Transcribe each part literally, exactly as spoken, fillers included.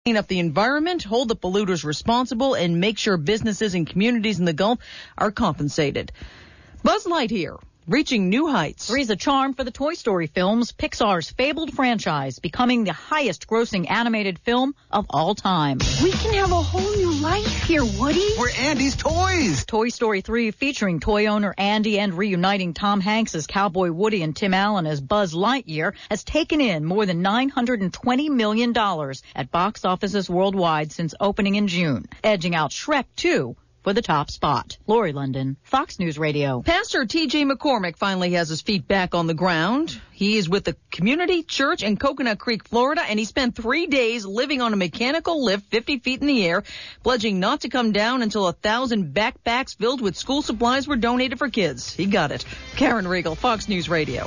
clean up the environment, hold the polluters responsible, and make sure businesses and communities in the Gulf are compensated. Buzz Lightyear, reaching new heights. Three's a charm for the Toy Story films, Pixar's fabled franchise, becoming the highest-grossing animated film of all time. We can have a whole new life here, Woody. We're Andy's toys. Toy Story three, featuring toy owner Andy and reuniting Tom Hanks as Cowboy Woody and Tim Allen as Buzz Lightyear, has taken in more than nine hundred twenty million dollars at box offices worldwide since opening in June, edging out Shrek two for the top spot. Lori London, Fox News Radio. Pastor T J McCormick finally has his feet back on the ground. He is with the Community Church in Coconut Creek, Florida, and he spent three days living on a mechanical lift fifty feet in the air, pledging not to come down until a thousand backpacks filled with school supplies were donated for kids. He got it. Karen Riegel, Fox News Radio.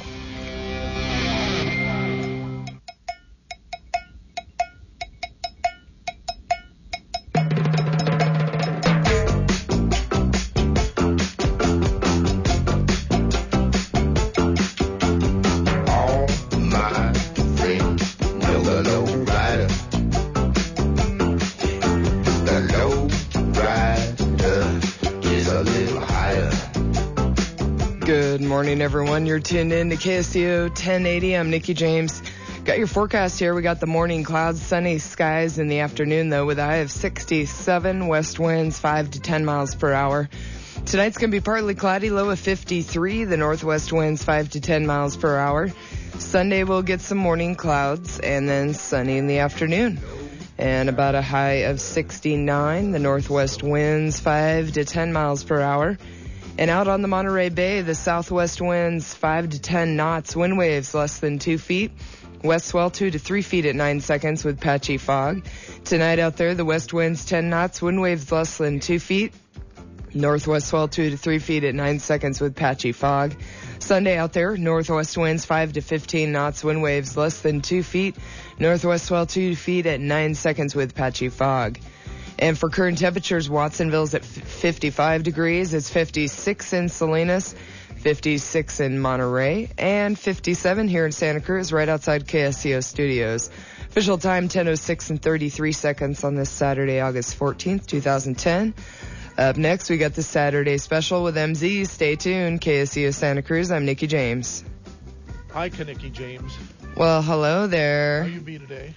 Good morning, everyone. You're tuned in to K S C O ten eighty. I'm Nikki James. Got your forecast here. We got the morning clouds, sunny skies in the afternoon, though, with a high of sixty-seven, west winds five to ten miles per hour. Tonight's going to be partly cloudy, low of fifty-three, the northwest winds five to ten miles per hour. Sunday we'll get some morning clouds and then sunny in the afternoon. And about a high of sixty-nine, the northwest winds five to ten miles per hour. And out on the Monterey Bay, the southwest winds five to ten knots, wind waves less than two feet. West swell two to three feet at nine seconds with patchy fog. Tonight out there, the west winds ten knots, wind waves less than two feet. Northwest swell two to three feet at nine seconds with patchy fog. Sunday out there, northwest winds five to fifteen knots, wind waves less than two feet. Northwest swell two feet at nine seconds with patchy fog. And for current temperatures, Watsonville's at fifty-five degrees. It's fifty-six in Salinas, fifty-six in Monterey, and fifty-seven here in Santa Cruz, right outside K S C O Studios. Official time ten oh six and thirty-three seconds on this Saturday, August fourteenth, twenty ten. Up next, we got the Saturday special with M Z. Stay tuned. K S C O Santa Cruz, I'm Nikki James. Hi, Nikki James. Well, hello there. How you be today?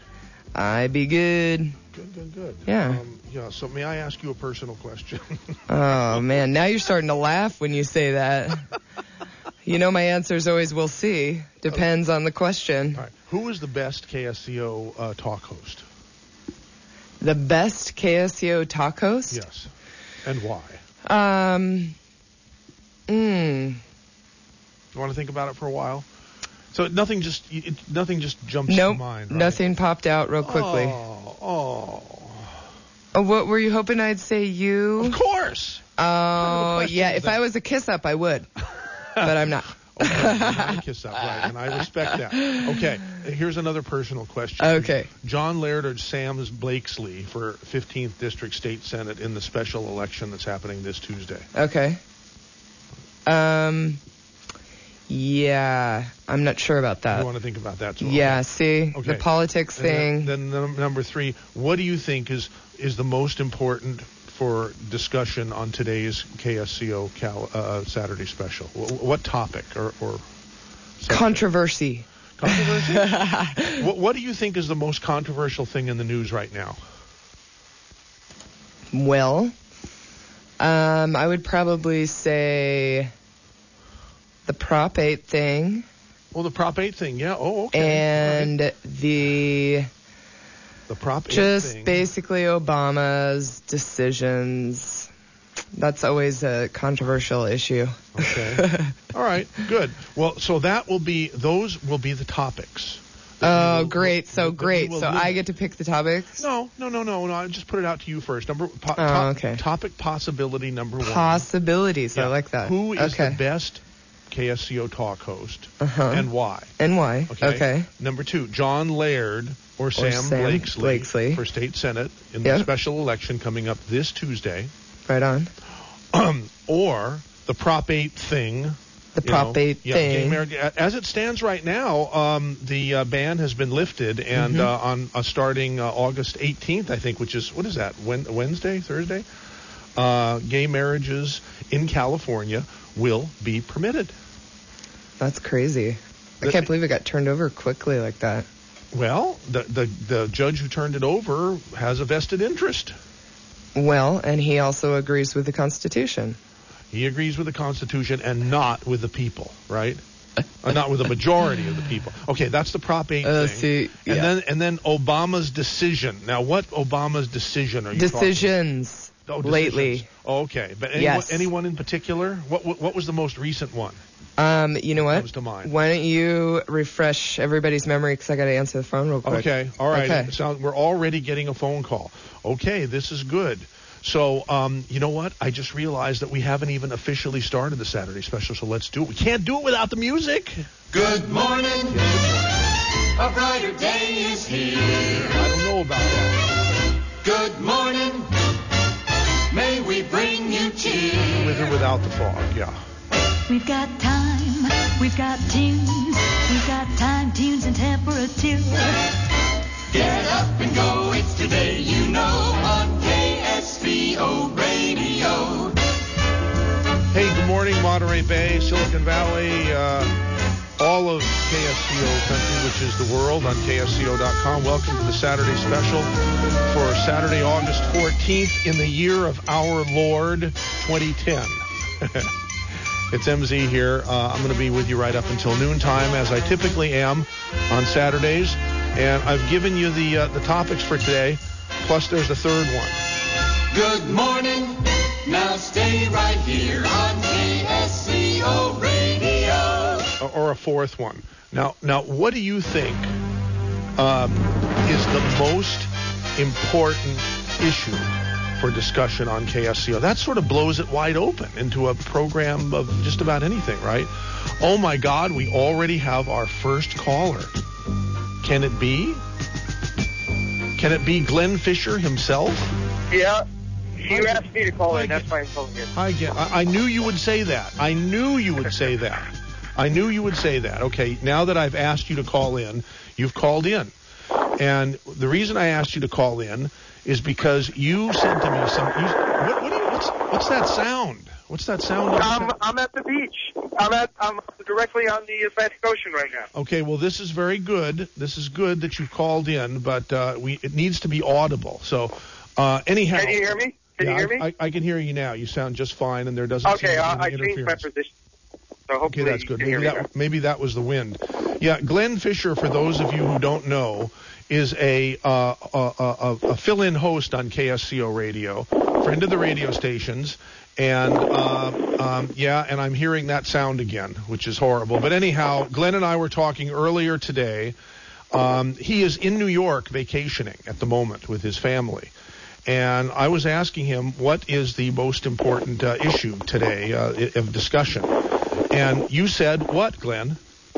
I be good. Good, good, good. Yeah. Um, yeah, so may I ask you a personal question? Oh, man. Now you're starting to laugh when you say that. You know my answer is always we'll see. Depends on the question. All right. Who is the best K S C O uh, talk host? The best K S C O talk host? Yes. And why? Um, mm. You want to think about it for a while? So nothing just it, nothing just jumps nope, to mind, right? Nothing popped out real quickly. Oh, oh. Oh, what were you hoping I'd say? You? Of course. Oh, yeah. If I was a kiss up, I would, but I'm not. Okay, not a kiss up, right? And I respect that. Okay, here's another personal question. Okay. John Laird or Sam Blakesley for fifteenth District State Senate in the special election that's happening this Tuesday. Okay. Um. Yeah, I'm not sure about that. You want to think about that? So yeah, okay. see, okay. The politics thing. Then, then number three, what do you think is is the most important for discussion on today's K S C O Cal, uh, Saturday special? W- what topic or, or controversy? Controversy? what, what do you think is the most controversial thing in the news right now? Well, um, I would probably say the Prop eight thing. Well, the Prop eight thing, yeah. Oh, okay. And right. the... The Prop eight Just thing. basically Obama's decisions. That's always a controversial issue. Okay. All right, good. Well, so that will be, those will be the topics. Oh, will, great. So great. So limit. I get to pick the topics? No, no, no, no. no. I just put it out to you first. Number po- oh, top, okay. Topic possibility number one. Possibilities. Yeah. I like that. Who is okay. the best K S C O talk host uh-huh. and why? And why? Okay. okay. Number two, John Laird or, or Sam, Sam Blakesley, Blakesley for state senate in yep. the special election coming up this Tuesday. Right on. Um, or the Prop eight thing The Prop know, eight yeah, thing. Gay marriage. As it stands right now, um, the uh, ban has been lifted, and Mm-hmm. uh, on uh, starting uh, August eighteenth, I think, which is, what is that, Wen- Wednesday, Thursday? Uh, gay marriages in California will be permitted. That's crazy. I can't believe it got turned over quickly like that. Well, the, the the judge who turned it over has a vested interest. Well, and he also agrees with the Constitution. He agrees with the Constitution and not with the people, right? Uh, not with the majority of the people. Okay, that's the Prop eight Uh, thing. see, and yeah. then and then Obama's decision. Now, what Obama's decision are you Decisions talking about? Oh, lately. decisions. Oh, okay, but anyone, Yes. anyone in particular? What, what what was the most recent one? Um, you know what? Comes to mind. Why don't you refresh everybody's memory because I got to answer the phone real quick. Okay, all right. Okay. So we're already getting a phone call. Okay, this is good. So, um, you know what? I just realized that we haven't even officially started the Saturday special, so let's do it. We can't do it without the music. Good morning. A brighter day is here. I don't know about that. Good morning. May we bring you cheer. With or without the fog, yeah. We've got time, we've got tunes, we've got time, tunes, and temperature. Get up and go. It's today, you know, on K S C O Radio. Hey, good morning, Monterey Bay, Silicon Valley, uh, all of K S C O country, which is the world, on K S C O dot com. Welcome to the Saturday special for Saturday, August fourteenth, in the year of our Lord, twenty ten. It's M Z here. Uh, I'm going to be with you right up until noontime, as I typically am on Saturdays. And I've given you the uh, the topics for today, plus there's a third one. Good morning. Now stay right here on K S C O Radio. Or a fourth one. Now, now, what do you think um, is the most important issue for discussion on K S C O? That sort of blows it wide open into a program of just about anything, right? Oh my God, we already have our first caller. Can it be? Can it be Glenn Fisher himself? Yeah. You Hi, asked me to call Hi, in. That's why I'm calling in. Hi, again. I, I knew you would say that. I knew you would say that. I knew you would say that. Okay, now that I've asked you to call in, you've called in. And the reason I asked you to call in is because you said to me some. You, what, what do you, what's, what's that sound? What's that sound? I'm, I'm at the beach. I'm at. I'm directly on the Atlantic Ocean right now. Okay, well, this is very good. This is good that you called in, but uh, we it needs to be audible. So, uh, anyhow. Can you hear me? Can yeah, you hear me? I, I can hear you now. You sound just fine, and there doesn't Okay, seem to be I, any I changed my interference. position. So hopefully Okay, that's you good. can hear Maybe me now. that, maybe that was the wind. Yeah, Glenn Fisher, for those of you who don't know, is a, uh, a, a, a fill-in host on K S C O Radio, friend of the radio stations, and uh, um, yeah, and I'm hearing that sound again, which is horrible. But anyhow, Glenn and I were talking earlier today. Um, he is in New York vacationing at the moment with his family. And I was asking him, what is the most important uh, issue today uh, of discussion? And you said what, Glenn?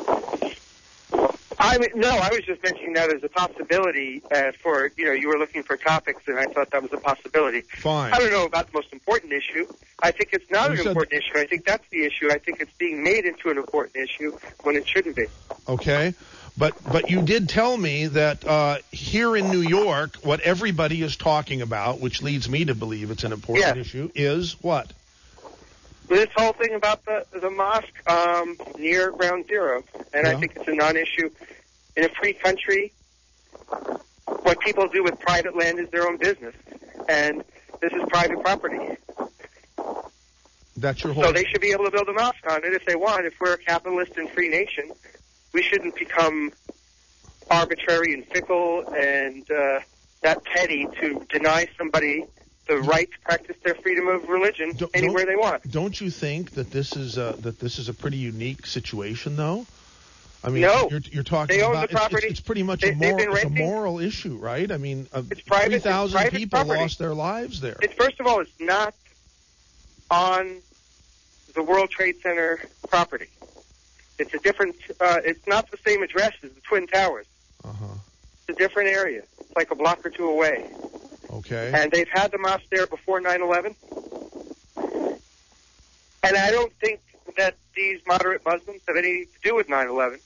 I mean, no, I was just mentioning that as a possibility uh, for, you know, you were looking for topics, and I thought that was a possibility. Fine. I don't know about the most important issue. I think it's not You an said- important issue. I think that's the issue. I think it's being made into an important issue when it shouldn't be. Okay. But but you did tell me that uh, here in New York, what everybody is talking about, which leads me to believe it's an important Yeah. issue, is what? This whole thing about the the mosque um, near Ground Zero, and Yeah. I think it's a non-issue. In a free country, what people do with private land is their own business, and this is private property. That's your whole... So they should be able to build a mosque on it if they want. If we're a capitalist and free nation, we shouldn't become arbitrary and fickle and uh, that petty to deny somebody the right to practice their freedom of religion Don't- anywhere don't- they want. Don't you think that this is a, that this is a pretty unique situation, though? I mean, No. you're, you're talking They own about the property. It's, it's pretty much They- a, they've moral, been it's a renting. moral issue, right? I mean, uh, It's private- three it's thousand private people property. lost their lives there. It's, first of all, it's not on the World Trade Center property. It's a different, uh, it's not the same address as the Twin Towers. Uh-huh. It's a different area. It's like a block or two away. Okay. And they've had the mosque there before nine eleven. And I don't think that these moderate Muslims have anything to do with nine eleven.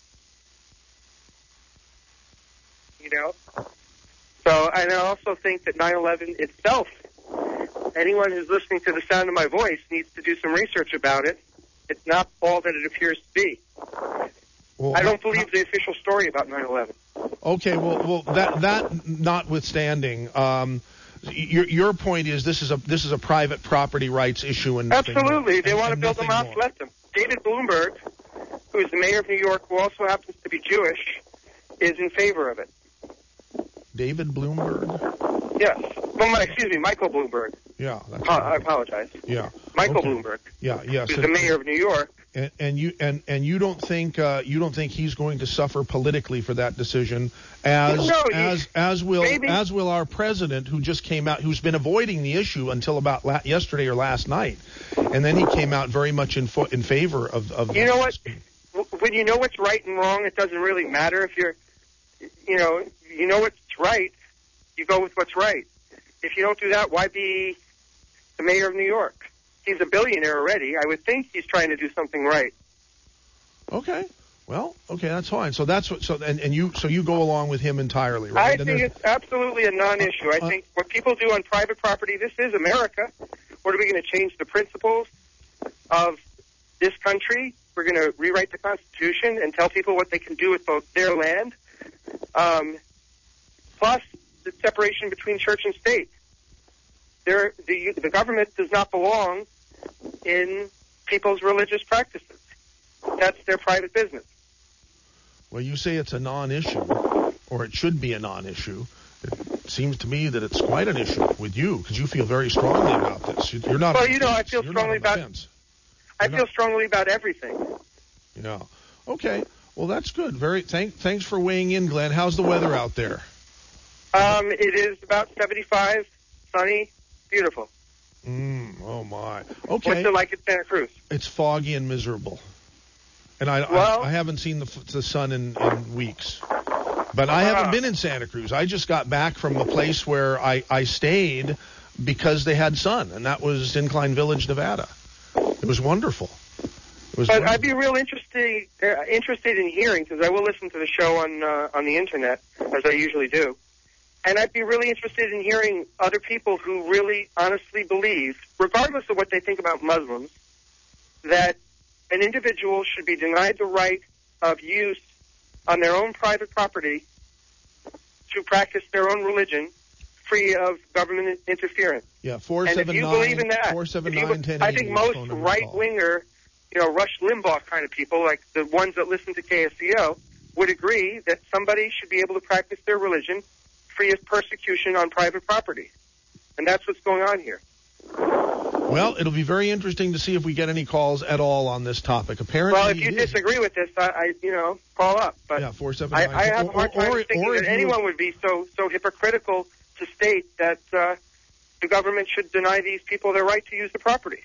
You know? So, and I also think that nine eleven itself, anyone who's listening to the sound of my voice needs to do some research about it. It's not all that it appears to be. Well, I don't believe the official story about nine eleven. Okay, well, well, that that notwithstanding, um, your your point is this is a this is a private property rights issue, and absolutely, they and, want to and build a mosque. Let them. David Bloomberg, who is the mayor of New York, who also happens to be Jewish, is in favor of it. David Bloomberg? Yes. Well, my, excuse me, Michael Bloomberg. Yeah. That's uh, right. I apologize. Yeah. Michael okay. Bloomberg. Yeah. Yes. Who's the mayor of New York. And, and you and, and you don't think uh, you don't think he's going to suffer politically for that decision, as no, as as will maybe. as will our president, who just came out, who's been avoiding the issue until about la- yesterday or last night, and then he came out very much in fo- in favor of of. You know what? When you know what's right and wrong, it doesn't really matter if you're, you know, you know what's right. You go with what's right. If you don't do that, why be the mayor of New York? He's a billionaire already. I would think he's trying to do something right. Okay. Well, okay, that's fine. So that's what. So and, and you so you go along with him entirely, right? I think it's absolutely a non-issue. I uh, think what people do on private property. This is America. What are we going to change the principles of this country? We're going to rewrite the Constitution and tell people what they can do with both their land, um, plus the separation between church and state. There, the the government does not belong in people's religious practices. That's their private business. Well, you say it's a non-issue, or it should be a non-issue. It seems to me that it's quite an issue with you, because you feel very strongly about this. You're not. Well, you know, I feel You're strongly about. I feel not, strongly about everything. Yeah. Okay. Well, that's good. Very. Thank. Thanks for weighing in, Glenn. How's the weather out there? Um, it is about seventy-five, sunny, beautiful. Mm, oh my. Okay. What's it like in Santa Cruz? It's foggy and miserable, and I well, I, I haven't seen the the sun in, in weeks. But I haven't been in Santa Cruz. I just got back from a place where I, I stayed because they had sun, and that was Incline Village, Nevada. It was wonderful. It was but wonderful. I'd be real interested uh, interested in hearing, because I will listen to the show on uh, on the internet, as I usually do. And I'd be really interested in hearing other people who really honestly believe, regardless of what they think about Muslims, that an individual should be denied the right of use on their own private property to practice their own religion free of government interference. Yeah, four and seven if you nine, believe in that, four seven if you, nine, ten I eighty think is most phone number to call. right-winger, you know, Rush Limbaugh kind of people, like the ones that listen to K S C O, would agree that somebody should be able to practice their religion free of persecution on private property. And that's what's going on here. Well, it'll be very interesting to see if we get any calls at all on this topic. Apparently, well, if you disagree with this, I, I, you know, call up. But yeah, four seven I, nine. I have or, a hard time or, thinking or that anyone you... would be so so hypocritical to state that uh, the government should deny these people their right to use the property.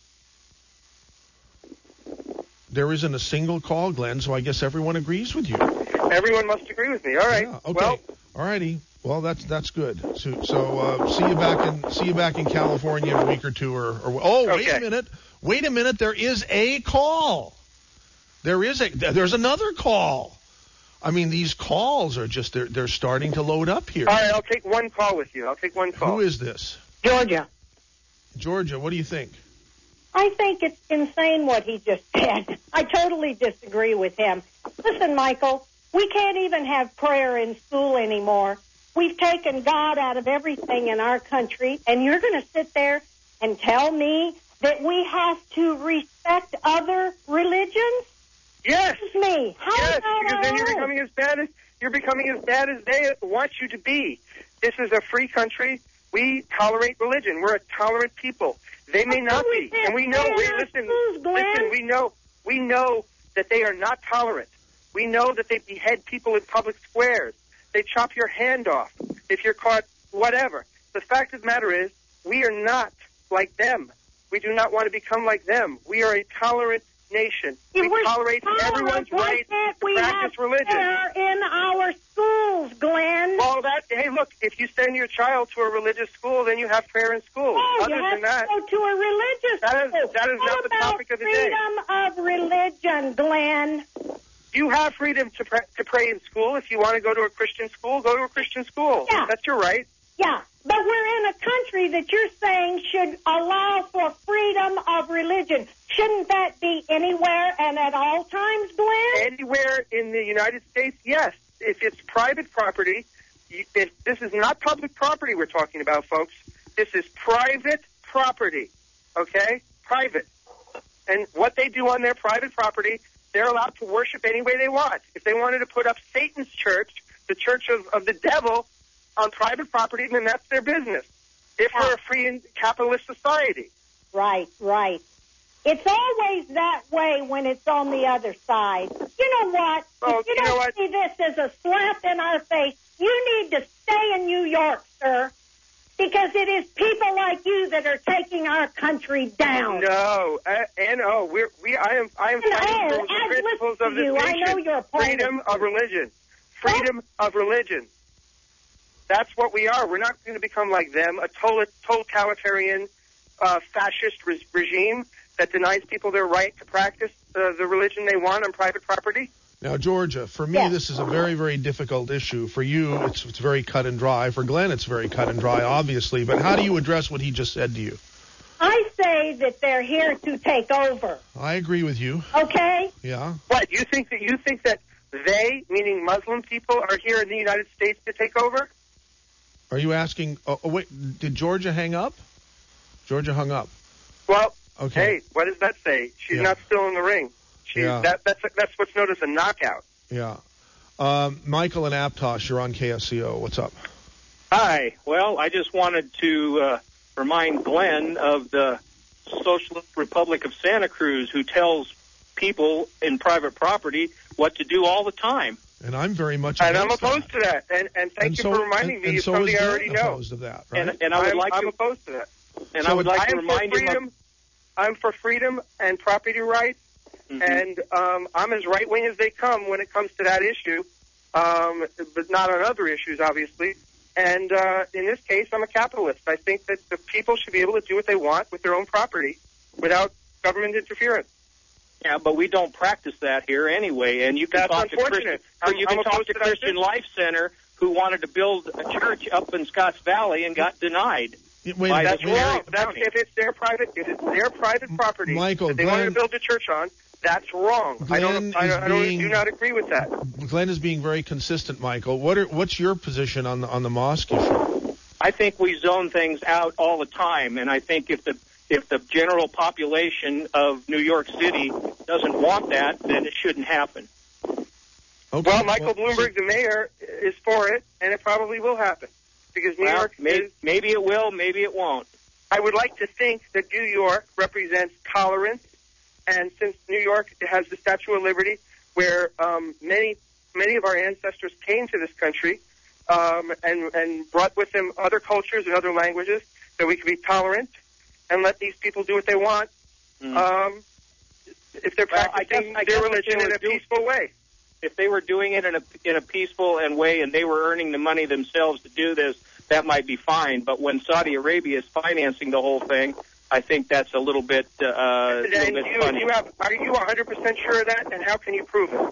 There isn't a single call, Glenn, so I guess everyone agrees with you. Everyone must agree with me. All right. Yeah, okay. Well, all righty. Well, that's that's good. So, so uh, see you back in see you back in California in a week or two, or, or oh, wait okay. a minute, wait a minute. There is a call. There is a there's another call. I mean, these calls are just they're they're starting to load up here. All right, I'll take one call with you. I'll take one call. Who is this? Georgia. Georgia. What do you think? I think it's insane what he just said. I totally disagree with him. Listen, Michael, we can't even have prayer in school anymore. We've taken God out of everything in our country, and you're going to sit there and tell me that we have to respect other religions? Yes. Excuse me. How yes, is that because then you're allowed? becoming as bad as you're becoming as bad as they want you to be. This is a free country. We tolerate religion. We're a tolerant people. They may not be, and we know. We listen. Listen. We know. We know that they are not tolerant. We know that they behead people in public squares. They chop your hand off if you're caught. Whatever. The fact of the matter is, we are not like them. We do not want to become like them. We are a tolerant nation. If We we're tolerate everyone's why right can't to we practice have religion. prayer in our schools, Glenn? Well, that hey, look, if you send your child to a religious school, then you have prayer in school. Oh, Other you have than that, to go to a religious that is school. that is what not the about topic of the day. freedom of religion, Glenn? You have freedom to pray, to pray in school. If you want to go to a Christian school, go to a Christian school. Yeah. That's your right. Yeah, but we're in a country that you're saying should allow for freedom of religion. Shouldn't that be anywhere and at all times, Glenn? Anywhere in the United States, yes. If it's private property, you, if this is not public property we're talking about, folks. This is private property, okay? Private. And what they do on their private property, they're allowed to worship any way they want. If they wanted to put up Satan's church, the church of, of the devil, on private property, then that's their business. If we're a free and capitalist society. Right, right. It's always that way when it's on the other side. You know what? Oh, if you, you know don't what? see this as a slap in our face, you need to stay in New York, sir, because it is people like you that are taking our country down. No, uh, and oh, we're, we, I am, I am And fighting oh, for the I've principles listened of to this you. I nation. know your point. Freedom of religion. Freedom of religion. That's what we are. We're not going to become like them, a total, totalitarian, uh, fascist re- regime that denies people their right to practice uh, the religion they want on private property. Now, Georgia, for me, Yes. this is a very, very difficult issue. For you, it's it's very cut and dry. For Glenn, it's very cut and dry, obviously. But how do you address what he just said to you? I say that they're here to take over, I agree with you. okay? Yeah. What, you think that you think that they, meaning Muslim people, are here in the United States to take over? Are you asking? Oh, oh wait, did Georgia hang up? Georgia hung up. Well, Okay. hey, what does that say? She's Yeah. not still in the ring. She's, Yeah. that, that's that's what's known as a knockout. Yeah. Um, Michael and Aptos, you're on K S C O. What's up? Hi. Well, I just wanted to uh, remind Glenn of the Socialist Republic of Santa Cruz, who tells people in private property what to do all the time. And I'm very much And I'm against opposed that. to that. And, and thank And you so- for reminding and- me and of so something is I Glenn already know. opposed to that, right? And, and I would I'm, like I'm to, opposed to that. and So I would like I to am for remind him. freedom. Of, I'm for freedom and property rights, Mhm. and um, I'm as right wing as they come when it comes to that issue, um, but not on other issues, obviously. And uh, in this case, I'm a capitalist. I think that the people should be able to do what they want with their own property without government interference. Yeah, but we don't practice that here anyway. And you can That's talk to unfortunate. Christian, I'm- you can I'm talk opposed to to that Christian too. Life Center, who wanted to build a church up in Scotts Valley and got denied. Yeah, wait, Why, a That's minute, wait, wrong. wait. That's if it's their private, if it's their private property Michael, that they wanted to Glenn- build a church on. That's wrong. I Glenn don't. I, is don't- I don't. being- Do not agree with that. Glenn is being very consistent, Michael. What are, what's your position on the on the mosque issue? I think we zone things out all the time, and I think if the if the general population of New York City doesn't want that, then it shouldn't happen. Okay. Well, Michael Bloomberg, the mayor, is for it, and it probably will happen because New Well, York may, is. maybe it will, maybe it won't. I would like to think that New York represents tolerance, and since New York has the Statue of Liberty, where um, many many of our ancestors came to this country um, and and brought with them other cultures and other languages, that we can be tolerant and let these people do what they want. Mm. Um, if they're Well, I practicing guess- I their guess if religion they in were a doing- peaceful way. If they were doing it in a in a peaceful and way, and they were earning the money themselves to do this, that might be fine. But when Saudi Arabia is financing the whole thing, I think that's a little bit uh, a And little bit you, funny. you have, are you one hundred percent sure of that, and how can you prove it?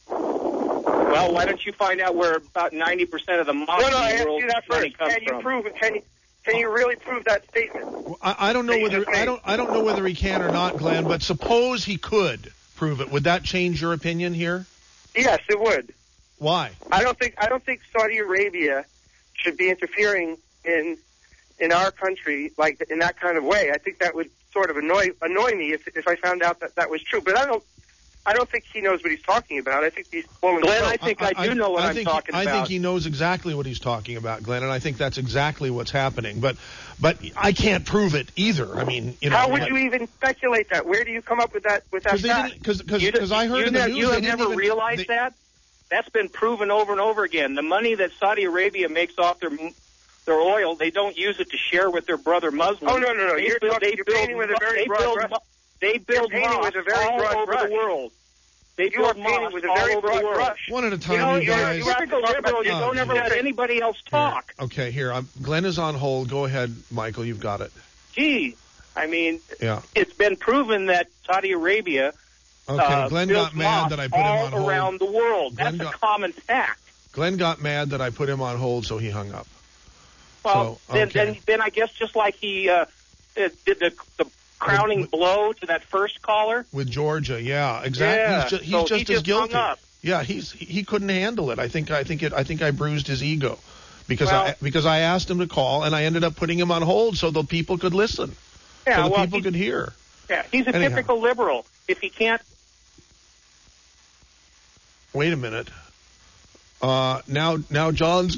Well, why don't you find out where about ninety percent of the money No, no, I in the asked world's you that money first. comes Can you from? prove it? Can you, can you really prove that statement? Well, I, I don't know They whether just made- I don't I don't know whether he can or not, Glenn. But suppose he could prove it. Would that change your opinion here? Yes, it would. Why? I don't think I don't think Saudi Arabia should be interfering in in our country like in that kind of way. I think that would sort of annoy annoy me if if I found out that that was true. But I don't I don't think he knows what he's talking about. I think he's blowing Glenn, smoke. I think I, do know what I I'm think, talking I about. think he knows exactly what he's talking about, Glenn, and I think that's exactly what's happening. But but I can't prove it either. I mean, you know. How would you even speculate that? Where do you come up with that with that fact? Because You because d- I heard you in the ne- news you they have didn't never even, realized they- that. That's been proven over and over again. The money that Saudi Arabia makes off their their oil, they don't use it to share with their brother Muslims. Oh, no, no, no. They You're build, talking- they you're build, painting with a very they broad build, brush. mo- They build You're painting mosques with a very all broad over brush. the world. They You are build painting mosques with a all very over broad the world. brush. One at a time, You know, you you're guys. a typical liberal. You Oh, don't ever here. let anybody else talk. Okay, here. I'm, Glenn is on hold. Go ahead, Michael. You've got it. Gee, I mean, Yeah. it's been proven that Saudi Arabia Okay, uh, Glenn builds got mad that I put him all on hold. around the world. Glenn That's got- a common fact. Glenn got mad that I put him on hold, so he hung up. Well, So, then, okay. then, then I guess just like he uh, did the, the crowning With- blow to that first caller. With Georgia, yeah, exactly. Yeah, He's, ju- he's so just he as just guilty. hung up. Yeah, he's he he couldn't handle it. I think I think it I think I bruised his ego because Well- I because I asked him to call and I ended up putting him on hold so the people could listen, Yeah, so the well, people he- could hear. Yeah, he's a Anyhow. typical liberal. If he can't, Wait a minute. Uh, now now John's.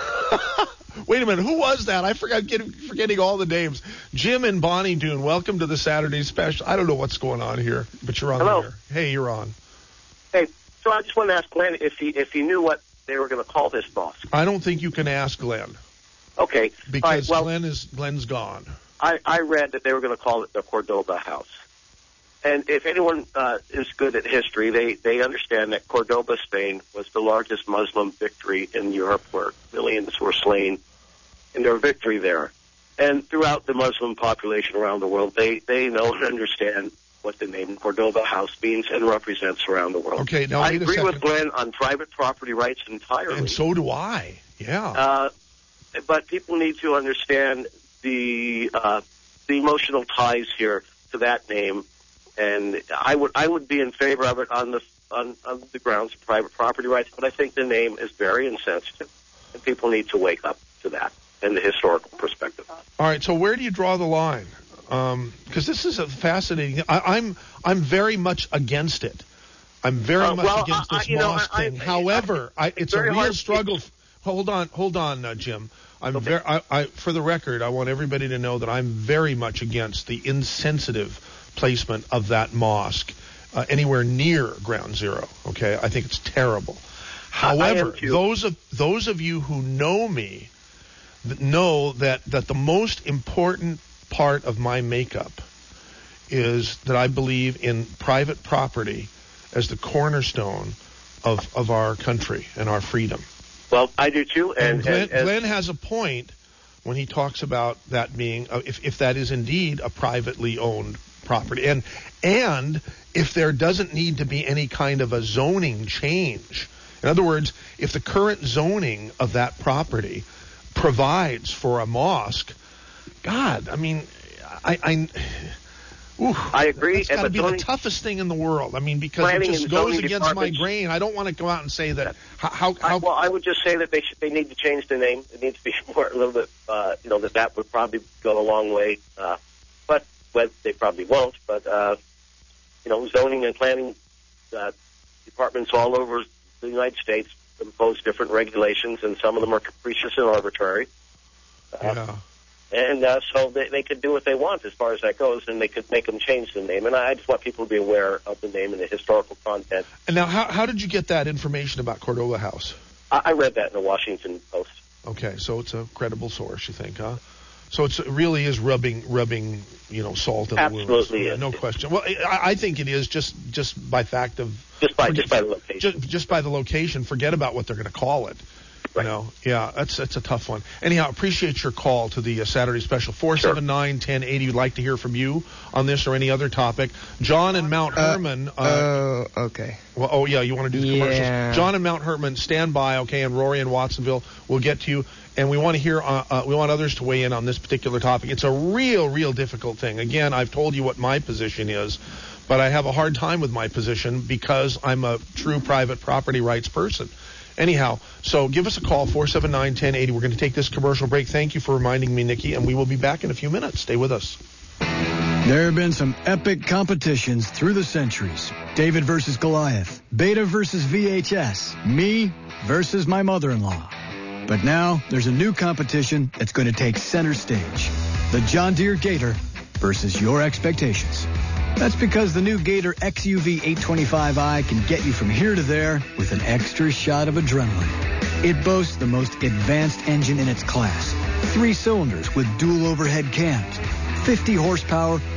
Wait a minute. Who was that? I forgot getting, forgetting all the names. Jim and Bonnie Doon. Welcome to the Saturday special. I don't know what's going on here, but you're on Hello. the air. Hey, you're on. Hey, so I just wanted to ask Glenn if he if he knew what they were going to call this mosque. I don't think you can ask Glenn Okay. because All right, well, Glenn is Glenn's gone. I, I read that they were going to call it the Cordoba House. And if anyone uh, is good at history, they, they understand that Cordoba, Spain, was the largest Muslim victory in Europe, where millions were slain in their victory there. And throughout the Muslim population around the world, they, they know and understand what the name Cordoba House means and represents around the world. Okay, now I wait a agree with second. Glenn on private property rights entirely. And so do I. Yeah. Uh, but people need to understand the uh, the emotional ties here to that name, and I would I would be in favor of it on the on, on the grounds of private property rights. But I think the name is very insensitive, and people need to wake up to that and the historical perspective. All right. So where do you draw the line? Because this is a fascinating. I, I'm I'm very much against it. I'm very Uh, much well, against I- this you know, mosque I- I- thing. However, I, it's a very real hard- struggle. Hold on, hold on, uh, Jim. I'm Okay. very. I, I, for the record, I want everybody to know that I'm very much against the insensitive placement of that mosque uh, anywhere near Ground Zero. Okay, I think it's terrible. I- I am However, too. those of those of you who know me th- know that that the most important part of my makeup is that I believe in private property as the cornerstone of of our country and our freedom. Well, I do too, and, And Glenn, and, and Glenn has a point when he talks about that being, uh, if, if that is indeed a privately owned property, and and if there doesn't need to be any kind of a zoning change. In other words, if the current zoning of that property provides for a mosque, God, I mean, I. I Ooh, I agree, That's got to but be zoning- the toughest thing in the world. I mean, because it Planning just and goes zoning against my departments- grain. I don't want to go out and say that. How? how, I, how well, I would just say that they should, they need to change the name. It needs to be more a little bit, uh, you know, that that would probably go a long way. Uh, but well, they probably won't. But uh, you know, zoning and planning uh, departments all over the United States impose different regulations, and some of them are capricious and arbitrary. Uh, yeah. And uh, so they, they could do what they want as far as that goes, and they could make them change the name. And I just want people to be aware of the name and the historical content. And now, how how did you get that information about Cordoba House? I, I read that in the Washington Post. Okay, so it's a credible source, you think, huh? So it's, it really is rubbing rubbing you know salt in the wounds. Absolutely Yeah, is. no question. Well, I, I think it is just just by fact of Just by forget- just by the location. just, just by the location. Forget about what they're going to call it. Right. You know, yeah, that's that's a tough one. Anyhow, appreciate your call to the uh, Saturday special four seven nine, ten eighty. We'd like to hear from you on this or any other topic. John and Mount Herman. Uh, Oh, okay. well, oh yeah, you want to do the Yeah. commercials? John and Mount Herman, stand by, okay? And Rory and Watsonville, we'll get to you. And we want to hear, uh, uh, we want others to weigh in on this particular topic. It's a real, real difficult thing. Again, I've told you what my position is, but I have a hard time with my position because I'm a true private property rights person. Anyhow, so give us a call, four seven nine, ten eighty. We're going to take this commercial break. Thank you for reminding me, Nikki, and we will be back in a few minutes. Stay with us. There have been some epic competitions through the centuries. David versus Goliath, Beta versus V H S, me versus my mother-in-law. But now there's a new competition that's going to take center stage. The John Deere Gator versus your expectations. That's because the new Gator X U V eight twenty-five i can get you from here to there with an extra shot of adrenaline. It boasts the most advanced engine in its class. Three cylinders with dual overhead cams, fifty horsepower,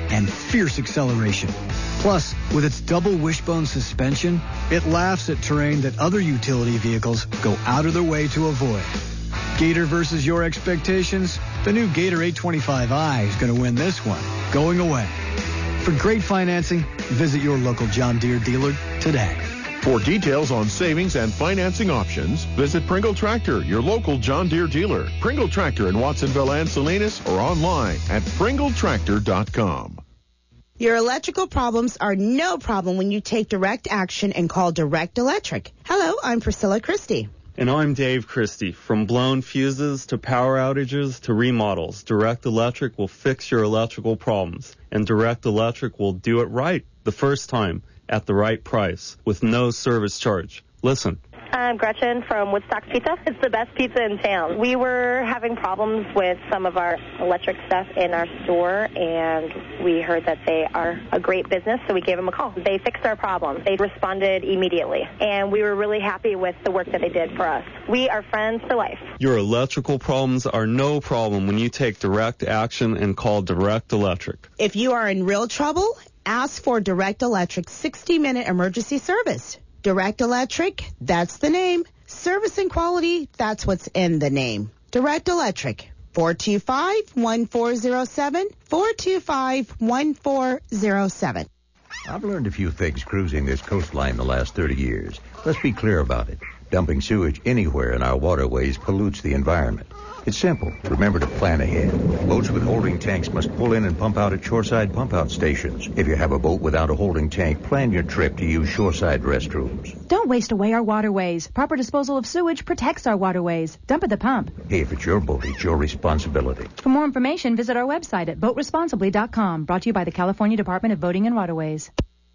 and fierce acceleration. Plus, with its double wishbone suspension, it laughs at terrain that other utility vehicles go out of their way to avoid. Gator versus your expectations? The new Gator eight twenty-five i is going to win this one, going away. For great financing, visit your local John Deere dealer today. For details on savings and financing options, visit Pringle Tractor, your local John Deere dealer. Pringle Tractor in Watsonville and Salinas, or online at pringle tractor dot com. Your electrical problems are no problem when you take direct action and call Direct Electric. Hello, I'm Priscilla Christie. And I'm Dave Christie. From blown fuses to power outages to remodels, Direct Electric will fix your electrical problems. And Direct Electric will do it right the first time at the right price with no service charge. Listen. I'm Gretchen from Woodstock Pizza. It's the best pizza in town. We were having problems with some of our electric stuff in our store, and we heard that they are a great business, so we gave them a call. They fixed our problem. They responded immediately, and we were really happy with the work that they did for us. We are friends for life. Your electrical problems are no problem when you take direct action and call Direct Electric. If you are in real trouble, ask for Direct Electric sixty minute emergency service. Direct Electric, that's the name. Service and quality, that's what's in the name. Direct Electric, four two five, one four zero seven, four two five, one four zero seven. I've learned a few things cruising this coastline the last thirty years. Let's be clear about it. Dumping sewage anywhere in our waterways pollutes the environment. It's simple. Remember to plan ahead. Boats with holding tanks must pull in and pump out at shoreside pump-out stations. If you have a boat without a holding tank, plan your trip to use shoreside restrooms. Don't waste away our waterways. Proper disposal of sewage protects our waterways. Dump at the pump. Hey, if it's your boat, it's your responsibility. For more information, visit our website at boat responsibly dot com. Brought to you by the California Department of Boating and Waterways.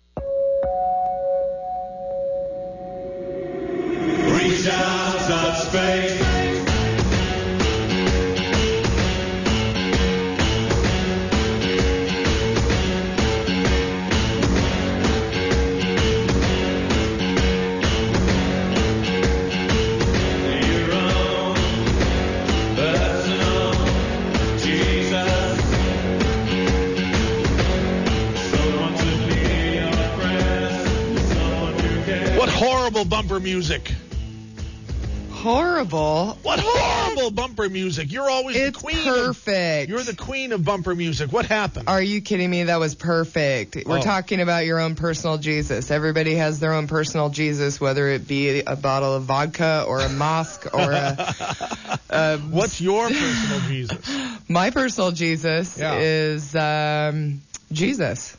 Reach out, touch space. Horrible bumper music. Horrible? What horrible bumper music? You're always it's the queen. Perfect. Of, you're the queen of bumper music. What happened? Are you kidding me? That was perfect. We're oh. talking about your own personal Jesus. Everybody has their own personal Jesus, whether it be a bottle of vodka or a mosque or a... a What's your personal Jesus? My personal Jesus yeah. is um, Jesus.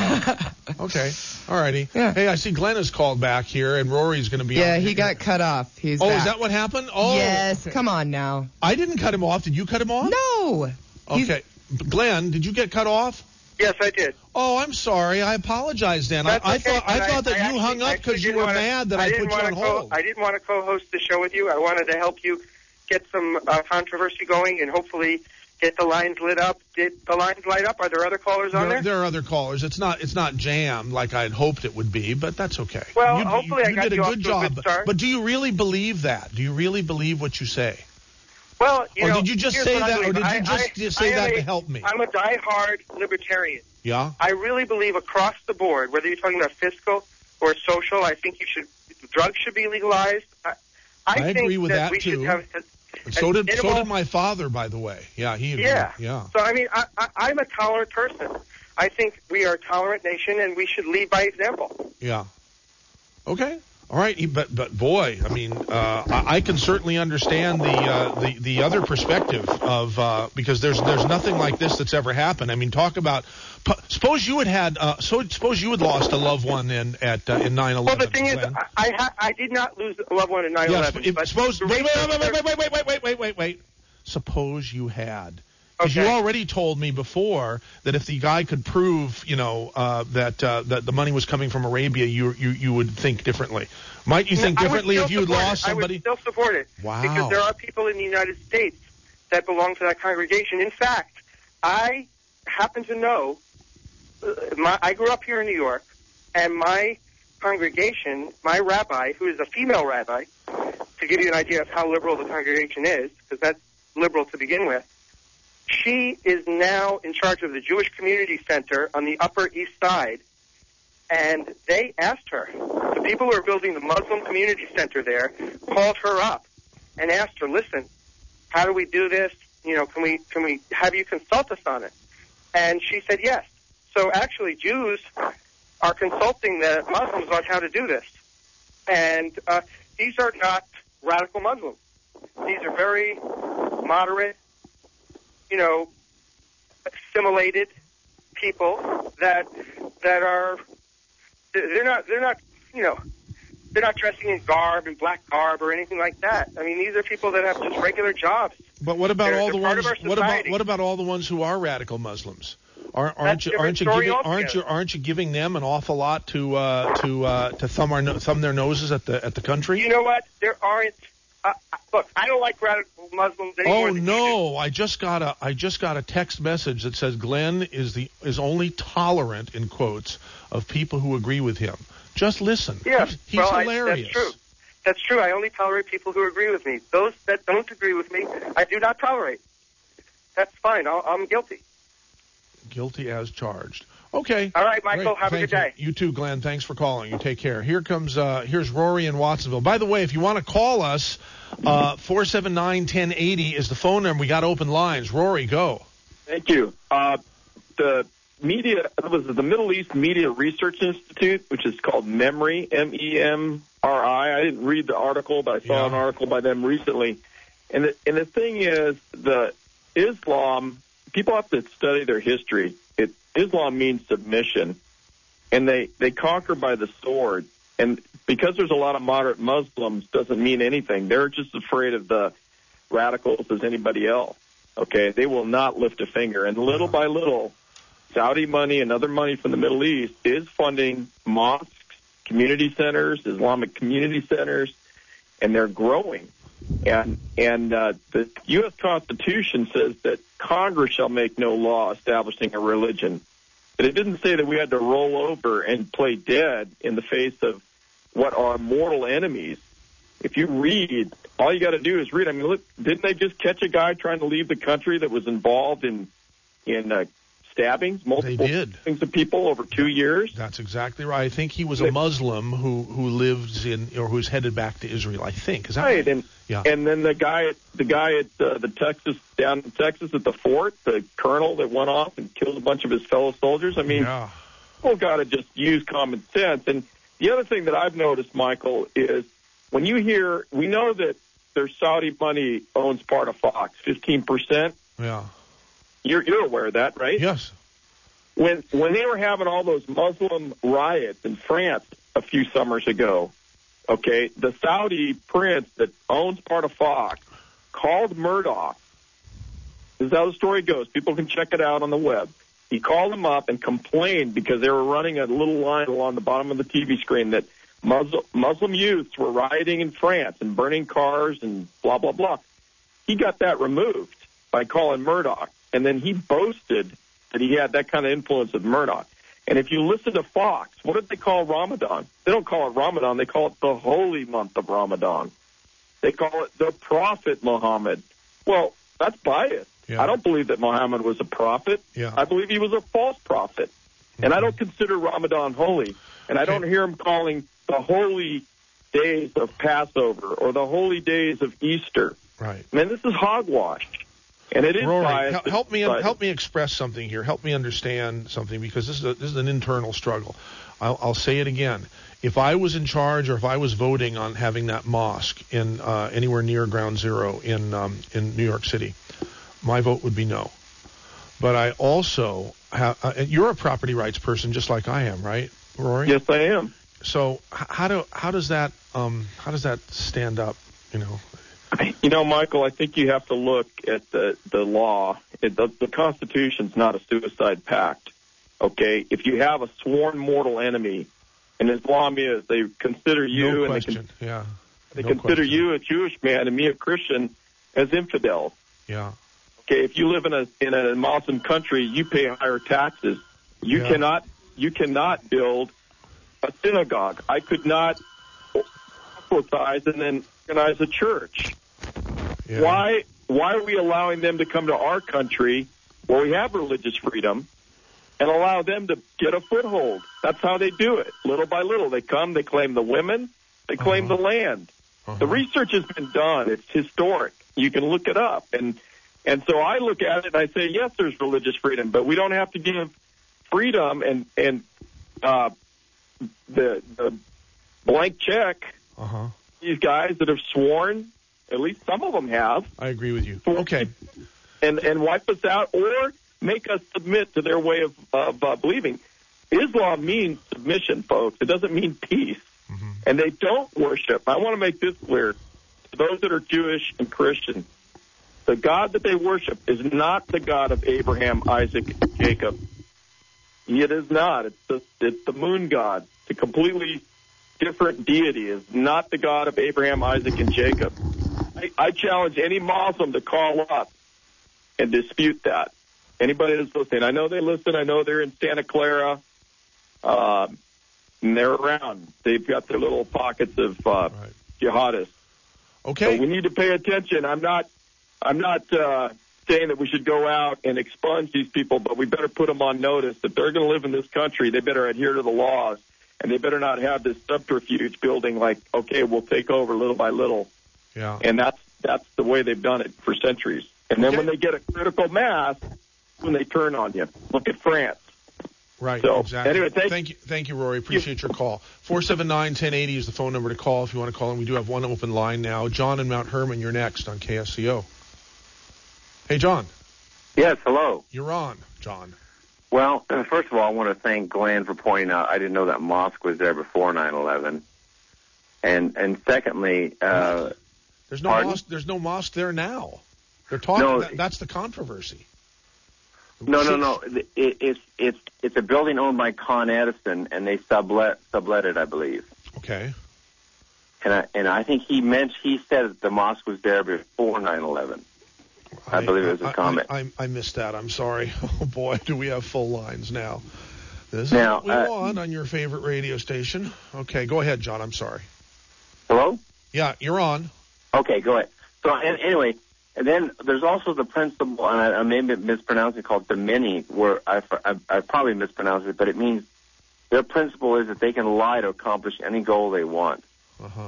Okay. All righty. Yeah. Hey, I see Glenn has called back here, and Rory's going to be Yeah, on. he got cut off. He's Oh, back. is that what happened? Oh. Yes. Come on now. I didn't cut him off. Did you cut him off? No. Okay. He's... Glenn, did you get cut off? Yes, I did. Oh, I'm sorry. I apologize, Dan. I, I okay, thought I thought that I you actually, hung up because you were wanna, mad that I, I put you on co- hold. I didn't want to co-host the show with you. I wanted to help you get some uh, controversy going and hopefully get the lines lit up. Did the lines light up? Are there other callers on there? There, there are other callers. It's not it's not jammed like I'd hoped it would be, but that's okay. Well, you, hopefully you, I you got did a you good off to job. a good start. But do you really believe that? Do you really believe what you say? Well, you or know, did you just here's say what I that, or believe. did you I, just I, say I that a, to help me? I'm a diehard libertarian. Yeah. I really believe across the board, whether you're talking about fiscal or social, I think you should drugs should be legalized. I, I, I think agree with that, that we too. should have. So did minimal, so did my father, by the way. Yeah, he agreed. Yeah. yeah. So I mean, I, I, I'm a tolerant person. I think we are a tolerant nation, and we should lead by example. Yeah. Okay. All right. But but boy, I mean, uh, I, I can certainly understand the uh, the the other perspective of uh, because there's there's nothing like this that's ever happened. I mean, talk about. Suppose you had had. Uh, so suppose you had lost a loved one in at uh, in nine eleven. Well, the thing is, I I, ha- I did not lose a loved one in nine eleven. Yes, but suppose. the Wait, wait, reason- wait, wait, wait, wait, wait, wait, wait, wait, wait. Suppose you had. Because Okay. you already told me before that if the guy could prove, you know, uh, that uh, that the money was coming from Arabia, you you you would think differently. Might you think I would differently still if you had support lost it. somebody? I would still support it. Wow. Because there are people in the United States that belong to that congregation. In fact, I happen to know, uh, my, I grew up here in New York, and my congregation, my rabbi, who is a female rabbi, to give you an idea of how liberal the congregation is, because that's liberal to begin with, She is now in charge of the Jewish Community Center on the Upper East Side, and they asked her, the people who are building the Muslim Community Center there called her up and asked her, listen, how do we do this? You know, can we can we have you consult us on it? And she said yes. So actually Jews are consulting the Muslims on how to do this. And uh, these are not radical Muslims. These are very moderate, you know, assimilated people that that are they're not they're not you know they're not dressing in garb and black garb or anything like that. I mean, these are people that have just regular jobs. But what about They're- all they're the part ones? of our What about society. what about all the ones who are radical Muslims? Aren't, aren't That's you a aren't you different giving story aren't you aren't you giving them an awful lot to uh, to uh, to thumb our no- thumb their noses at the at the country? You know what? There aren't. Uh, look, I don't like radical Muslims anymore. Oh no! I just got a I just got a text message that says Glenn is the is only tolerant in quotes of people who agree with him. Just listen. Yeah, He's, he's well, I, hilarious. that's true. That's true. I only tolerate people who agree with me. Those that don't agree with me, I do not tolerate. That's fine. I'll, I'm guilty. Guilty as charged. Okay. All right, Michael. Great. Have a Thank good day. You. you too, Glenn. Thanks for calling. You take care. Here comes uh, here's Rory in Watsonville. By the way, if you want to call us, uh, four seven nine, one oh eight oh is the phone number. We got open lines. Rory, go. Thank you. Uh, the media it was the Middle East Media Research Institute, which is called MEMRI, M E M R I. I didn't read the article, but I saw Yeah. an article by them recently. And the, and the thing is, the Islam, people have to study their history. It, Islam means submission, and they, they conquer by the sword. And because there's a lot of moderate Muslims doesn't mean anything. They're just afraid of the radicals as anybody else. Okay, they will not lift a finger. And little by little, Saudi money and other money from the Middle East is funding mosques, community centers, Islamic community centers, and they're growing. And and uh, the U S Constitution says that Congress shall make no law establishing a religion. But it didn't say that we had to roll over and play dead in the face of what are mortal enemies. If you read, all you got to do is read. I mean, look, didn't they just catch a guy trying to leave the country that was involved in in uh, stabbings, multiple stabbings of people over two years? That's exactly right. I think he was a Muslim who who lives in or who's headed back to Israel. I think is that right? And yeah. and then the guy, at, the guy at uh, the Texas down in Texas at the fort, the colonel that went off and killed a bunch of his fellow soldiers. I mean, yeah. people got to just use common sense. And the other thing that I've noticed, Michael, is when you hear, we know that their Saudi money owns part of Fox, fifteen percent. Yeah. You're you're aware of that, right? Yes. When when they were having all those Muslim riots in France a few summers ago, okay, the Saudi prince that owns part of Fox called Murdoch. This is how the story goes. People can check it out on the web. He called him up and complained because they were running a little line along the bottom of the T V screen that Muslim, Muslim youths were rioting in France and burning cars and blah, blah, blah. He got that removed by calling Murdoch. And then he boasted that he had that kind of influence with Murdoch. And if you listen to Fox, what did they call Ramadan? They don't call it Ramadan. They call it the holy month of Ramadan. They call it the Prophet Muhammad. Well, that's biased. Yeah. I don't believe that Muhammad was a prophet. Yeah. I believe he was a false prophet. Mm-hmm. And I don't consider Ramadan holy. And I don't hear him calling the holy days of Passover or the holy days of Easter. Right. Man, this is hogwash. And it is Rory, biased. hel- help me But- help me express something here. Help me understand something because this is a, this is an internal struggle. I'll, I'll say it again. If I was in charge or if I was voting on having that mosque in uh, anywhere near Ground Zero in um, in New York City, my vote would be no. But I also have, uh, you're a property rights person just like I am, right, Rory? Yes, I am. So h- how do how does that um, how does that stand up? You know. You know, Michael, I think you have to look at the, the law. It, the, the Constitution's not a suicide pact, okay? If you have a sworn mortal enemy, and Islam is, they consider you No and question. they, con- yeah. they No consider question. you a Jewish man and me a Christian as infidels. Yeah. Okay, if you live in a in a Muslim country, you pay higher taxes. You Yeah. cannot you cannot build a synagogue. I could not proselytize and then organize a church. Yeah. Why why are we allowing them to come to our country where we have religious freedom and allow them to get a foothold? That's how they do it, little by little. They come, they claim the women, they claim Uh-huh. the land. Uh-huh. The research has been done. It's historic. You can look it up. And and so I look at it and I say, yes, there's religious freedom, but we don't have to give freedom and, and uh, the, the blank check. Uh-huh. These guys that have sworn, at least some of them have. I agree with you. Okay. And, and wipe us out or make us submit to their way of, of uh, believing. Islam means submission, folks. It doesn't mean peace. Mm-hmm. And they don't worship. I want to make this clear. To those that are Jewish and Christian, the God that they worship is not the God of Abraham, Isaac, and Jacob. It is not. It's the, it's the moon god. It's a completely different deity. It's not the God of Abraham, Isaac, and Jacob. I, I challenge any Muslim to call up and dispute that. Anybody that's listening. I know they listen. I know they're in Santa Clara. Um, and they're around. They've got their little pockets of uh, right. jihadists. Okay. So we need to pay attention. I'm not I'm not uh, saying that we should go out and expunge these people, but we better put them on notice that they're going to live in this country. They better adhere to the laws, and they better not have this subterfuge building like, okay, we'll take over little by little. Yeah. And that's that's the way they've done it for centuries. And then okay. when they get a critical mass, when they turn on you. Look at France. Right, so, exactly. Anyway, thank, thank you, thank you, Rory. Appreciate your call. four seven nine, one zero eight zero is the phone number to call if you want to call in. We do have one open line now. John in Mount Hermon, you're next on K S C O. Hey, John. Yes, hello. You're on, John. Well, first of all, I want to thank Glenn for pointing out I didn't know that mosque was there before nine eleven. And and secondly, uh, there's no pardon? mosque. There's no mosque there now. They're talking. No, that, that's the controversy. No, no, no. It, it's it's it's a building owned by Con Edison, and they sublet sublet it, I believe. Okay. And I and I think he meant he said that the mosque was there before nine eleven. I, I believe it was a I, comment. I, I, I missed that. I'm sorry. Oh boy, do we have full lines now? This is now, what we uh, want on your favorite radio station. Okay, go ahead, John. I'm sorry. Hello? Yeah, you're on. Okay, go ahead. So and, anyway. And then there's also the principle, and I, I may be mispronouncing it, called Domini, where I, I, I probably mispronounced it, but it means their principle is that they can lie to accomplish any goal they want. Uh-huh.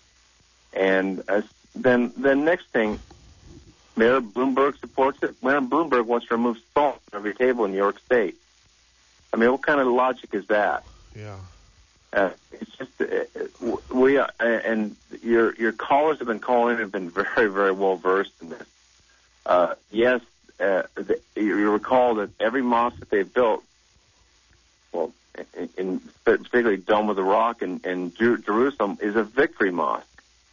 And uh, then the next thing, Mayor Bloomberg supports it. Mayor Bloomberg wants to remove salt from every table in New York State. I mean, what kind of logic is that? Yeah. Uh, it's just uh, we uh, and your your callers have been calling have been very very well versed in this. Uh, yes, uh, the, you recall that every mosque that they've built, well, in, in particularly Dome of the Rock in, in Jerusalem, is a victory mosque,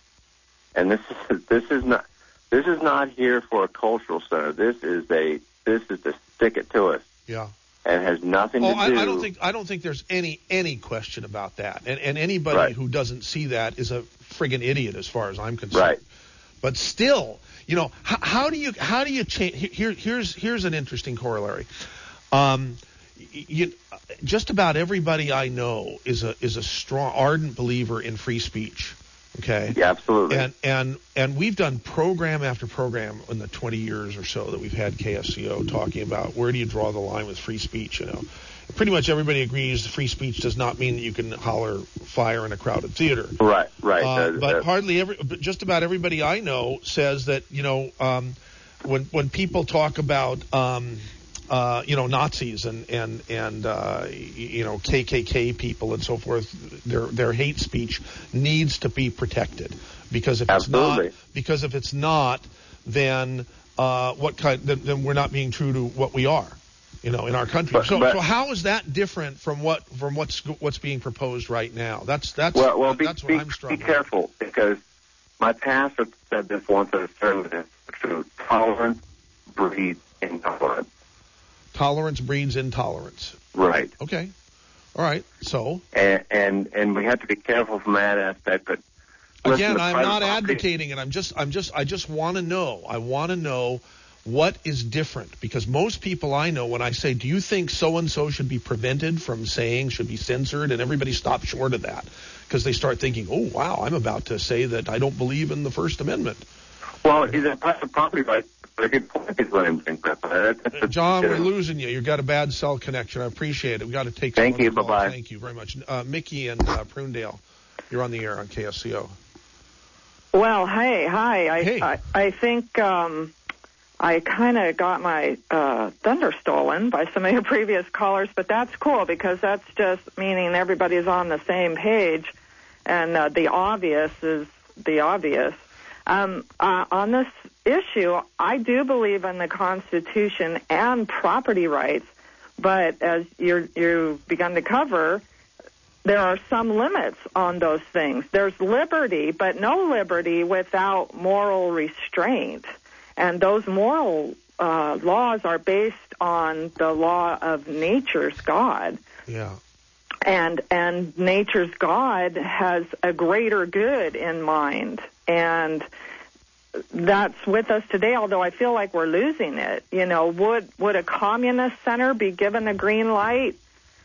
and this is this is not this is not here for a cultural center. This is a this is to stick it to us. Yeah. And has nothing oh, to I, do. I don't think I don't think there's any any question about that. And and anybody right. who doesn't see that is a friggin' idiot, as far as I'm concerned. Right. But still, you know, how, how do you how do you change? Here here's here's an interesting corollary. Um, you, just about everybody I know is a is a strong ardent believer in free speech. Okay. Yeah, absolutely. And and and we've done program after program in the twenty years or so that we've had K S C O talking about where do you draw the line with free speech. You know, pretty much everybody agrees free speech does not mean that you can holler fire in a crowded theater. Right, right. Uh, uh, but uh, hardly every, but just about everybody I know says that you know um, when when people talk about um, uh, you know Nazis and and and uh, you know K K K people and so forth, their their hate speech needs to be protected because if Absolutely. it's not because if it's not then uh, what kind then, then we're not being true to what we are, you know, in our country. But, so but, so how is that different from what from what's what's being proposed right now? That's that's well, well, be, that's what be, I'm struggling. Be careful because my pastor said this once at a service. True, tolerance breeds intolerance. Tolerance breeds intolerance. Right. Okay. All right. So. And and, and we have to be careful from that aspect. But again, listen, I'm not property, advocating it. I'm just, I'm just, I just want to know. I want to know what is different because most people I know, when I say, "Do you think so and so should be prevented from saying, should be censored?" and everybody stops short of that because they start thinking, "Oh, wow, I'm about to say that I don't believe in the First Amendment." Well, he's a private property right. But a good point is what I'm saying. Uh, John, we're losing you. You've got a bad cell connection. I appreciate it. We've got to take Thank you. Call. Bye-bye. Thank you very much. Uh, Mickey and uh, Prunedale, you're on the air on K S C O. Well, hey, hi. I, hey. I, I think um, I kind of got my uh, thunder stolen by some of your previous callers, but that's cool because that's just meaning everybody's on the same page, and uh, the obvious is the obvious. Um, uh, on this issue, I do believe in the Constitution and property rights, but as you're, you've begun to cover, there are some limits on those things. There's liberty, but no liberty without moral restraint. And those moral uh, laws are based on the law of nature's God. Yeah. And and nature's God has a greater good in mind. And that's with us today, although I feel like we're losing it. You know, would would a communist center be given a green light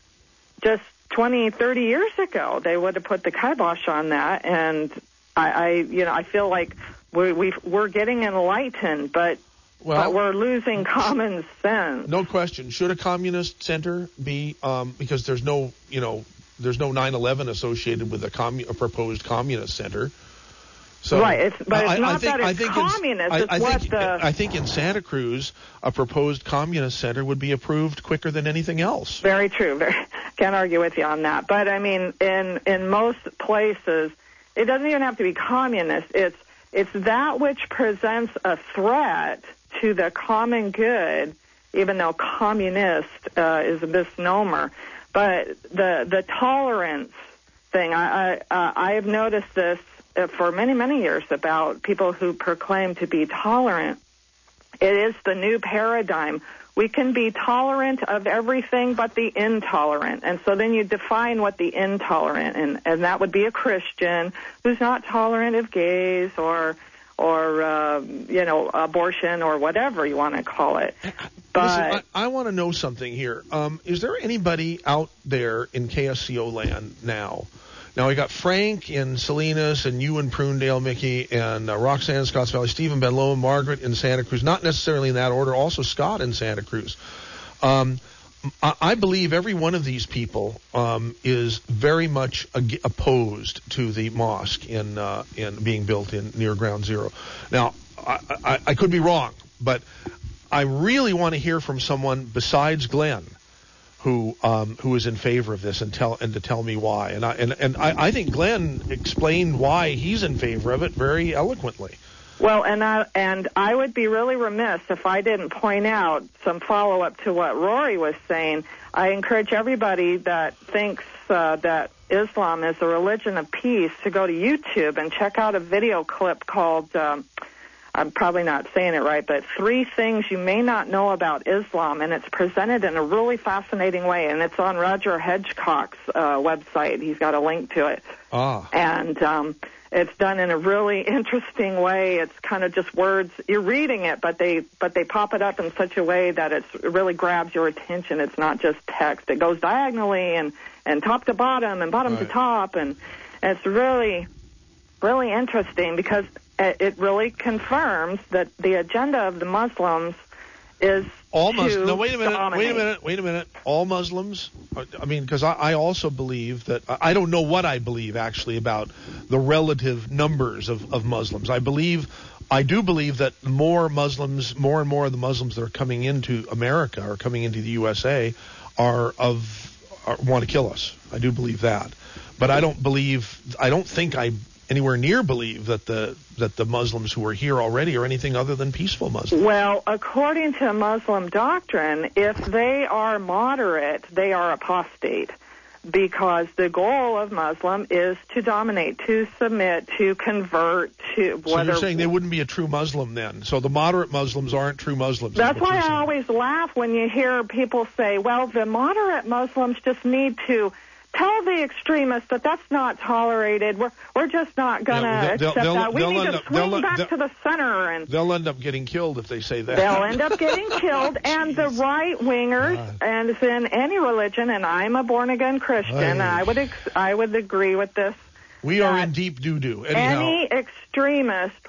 just twenty, thirty years ago? They would have put the kibosh on that. And I, I you know, I feel like we, we, we're getting enlightened, but, well, but we're losing common sense. No question. Should a communist center be, um, because there's no, you know, there's no nine eleven associated with a, commu- a proposed communist center. So, right, it's, but it's I, not I think, that it's I think communist. In, it's I, I what think, the... I think in Santa Cruz, a proposed communist center would be approved quicker than anything else. Very true. Very, can't argue with you on that. But, I mean, in, in most places, it doesn't even have to be communist. It's, it's that which presents a threat to the common good, even though communist uh, is a misnomer. But the, the tolerance thing, I, I, uh, I have noticed this for many, many years about people who proclaim to be tolerant. It is the new paradigm. We can be tolerant of everything but the intolerant. And so then you define what the intolerant, and, and that would be a Christian who's not tolerant of gays or, or uh, you know, abortion or whatever you want to call it. But Listen, I, I want to know something here. Um, is there anybody out there in K S C O land now? Now, we got Frank in Salinas and you in Prunedale, Mickey, and uh, Roxanne in Scotts Valley, Stephen Ben Lowe, Margaret in Santa Cruz, not necessarily in that order, also Scott in Santa Cruz. Um, I, I believe every one of these people um, is very much ag- opposed to the mosque in uh, in being built in near Ground Zero. Now, I, I, I could be wrong, but I really want to hear from someone besides Glenn who um, who is in favor of this and tell and to tell me why. And I and, and I, I think Glenn explained why he's in favor of it very eloquently. Well, and I and I would be really remiss if I didn't point out some follow up to what Rory was saying. I encourage everybody that thinks uh, that Islam is a religion of peace to go to YouTube and check out a video clip called. Um, I'm probably not saying it right, but Three Things You May Not Know About Islam, and it's presented in a really fascinating way, and it's on Roger Hedgecock's uh, website. He's got a link to it. Ah. And um, it's done in a really interesting way. It's kind of just words. You're reading it, but they but they pop it up in such a way that it's, it really grabs your attention. It's not just text. It goes diagonally and, and top to bottom and bottom right. to top, and, and it's really, really interesting because it really confirms that the agenda of the Muslims is all to Muslims. No, wait a minute. dominate. Wait a minute. Wait a minute. All Muslims. I mean, because I, I also believe that I don't know what I believe actually about the relative numbers of, of Muslims. I believe, I do believe that more Muslims, more and more of the Muslims that are coming into America or coming into the U S A, are of are, want to kill us. I do believe that, but I don't believe. I don't think I. anywhere near believe that the that the Muslims who are here already are anything other than peaceful Muslims. Well, according to Muslim doctrine, if they are moderate, they are apostate, because the goal of Muslim is to dominate, to submit, to convert, to So whether. you're saying they wouldn't be a true Muslim then? So the moderate Muslims aren't true Muslims. That's is what why you're I saying. always laugh when you hear people say, well, the moderate Muslims just need to tell the extremists that that's not tolerated. We're we're just not going to Yeah, they'll- accept they'll- that. We they'll need end to up- they'll- swing back they'll- to the center, and They'll end up getting killed if they say that. they'll end up getting killed. And the right-wingers, and it's in any religion, and I'm a born-again Christian, Aye. and I would ex- I would agree with this. We are in deep doo-doo. Anyhow, Any extremist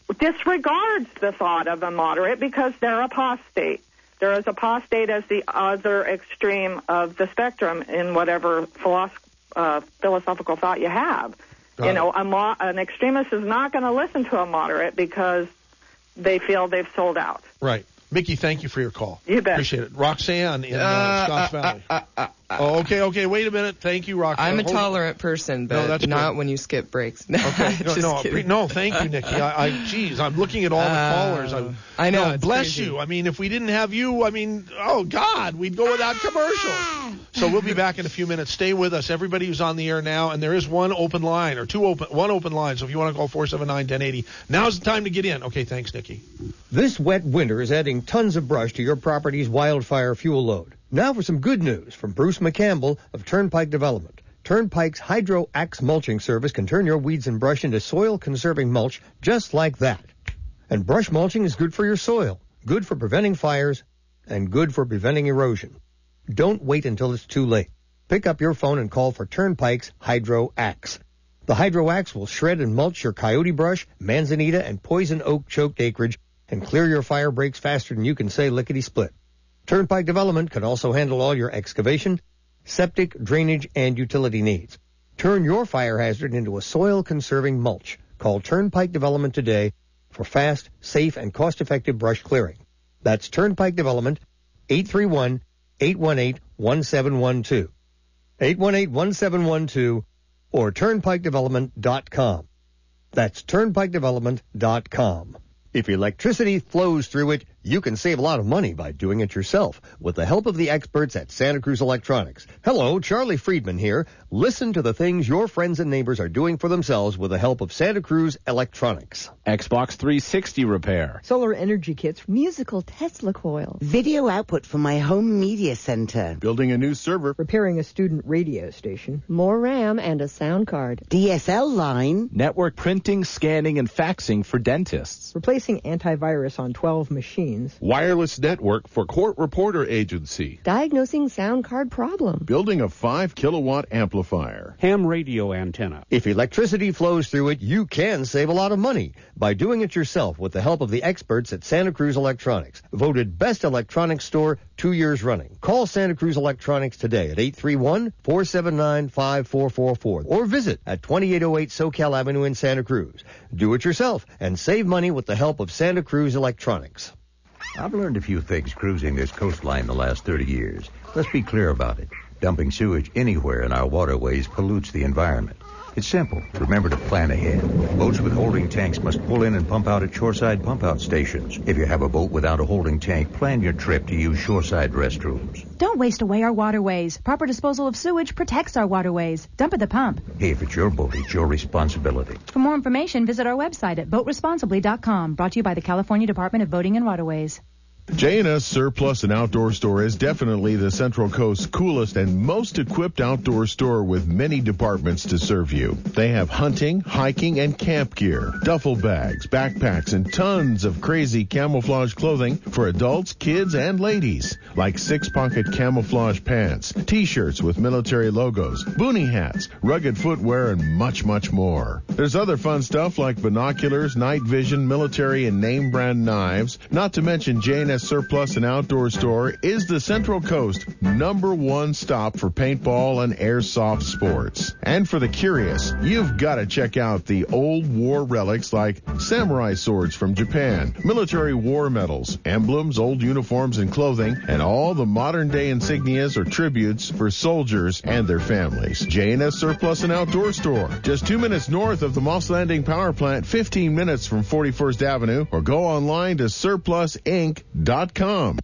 disregards the thought of a moderate because they're apostate. They're as apostate as the other extreme of the spectrum in whatever philosoph- uh, philosophical thought you have. Got you know, a mo- an extremist is not going to listen to a moderate because they feel they've sold out. Right. Mickey, thank you for your call. You bet. Appreciate it. Roxanne in uh, Uh, Scotts uh, Valley. uh, uh, uh, oh, okay, okay. Wait a minute. Thank you, Roxanne. I'm a Hold tolerant on. person, but no, that's not good. when you skip breaks. Okay. No, Just no, kidding. pre- no, thank you, Nikki. I, I, geez, I'm looking at all the Uh, callers. I'm, I know, no, it's bless crazy. you. I mean, if we didn't have you, I mean, oh, God, we'd go without commercials. So we'll be back in a few minutes. Stay with us, everybody who's on the air now, and there is one open line, or two open, one open line, so if you want to call four seven nine, one oh eight oh, now's the time to get in. Okay, thanks, Nikki. This wet winter is adding tons of brush to your property's wildfire fuel load. Now for some good news from Bruce McCampbell of Turnpike Development. Turnpike's Hydro Axe mulching service can turn your weeds and brush into soil-conserving mulch just like that. And brush mulching is good for your soil, good for preventing fires, and good for preventing erosion. Don't wait until it's too late. Pick up your phone and call for Turnpike's Hydro Axe. The Hydro Axe will shred and mulch your coyote brush, manzanita, and poison oak choked acreage and clear your fire breaks faster than you can say lickety-split. Turnpike Development can also handle all your excavation, septic, drainage, and utility needs. Turn your fire hazard into a soil-conserving mulch. Call Turnpike Development today for fast, safe, and cost-effective brush clearing. That's Turnpike Development, eight three one, eight one eight, one seven one two. eight one eight, one seven one two or turnpike development dot com. That's turnpike development dot com. If electricity flows through it, you can save a lot of money by doing it yourself with the help of the experts at Santa Cruz Electronics. Hello, Charlie Friedman here. Listen to the things your friends and neighbors are doing for themselves with the help of Santa Cruz Electronics. Xbox three sixty repair. Solar energy kits. Musical Tesla coils. Video output from my home media center. Building a new server. Repairing a student radio station. More RAM and a sound card. D S L line. Network printing, scanning, and faxing for dentists. Replacing antivirus on twelve machines. Wireless network for court reporter agency. Diagnosing sound card problem. Building a five kilowatt amplifier. Ham radio antenna. If electricity flows through it, you can save a lot of money by doing it yourself with the help of the experts at Santa Cruz Electronics. Voted best electronics store two years running. Call Santa Cruz Electronics today at eight three one, four seven nine, five four four four or visit at twenty-eight oh eight SoCal Avenue in Santa Cruz. Do it yourself and save money with the help of Santa Cruz Electronics. I've learned a few things cruising this coastline the last thirty years. Let's be clear about it. Dumping sewage anywhere in our waterways pollutes the environment. It's simple. Remember to plan ahead. Boats with holding tanks must pull in and pump out at shoreside pump-out stations. If you have a boat without a holding tank, plan your trip to use shoreside restrooms. Don't waste away our waterways. Proper disposal of sewage protects our waterways. Dump at the pump. Hey, if it's your boat, it's your responsibility. For more information, visit our website at boat responsibly dot com. Brought to you by the California Department of Boating and Waterways. J and S Surplus and Outdoor Store is definitely the Central Coast's coolest and most equipped outdoor store with many departments to serve you. They have hunting, hiking, and camp gear, duffel bags, backpacks, and tons of crazy camouflage clothing for adults, kids, and ladies, like six-pocket camouflage pants, T-shirts with military logos, boonie hats, rugged footwear, and much, much more. There's other fun stuff like binoculars, night vision, military, and name-brand knives, not to mention J and S Surplus and Outdoor Store is the Central Coast number one stop for paintball and airsoft sports. And for the curious, you've got to check out the old war relics like samurai swords from Japan, military war medals, emblems, old uniforms and clothing, and all the modern day insignias or tributes for soldiers and their families. J and S Surplus and Outdoor Store, just two minutes north of the Moss Landing Power Plant, fifteen minutes from forty-first Avenue, or go online to surplus inc dot com.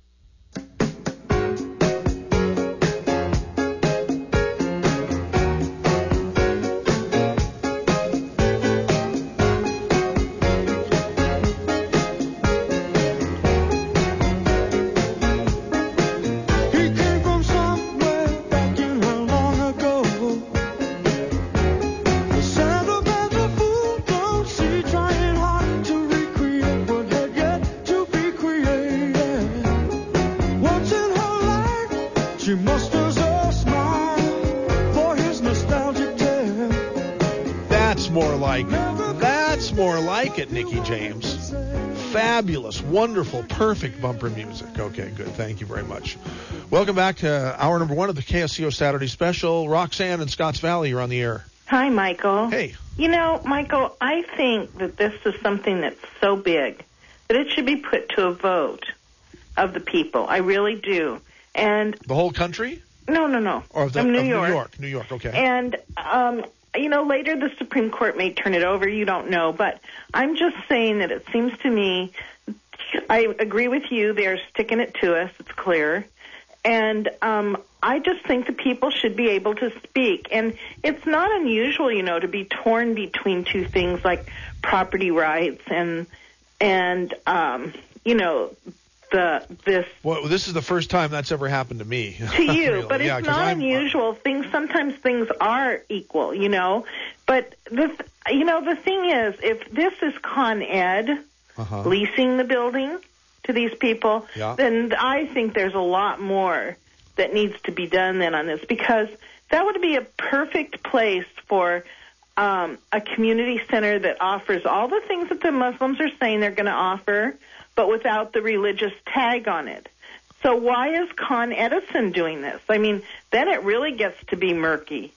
more like it, Nikki James. Fabulous, wonderful, perfect bumper music. Okay, good. Thank you very much. Welcome back to hour number one of the K S C O Saturday Special. Roxanne in Scotts Valley, you're on the air. Hi, Michael. Hey. You know, Michael, I think that this is something that's so big that it should be put to a vote of the people. I really do. And the whole country? No, no, no. Or of the, From New of York. New York. New York, okay. And, um, you know, later the Supreme Court may turn it over. You don't know. But I'm just saying that it seems to me, I agree with you. They're sticking it to us. It's clear. And um, I just think the people should be able to speak. And it's not unusual, you know, to be torn between two things like property rights and, and um, you know, the this. Well, this is the first time that's ever happened to me. To you, really. But it's yeah, not I'm, unusual. Things sometimes things are equal, you know. But this, you know, the thing is, if this is Con Ed uh-huh. leasing the building to these people, yeah. then I think there's a lot more that needs to be done then on this, because that would be a perfect place for um, a community center that offers all the things that the Muslims are saying they're going to offer, but without the religious tag on it. So why is Con Edison doing this? I mean, then it really gets to be murky.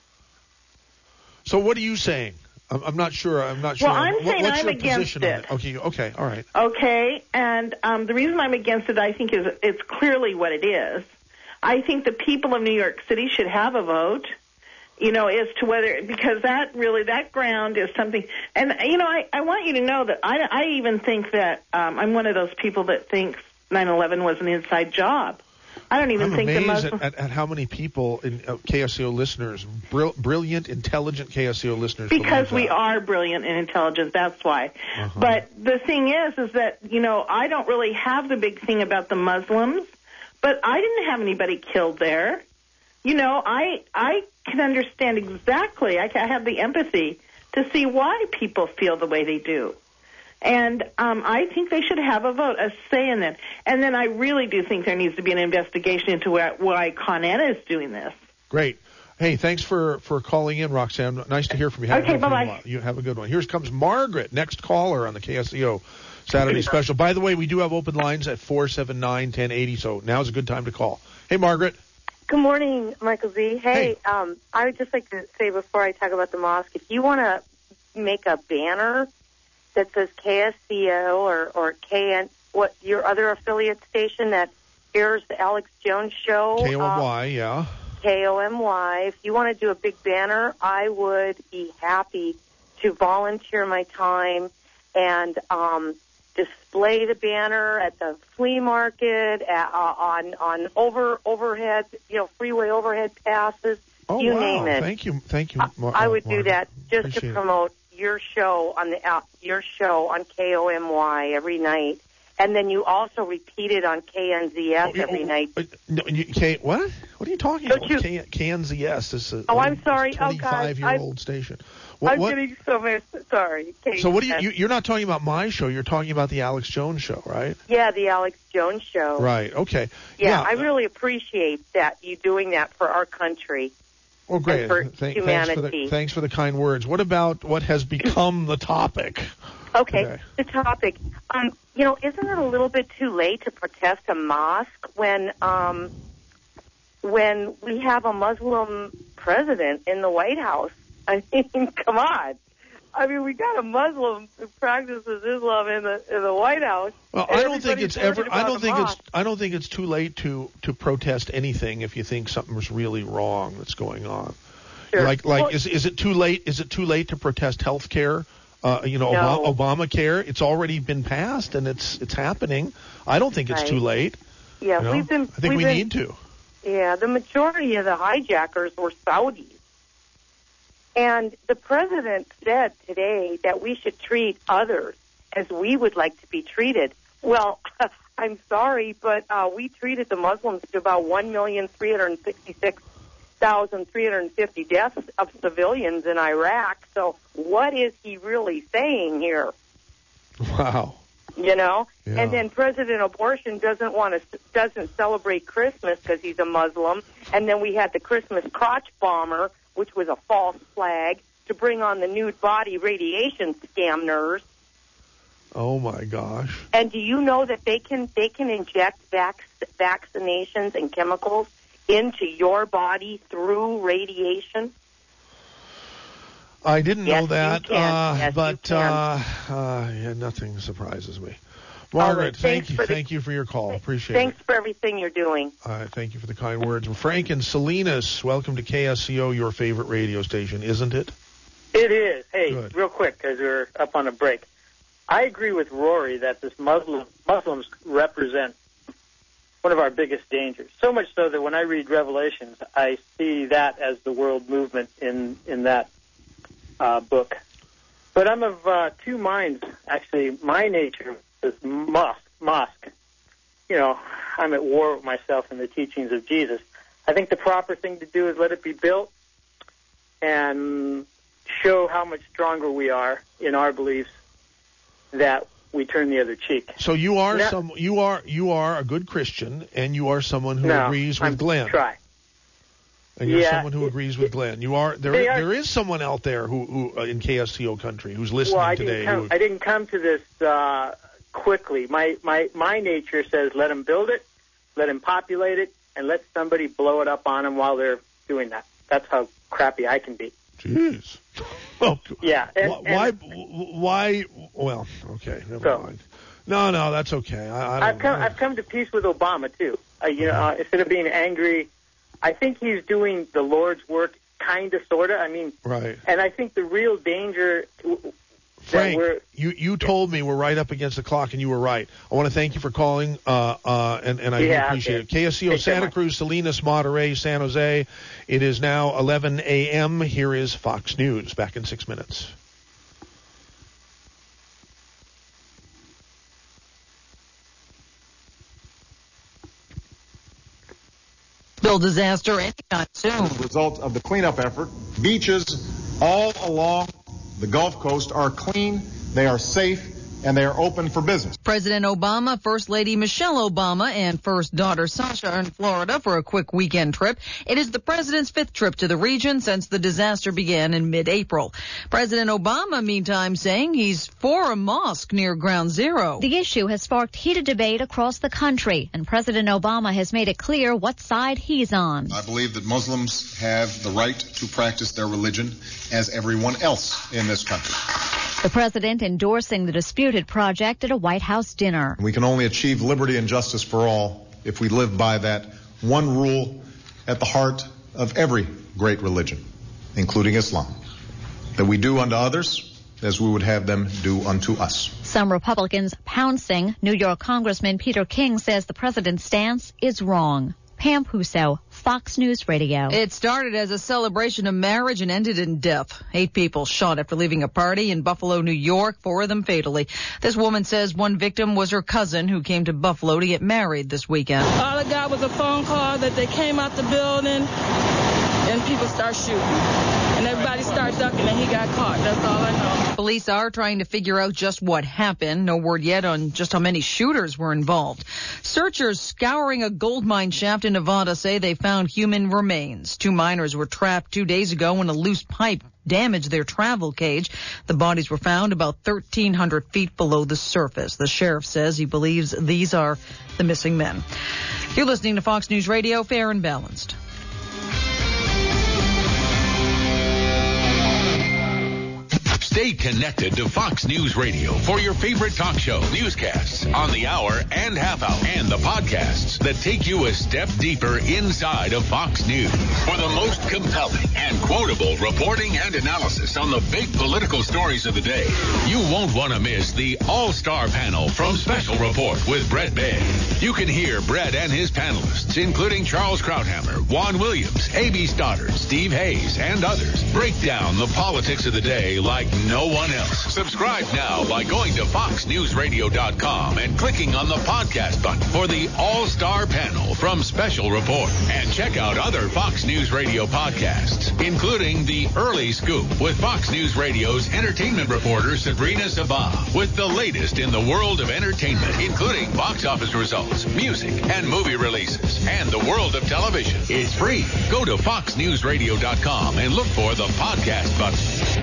So what are you saying? I'm, I'm not sure. I'm not sure. Well, I'm what, saying what's I'm your against position on it. it? Okay, okay, all right. Okay, and um, the reason I'm against it, I think, is it's clearly what it is. I think the people of New York City should have a vote, you know, as to whether, because that really, that ground is something, and, you know, I, I want you to know that I, I even think that um, I'm one of those people that thinks nine eleven was an inside job. I don't even I'm think the amazed Muslim... at, at how many people, in uh, K S C O listeners, brill, brilliant, intelligent K S C O listeners. Because we that. are brilliant and intelligent, that's why. Uh-huh. But the thing is, is that, you know, I don't really have the big thing about the Muslims, but I didn't have anybody killed there. You know, I I can understand exactly, I, I have the empathy to see why people feel the way they do. And um, I think they should have a vote, a say in it. And then I really do think there needs to be an investigation into why, why Con Ed is doing this. Great. Hey, thanks for, for calling in, Roxanne. Nice to hear from you. Okay, bye-bye. You have a good one. Here comes Margaret, next caller on the K S C O Saturday Special. By the way, we do have open lines at four seven nine, one oh eight oh, so now's a good time to call. Hey, Margaret. Good morning, Michael Z. Hey, Hey. Um, I would just like to say before I talk about the mosque, if you want to make a banner that says K S C O or, or K N, what your other affiliate station that airs the Alex Jones show. K O M Y, uh, yeah. K O M Y. If you want to do a big banner, I would be happy to volunteer my time and um, display the banner at the flea market, at, uh, on on over overhead, you know, freeway overhead passes. Oh, you wow. name it. Thank you. Thank you, Mar- I would Margaret. do that just Appreciate to it. promote your show on the uh, your show on K O M Y every night, and then you also repeat it on K N Z S Oh, yeah, every oh, night. uh, No, you, K, what? What are you talking Don't about? you- K, K N Z S. This is a Oh, I'm sorry. Oh, God. twenty-five-year-old station. What, I'm what? getting so much. Sorry. K So what do you, you? You're not talking about my show. You're talking about the Alex Jones show, right? Yeah, the Alex Jones show. Right. Okay. Yeah, I really appreciate that you doing that for our country. Well, great. and for Thank- thanks, for the, humanity. thanks for the kind words. What about what has become the topic? Okay, today? the topic. Um, you know, isn't it a little bit too late to protest a mosque when um, when we have a Muslim president in the White House? I mean, come on. I mean, we got a Muslim who practices Islam in the in the White House. Well, and I don't think everybody's it's ever. worried I about don't the think mosque. it's. I don't think it's too late to to protest anything if you think something's really wrong that's going on. Sure. Like like Well- is is it too late? Is it too late to protest health care? Uh, you know, No. Obama, Obamacare. It's already been passed and it's it's happening. I don't think it's Right. too late. Yeah, you know? we've been. I think we've we been, need to. Yeah, the majority of the hijackers were Saudis. And the president said today that we should treat others as we would like to be treated. Well, I'm sorry, but uh, we treated the Muslims to about one million three hundred sixty-six thousand three hundred fifty deaths of civilians in Iraq. So what is he really saying here? Wow. You know, Yeah. and then President Abortion doesn't want to doesn't celebrate Christmas because he's a Muslim, and then we had the Christmas crotch bomber, which was a false flag. to bring on the nude body radiation scam nurse. Oh my gosh! And do you know that they can they can inject vac- vaccinations and chemicals into your body through radiation? I didn't yes, know that, you can. uh, yes, but you can. uh, uh, yeah, nothing surprises me. Margaret, right, thank you, for the, thank you for your call. Appreciate thanks it. Thanks for everything you're doing. Uh, thank you for the kind words. Frank and Salinas, welcome to K S C O, your favorite radio station, isn't it? It is. Hey, Good. real quick, because we're up on a break. I agree with Rory that this Muslim Muslims represent one of our biggest dangers. So much so that when I read Revelations, I see that as the world movement in in that uh, book. But I'm of uh, two minds. Actually, my nature is mosque. Mosque. You know, I'm at war with myself and the teachings of Jesus. I think the proper thing to do is let it be built and show how much stronger we are in our beliefs, that we turn the other cheek. So you are No. some you are you are a good Christian, and you are someone who No, agrees with I'm Glenn. Try. And you're Yeah. someone who agrees with Glenn. You are there. They are- There is someone out there who, who uh, in K S C O country who's listening Well, I today. didn't come. who, I didn't come to this uh, quickly. My my my nature says let them build it, let them populate it, and let somebody blow it up on them while they're doing that. That's how crappy I can be. Jeez. Oh, Yeah. And, why? and Why? Well, okay, never So- mind. No, no, that's okay. I, I don't I've come. know. I've come to peace with Obama too. Uh, you know, uh, instead of being angry, I think he's doing the Lord's work, kind of, sort of. I mean, Right. and I think the real danger w- that Frank, we're you, you told me we're right up against the clock, and you were right. I want to thank you for calling, uh, uh, and, and I do Yeah, appreciate okay. it. K S C O, Take care, Santa Mike. Cruz, Salinas, Monterey, San Jose. It is now eleven a.m. Here is Fox News. Back in six minutes. Bill disaster anytime soon. As a result of the cleanup effort, beaches all along the Gulf Coast are clean, they are safe, and they are open for business. President Obama, First Lady Michelle Obama, and first daughter Sasha are in Florida for a quick weekend trip. It is the president's fifth trip to the region since the disaster began in mid-April. President Obama, meantime, saying he's for a mosque near Ground Zero. The issue has sparked heated debate across the country, and President Obama has made it clear what side he's on. I believe that Muslims have the right to practice their religion as everyone else in this country. The president endorsing the disputed project at a White House dinner. We can only achieve liberty and justice for all if we live by that one rule at the heart of every great religion, including Islam, that we do unto others as we would have them do unto us. Some Republicans pouncing. New York Congressman Peter King says the president's stance is wrong. Pam Puso, Fox News Radio. It started as a celebration of marriage and ended in death. Eight people shot after leaving a party in Buffalo, New York, four of them fatally. This woman says one victim was her cousin who came to Buffalo to get married this weekend. All I got was a phone call that they came out the building and people start shooting. And everybody started ducking and he got caught. That's all I know. Police are trying to figure out just what happened. No word yet on just how many shooters were involved. Searchers scouring a gold mine shaft in Nevada say they found human remains. Two miners were trapped two days ago when a loose pipe damaged their travel cage. The bodies were found about thirteen hundred feet below the surface. The sheriff says he believes these are the missing men. You're listening to Fox News Radio, fair and balanced. Stay connected to Fox News Radio for your favorite talk show, newscasts on the hour and half hour, and the podcasts that take you a step deeper inside of Fox News. For the most compelling and quotable reporting and analysis on the big political stories of the day, you won't want to miss the All-Star Panel from Special Report with Brett Baer. You can hear Brett and his panelists, including Charles Krauthammer, Juan Williams, A B Stoddard, Steve Hayes, and others, break down the politics of the day like no one else. Subscribe now by going to fox news radio dot com and clicking on the podcast button for the All-Star Panel from Special Report. And check out other Fox News Radio podcasts, including The Early Scoop with Fox News Radio's entertainment reporter Sabrina Sabah, with the latest in the world of entertainment, including box office results, music, and movie releases, and the world world of television is free. Go to fox news radio dot com and look for the podcast button.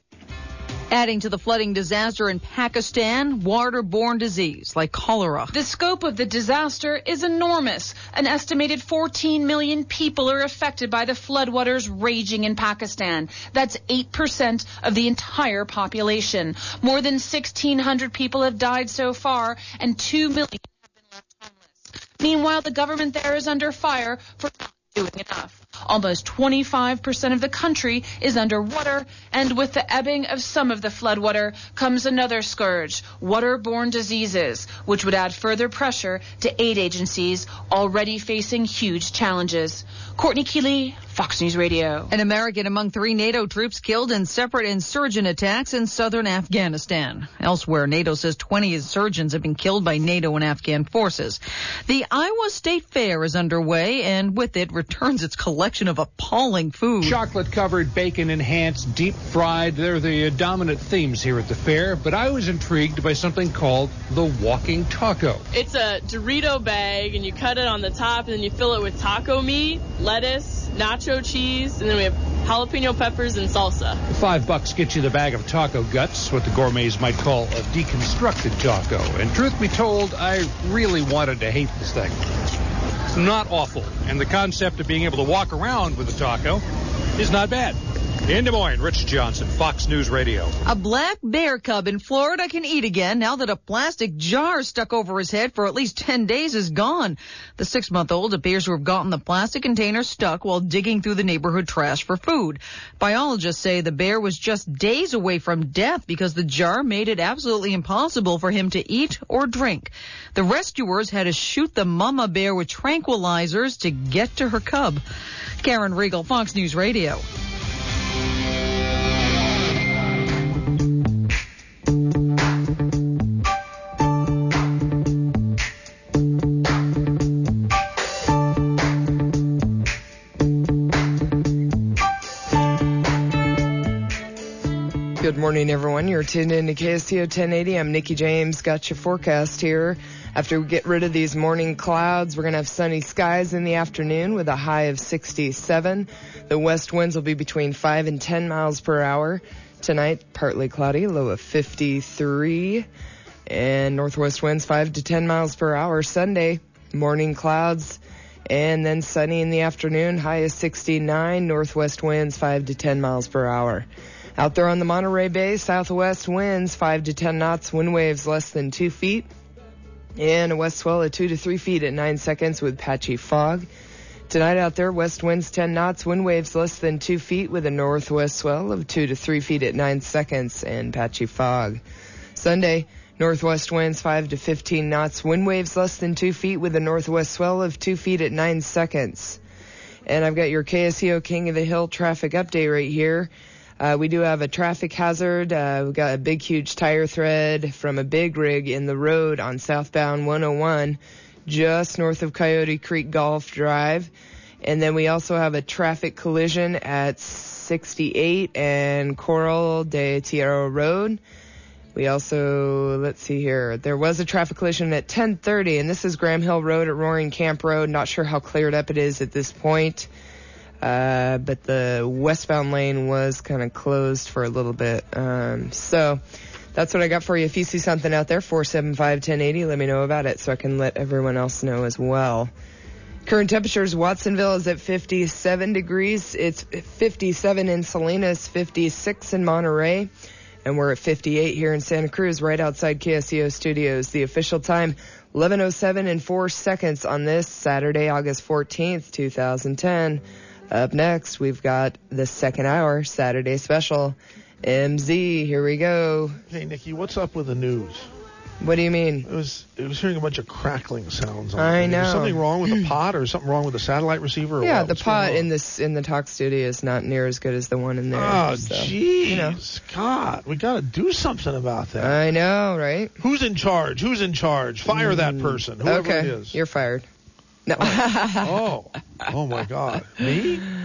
Adding to the flooding disaster in Pakistan, waterborne disease like cholera. The scope of the disaster is enormous. An estimated fourteen million people are affected by the floodwaters raging in Pakistan. That's eight percent of the entire population. More than sixteen hundred people have died so far, and two million have been left homeless. Meanwhile, the government there is under fire for not doing enough. Almost twenty-five percent of the country is underwater, and with the ebbing of some of the floodwater comes another scourge, waterborne diseases, which would add further pressure to aid agencies already facing huge challenges. Courtney Keeley, Fox News Radio. An American among three NATO troops killed in separate insurgent attacks in southern Afghanistan. Elsewhere, NATO says twenty insurgents have been killed by NATO and Afghan forces. The Iowa State Fair is underway, and with it returns its collection of appalling food. Chocolate-covered, bacon-enhanced, deep-fried, they're the uh, dominant themes here at the fair, but I was intrigued by something called the walking taco. It's a Dorito bag, and you cut it on the top, and then you fill it with taco meat, lettuce, nacho cheese, and then we have jalapeno peppers and salsa. Five bucks gets you the bag of taco guts, what the gourmets might call a deconstructed taco. And truth be told, I really wanted to hate this thing. It's not awful, and the concept of being able to walk around with a taco is not bad. In Des Moines, Rich Johnson, Fox News Radio. A black bear cub in Florida can eat again now that a plastic jar stuck over his head for at least ten days is gone. The six-month-old appears to have gotten the plastic container stuck while digging through the neighborhood trash for food. Biologists say the bear was just days away from death because the jar made it absolutely impossible for him to eat or drink. The rescuers had to shoot the mama bear with tranquilizers to get to her cub. Karen Riegel, Fox News Radio. Good morning, everyone. You're tuned in to K S C O ten eighty. I'm Nikki James. Got your forecast here. After we get rid of these morning clouds, we're going to have sunny skies in the afternoon with a high of sixty-seven. The west winds will be between five and ten miles per hour. Tonight, partly cloudy, low of fifty-three. And northwest winds five to ten miles per hour. Sunday, morning clouds and then sunny in the afternoon, high of sixty-nine. Northwest winds five to ten miles per hour. Out there on the Monterey Bay, southwest winds five to ten knots, wind waves less than two feet, and a west swell of two to three feet at nine seconds with patchy fog. Tonight out there, west winds ten knots, wind waves less than two feet with a northwest swell of two to three feet at nine seconds and patchy fog. Sunday, northwest winds five to fifteen knots, wind waves less than two feet with a northwest swell of two feet at nine seconds. And I've got your K S C O King of the Hill traffic update right here. Uh, we do have a traffic hazard. Uh, we've got a big, huge tire thread from a big rig in the road on southbound one oh one, just north of Coyote Creek Golf Drive. And then we also have a traffic collision at sixty-eight and Coral de Tierra Road. We also, let's see here, there was a traffic collision at ten thirty, and this is Graham Hill Road at Roaring Camp Road. Not sure how cleared up it is at this point. Uh, but the westbound lane was kind of closed for a little bit. Um, so that's what I got for you. If you see something out there, four seven five, one oh eight oh, let me know about it so I can let everyone else know as well. Current temperatures, Watsonville is at fifty-seven degrees. It's fifty-seven in Salinas, fifty-six in Monterey. And we're at fifty-eight here in Santa Cruz, right outside K S C O Studios. The official time, eleven oh seven and four seconds on this Saturday, August fourteenth, two thousand ten. Up next, we've got the second hour Saturday special. M Z, here we go. Hey, Nikki, what's up with the news? What do you mean? It was it was hearing a bunch of crackling sounds. On I the know. Is something wrong with the pod, or something wrong with the satellite receiver? Or yeah, what? the What's pod in this in the talk studio is not near as good as the one in there. Oh, so, jeez, you know. God, we got to do something about that. I know, right? Who's in charge? Who's in charge? Fire mm. that person, whoever okay. it is. You're fired. No. oh. oh, oh my God, me?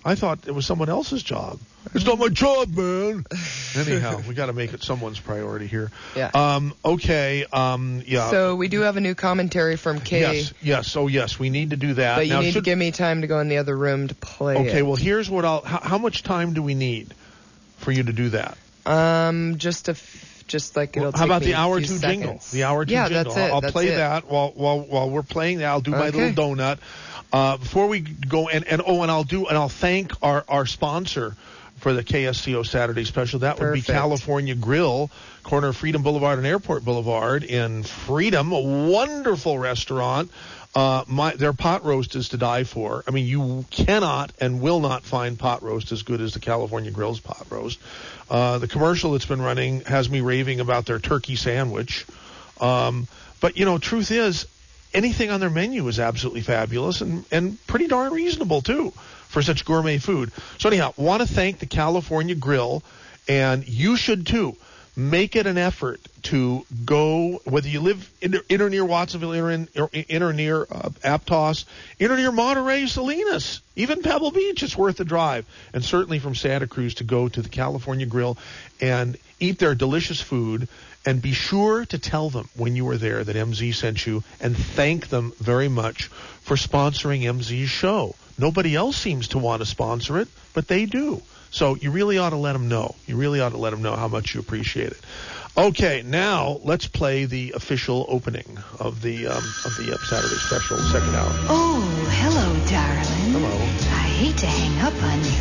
I thought it was someone else's job. It's not my job, man. Anyhow, we got to make it someone's priority here. Yeah. Um, okay. Um, yeah. So we do have a new commentary from Kay. Yes. Yes. Oh, yes. We need to do that. But you now, need should... to give me time to go in the other room to play Okay. it. Well, here's what I'll. How, how much time do we need for you to do that? Um, just a. F- Just like it'll well, take how about me the hour a few two seconds. jingle? The hour two yeah, jingle. that's it. I'll that's play it. that while while while we're playing that. I'll do my Okay. little donut. Uh, before we go and, and oh and I'll do and I'll thank our, our sponsor for the K S C O Saturday Special. That would Perfect. be California Grill, corner of Freedom Boulevard and Airport Boulevard in Freedom. A wonderful restaurant. Uh, my, their pot roast is to die for. I mean, you cannot and will not find pot roast as good as the California Grill's pot roast. Uh, the commercial that's been running has me raving about their turkey sandwich. Um, but, you know, truth is, anything on their menu is absolutely fabulous and, and pretty darn reasonable, too, for such gourmet food. So, anyhow, want to thank the California Grill, and you should, too. Make it an effort to go, whether you live in, in or near Watsonville, in or, in, or, in or near uh, Aptos, in or near Monterey, Salinas, even Pebble Beach, it's worth the drive. And certainly from Santa Cruz to go to the California Grill and eat their delicious food. And be sure to tell them when you were there that M Z sent you, and thank them very much for sponsoring M Z's show. Nobody else seems to want to sponsor it, but they do. So you really ought to let them know. You really ought to let them know how much you appreciate it. Okay, now let's play the official opening of the um, of the uh, Saturday Special, second hour. Oh, hello, darling. Hello. I hate to hang up on you,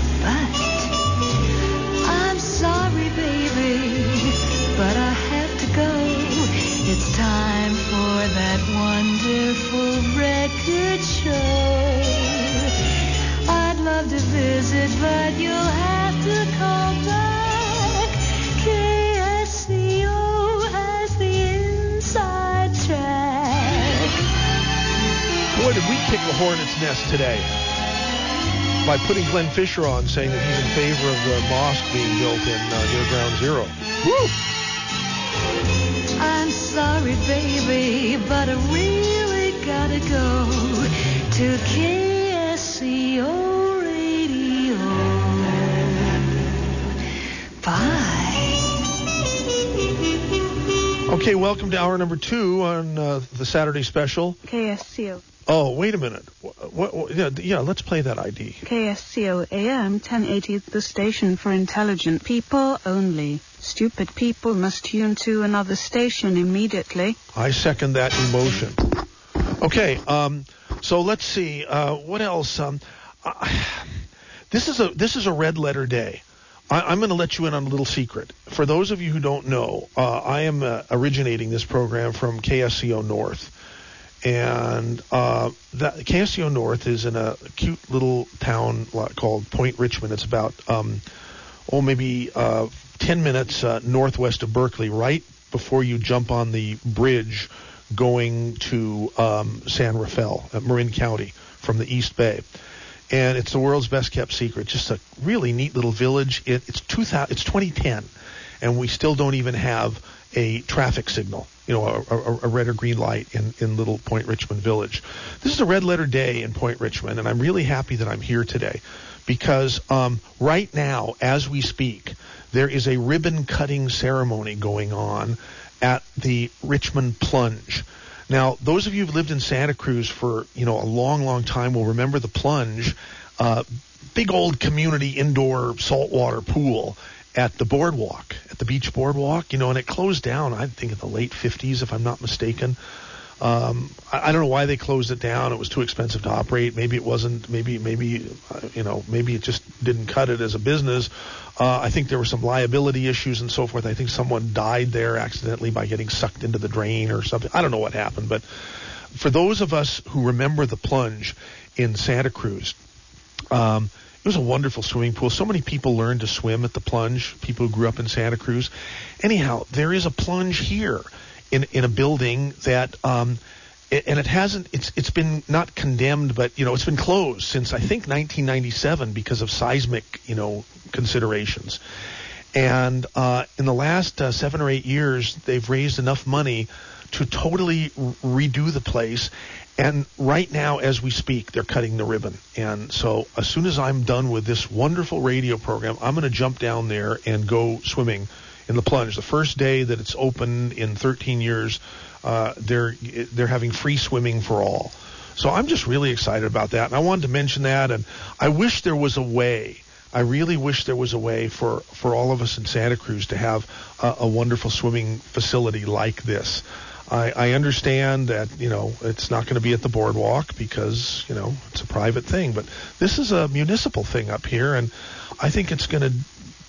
but I'm sorry, baby, but I have to go. It's time for that wonderful record show. I'd love to visit, but you'll have to call back. K S C O has the inside track. Boy, did we kick a hornet's nest today by putting Glenn Fisher on, saying that he's in favor of the mosque being built in uh, near Ground Zero. Woo! I'm sorry, baby, but I really gotta go to K S C O Radio. Bye. Okay, welcome to hour number two on uh, the Saturday Special. K S C O. Oh, wait a minute. What, what, what, yeah, yeah, let's play that I D. K S C O A M ten eighty, the station for intelligent people only. Stupid people must tune to another station immediately. I second that emotion. Okay, um, so let's see. Uh, what else? Um, uh, this is a this is a red letter day. I, I'm going to let you in on a little secret. For those of you who don't know, uh, I am uh, originating this program from K S C O North. And uh, that, K S C O North is in a cute little town called Point Richmond. It's about, um, oh, maybe uh, ten minutes uh, northwest of Berkeley, right before you jump on the bridge going to um, San Rafael, at Marin County, from the East Bay. And it's the world's best kept secret. Just a really neat little village. It, it's two thousand, it's twenty ten, and we still don't even have a traffic signal, you know, a, a, a red or green light in, in little Point Richmond Village. This is a red letter day in Point Richmond, and I'm really happy that I'm here today because um, right now, as we speak, there is a ribbon cutting ceremony going on at the Richmond Plunge. Now, those of you who've lived in Santa Cruz for, you know, a long, long time will remember the Plunge, uh, big old community indoor saltwater pool at the boardwalk, at the beach boardwalk, you know, and it closed down, I think, in the late fifties, if I'm not mistaken. Um, I, I don't know why they closed it down. It was too expensive to operate. Maybe it wasn't. Maybe, maybe, uh, you know, maybe it just didn't cut it as a business. Uh, I think there were some liability issues and so forth. I think someone died there accidentally by getting sucked into the drain or something. I don't know what happened, but for those of us who remember the Plunge in Santa Cruz, um, it was a wonderful swimming pool. So many people learned to swim at the Plunge, people who grew up in Santa Cruz. Anyhow, there is a Plunge here in in a building that, um, and it hasn't, it's it's been not condemned, but, you know, it's been closed since, I think, nineteen ninety-seven because of seismic, you know, considerations. And uh, in the last uh, seven or eight years, they've raised enough money to totally r- redo the place And right now, as we speak, they're cutting the ribbon. And so as soon as I'm done with this wonderful radio program, I'm going to jump down there and go swimming in the plunge. The first day that it's open in thirteen years, uh, they're they're having free swimming for all. So I'm just really excited about that. And I wanted to mention that. And I wish there was a way. I really wish there was a way for, for all of us in Santa Cruz to have a, a wonderful swimming facility like this. I, I understand that, you know, it's not going to be at the boardwalk because, you know, it's a private thing. But this is a municipal thing up here, and I think it's going to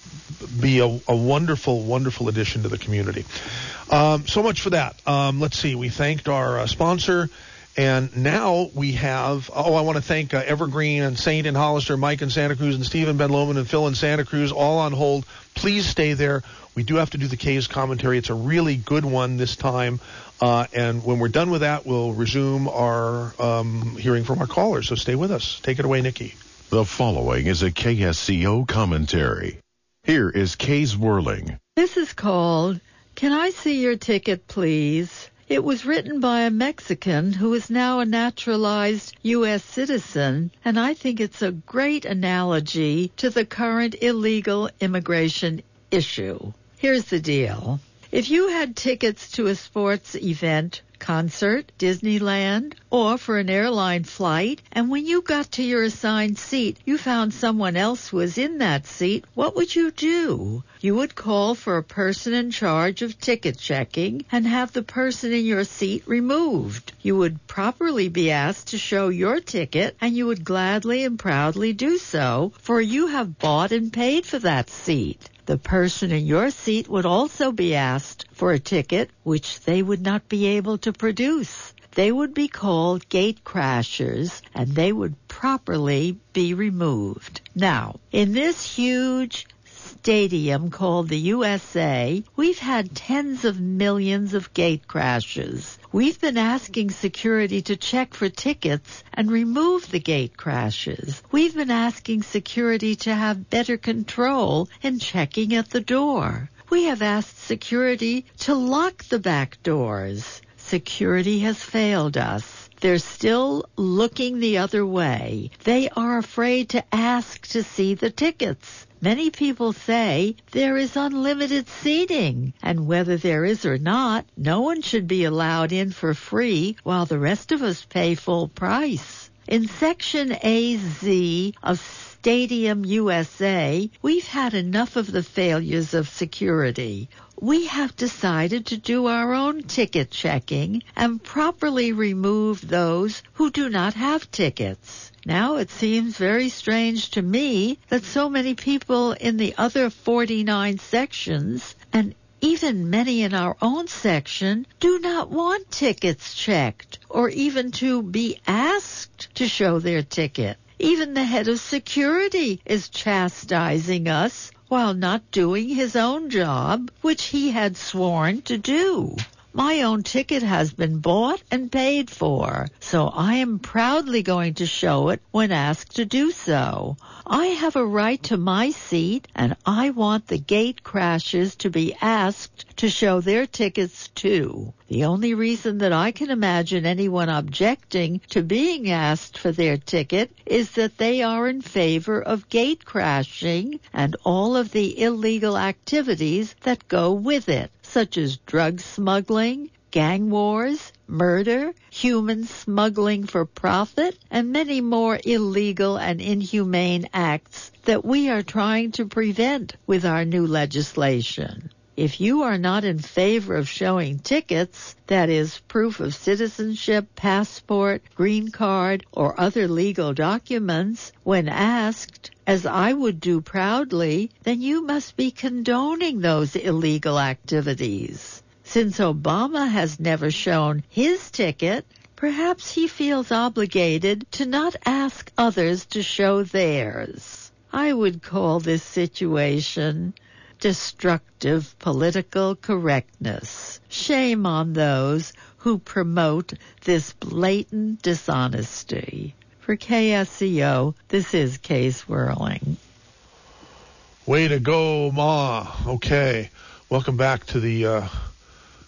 be a, a wonderful, wonderful addition to the community. Um, so much for that. Um, let's see. We thanked our uh, sponsor. And now we have, oh, I want to thank uh, Evergreen and Saint in Hollister, Mike in Santa Cruz, and Stephen Ben Lomond and Phil in Santa Cruz, all on hold. Please stay there. We do have to do the K's commentary. It's a really good one this time. Uh, and when we're done with that, we'll resume our um, hearing from our callers. So stay with us. Take it away, Nikki. The following is a K S C O commentary. Here is Kay's Whirling. This is called, Can I See Your Ticket, Please? It was written by a Mexican who is now a naturalized U S citizen, and I think it's a great analogy to the current illegal immigration issue. Here's the deal. If you had tickets to a sports event, concert, Disneyland, or for an airline flight, and when you got to your assigned seat, you found someone else was in that seat, what would you do? You would call for a person in charge of ticket checking and have the person in your seat removed. You would properly be asked to show your ticket, and you would gladly and proudly do so, for you have bought and paid for that seat. The person in your seat would also be asked for a ticket, which they would not be able to produce. They would be called gate crashers, and they would properly be removed. Now, in this huge stadium called the U S A, we've had tens of millions of gate crashes. We've been asking security to check for tickets and remove the gate crashes. We've been asking security to have better control in checking at the door. We have asked security to lock the back doors. Security has failed us. They're still looking the other way. They are afraid to ask to see the tickets. Many people say there is unlimited seating, and whether there is or not, no one should be allowed in for free while the rest of us pay full price. In Section A Z of Stadium U S A, we've had enough of the failures of security. We have decided to do our own ticket checking and properly remove those who do not have tickets. Now it seems very strange to me that so many people in the other forty-nine sections, and even many in our own section, do not want tickets checked or even to be asked to show their ticket. Even the head of security is chastising us while not doing his own job, which he had sworn to do. My own ticket has been bought and paid for, so I am proudly going to show it when asked to do so. I have a right to my seat, and I want the gate crashers to be asked to show their tickets too. The only reason that I can imagine anyone objecting to being asked for their ticket is that they are in favor of gate crashing and all of the illegal activities that go with it, such as drug smuggling, gang wars, murder, human smuggling for profit, and many more illegal and inhumane acts that we are trying to prevent with our new legislation. If you are not in favor of showing tickets, that is, proof of citizenship, passport, green card, or other legal documents, when asked, as I would do proudly, then you must be condoning those illegal activities. Since Obama has never shown his ticket, perhaps he feels obligated to not ask others to show theirs. I would call this situation destructive political correctness. Shame on those who promote this blatant dishonesty. For K S E O, this is Kay's Whirling. Way to go, Ma. Okay. Welcome back to the uh,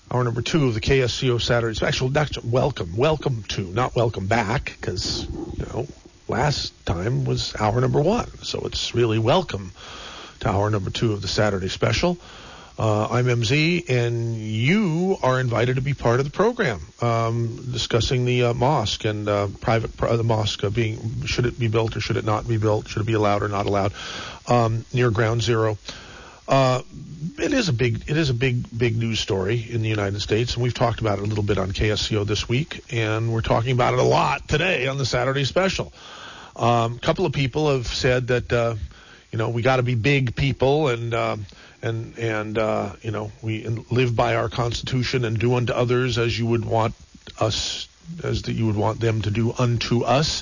Hour number two of the K S C O Saturday Special. Not welcome, welcome to, not welcome back, because, you know, last time was hour number one. So it's really welcome to hour number two of the Saturday Special. Uh, I'm M Z, and you are invited to be part of the program, um, discussing the uh, mosque and uh, private uh, the mosque uh, being, should it be built or should it not be built? Should it be allowed or not allowed? Um, near Ground Zero. Uh, it is a big, it is a big, big news story in the United States, and we've talked about it a little bit on K S C O this week, and we're talking about it a lot today on the Saturday Special. Um, a couple of people have said that, uh, you know, we got to be big people, and uh, and and uh, you know, we live by our Constitution and do unto others as you would want us, as that you would want them to do unto us,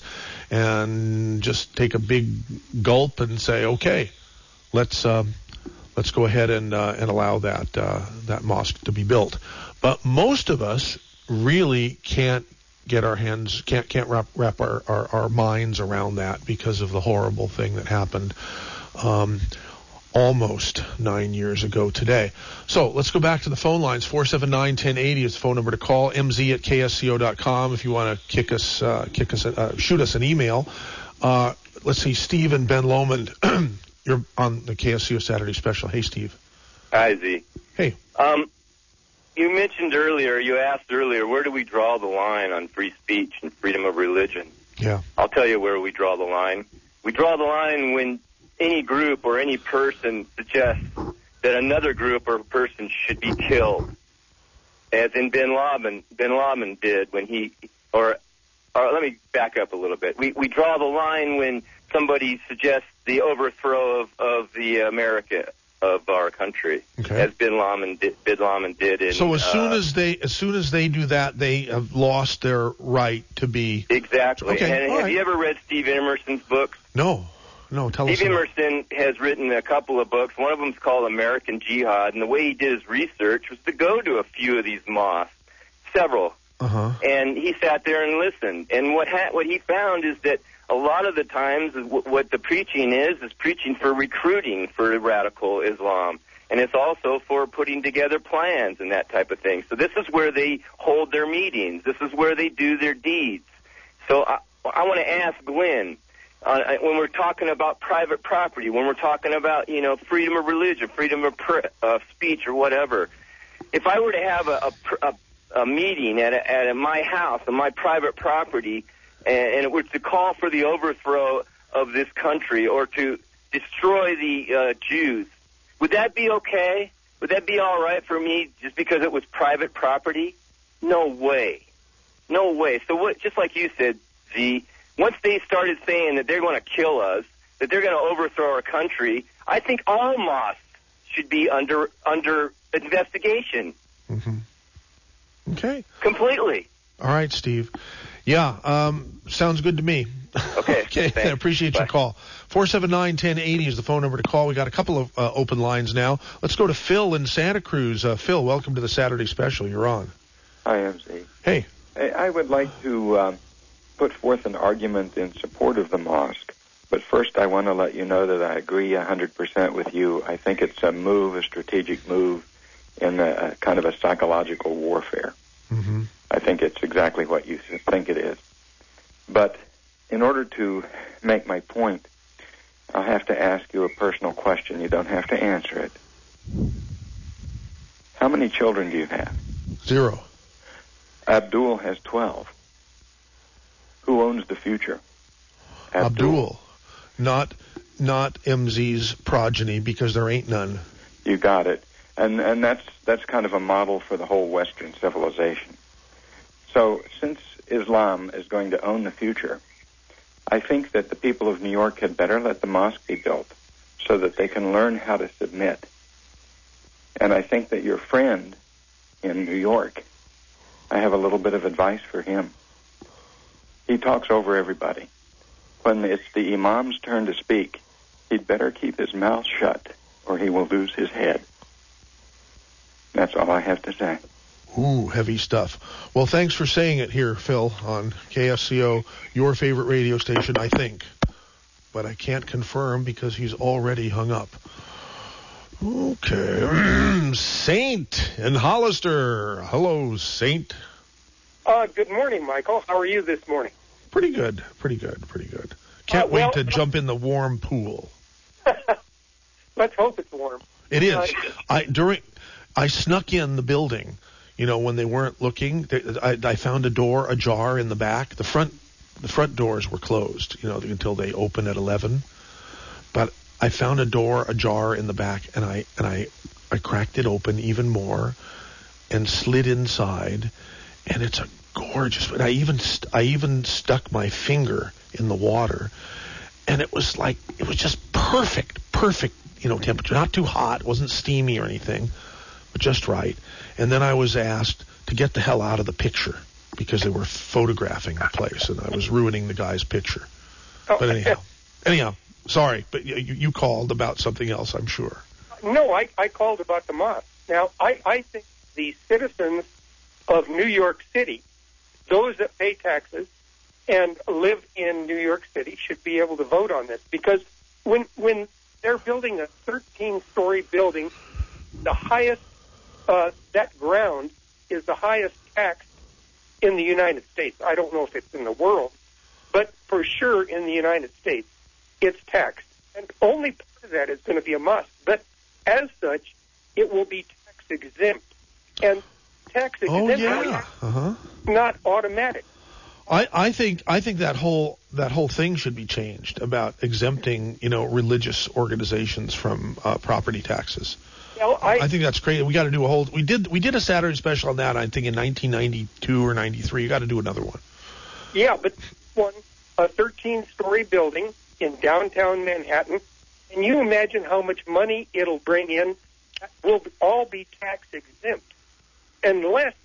and just take a big gulp and say, okay, let's. Uh, Let's go ahead and uh, and allow that uh, that mosque to be built. But most of us really can't get our hands can't can't wrap wrap our, our, our minds around that because of the horrible thing that happened um, almost nine years ago today. So let's go back to the phone lines. four seven nine, one zero eight zero is the phone number to call. M Z at K S C O dot com if you want to kick us uh, kick us uh, shoot us an email. Uh, let's see, Steve and Ben Lomond. You're on the K S C O Saturday Special. Hey, Steve. Hi, Z. Hey. Um, you mentioned earlier, you asked earlier, where do we draw the line on free speech and freedom of religion? Yeah. I'll tell you where we draw the line. We draw the line when any group or any person suggests that another group or person should be killed, as in Bin Laden, Bin Laden did when he, or, or let me back up a little bit. We we draw the line when somebody suggests the overthrow of, of the America of our country, okay. as Bin Laden did, Bin Laden did in. So as soon uh, as they as soon as they do that, they have lost their right to be. Exactly. Okay. And All have right. you ever read Steve Emerson's books? No, no. Tell Steve us. about- Emerson has written a couple of books. One of them's called American Jihad, and the way he did his research was to go to a few of these mosques, several, Uh-huh. and he sat there and listened. And what ha- what he found is that a lot of the times w- what the preaching is is preaching for recruiting for radical Islam, and it's also for putting together plans and that type of thing. So this is where they hold their meetings. This is where they do their deeds. So I, I want to ask Glenn, uh, when we're talking about private property, when we're talking about, you know, freedom of religion, freedom of pre- uh, speech or whatever, if I were to have a, a, a, a meeting at, a, at a, my house, on my private property, and it was to call for the overthrow of this country or to destroy the uh, Jews, would that be okay? Would that be all right for me just because it was private property? No way. No way. So what? Just like you said, Z, once they started saying that they're going to kill us, that they're going to overthrow our country, I think all mosques should be under under investigation. Mm-hmm. Okay. Completely. All right, Steve. Yeah, um, sounds good to me. Okay. Okay, I appreciate Bye. your call. four seven nine, one zero eight zero is the phone number to call. We got a couple of uh, open lines now. Let's go to Phil in Santa Cruz. Uh, Phil, welcome to the Saturday Special. You're on. Hi, M Z. Hey. Hey, I would like to um, put forth an argument in support of the mosque. But first, I want to let you know that I agree one hundred percent with you. I think it's a move, a strategic move in a, a kind of a psychological warfare. Mm-hmm. I think it's exactly what you think it is. But in order to make my point, I'll have to ask you a personal question. You don't have to answer it. How many children do you have? Zero. Abdul has twelve. Who owns the future? Abdul. Abdul. Not not M Z's progeny, because there ain't none. You got it. And and that's that's kind of a model for the whole Western civilization. So since Islam is going to own the future, I think that the people of New York had better let the mosque be built so that they can learn how to submit. And I think that your friend in New York, I have a little bit of advice for him. He talks over everybody. When it's the imam's turn to speak, he'd better keep his mouth shut or he will lose his head. That's all I have to say. Ooh, heavy stuff. Well, thanks for saying it here, Phil, on K S C O, your favorite radio station, I think. But I can't confirm because he's already hung up. Okay. Saint in Hollister. Hello, Saint. Uh, good morning, Michael. How are you this morning? Pretty good. Pretty good. Pretty good. Can't Uh, well, wait to jump in the warm pool. Let's hope it's warm. It is. Uh, I during I snuck in the building, you know, when they weren't looking. I, I found a door ajar in the back. The front the front doors were closed, you know, until they open at eleven. But I found a door ajar in the back, and I and I I cracked it open even more, and slid inside, and it's a gorgeous. And I even st- I even stuck my finger in the water, and it was like it was just perfect, perfect. You know, temperature, not too hot, wasn't steamy or anything, but just right. And then I was asked to get the hell out of the picture because they were photographing the place, and I was ruining the guy's picture. Oh, but anyhow, anyhow, sorry, but you, you called about something else, I'm sure. No, I, I called about the mosque. Now, I, I think the citizens of New York City, those that pay taxes and live in New York City, should be able to vote on this, because when when they're building a thirteen-story building, the highest, uh, that ground is the highest tax in the United States. I don't know if it's in the world, but for sure in the United States, it's taxed. And only part of that is going to be a must. But as such, it will be tax exempt. And tax exempt Oh, yeah. Uh-huh. is not automatic. I, I think I think that whole that whole thing should be changed about exempting, you know, religious organizations from uh, property taxes. Well, I, I think that's great. We got to do a whole. We did we did a Saturday special on that. I think in nineteen ninety-two or ninety-three. You got to do another one. Yeah, but one a thirteen-story building in downtown Manhattan. Can you imagine how much money it'll bring in? Will all be tax exempt, unless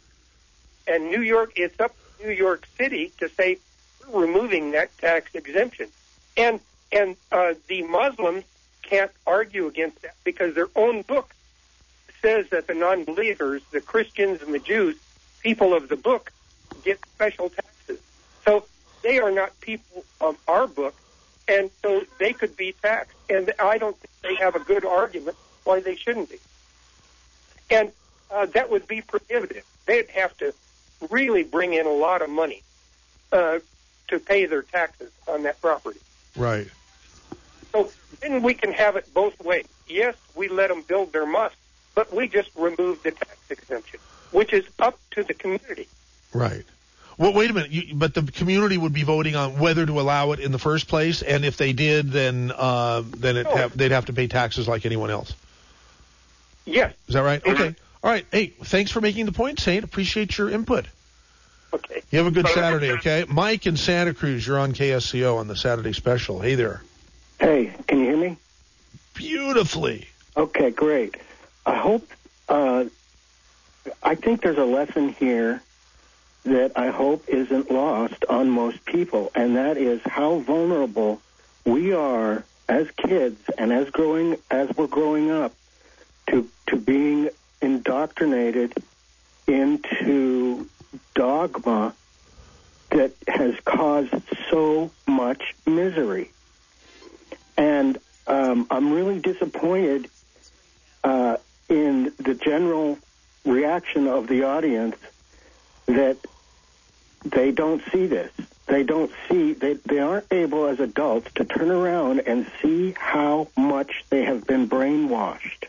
and New York. It's up. New York City to say we're removing that tax exemption, and and uh, the Muslims can't argue against that because their own book says that the non-believers, the Christians and the Jews, people of the book, get special taxes. So they are not people of our book, and so they could be taxed. And I don't think they have a good argument why they shouldn't be. And uh, that would be prohibitive. They'd have to really bring in a lot of money uh, to pay their taxes on that property. Right. So then we can have it both ways. Yes, we let them build their mosque, but we just remove the tax exemption, which is up to the community. Right. Well, wait a minute. You, but the community would be voting on whether to allow it in the first place, and if they did, then uh, then it No. have, they'd have to pay taxes like anyone else. Yes. Is that right? Okay. All right. Hey, thanks for making the point, Saint. Appreciate your input. Okay. You have a good Saturday, okay? Mike in Santa Cruz, you're on K S C O on the Saturday special. Hey there. Hey, can you hear me? Beautifully. Okay, great. I hope, uh, I think there's a lesson here that I hope isn't lost on most people, and that is how vulnerable we are as kids and as growing, as we're growing up to, to being indoctrinated into dogma that has caused so much misery. And um, I'm really disappointed uh, in the general reaction of the audience that they don't see this. They don't see, they, they aren't able as adults to turn around and see how much they have been brainwashed.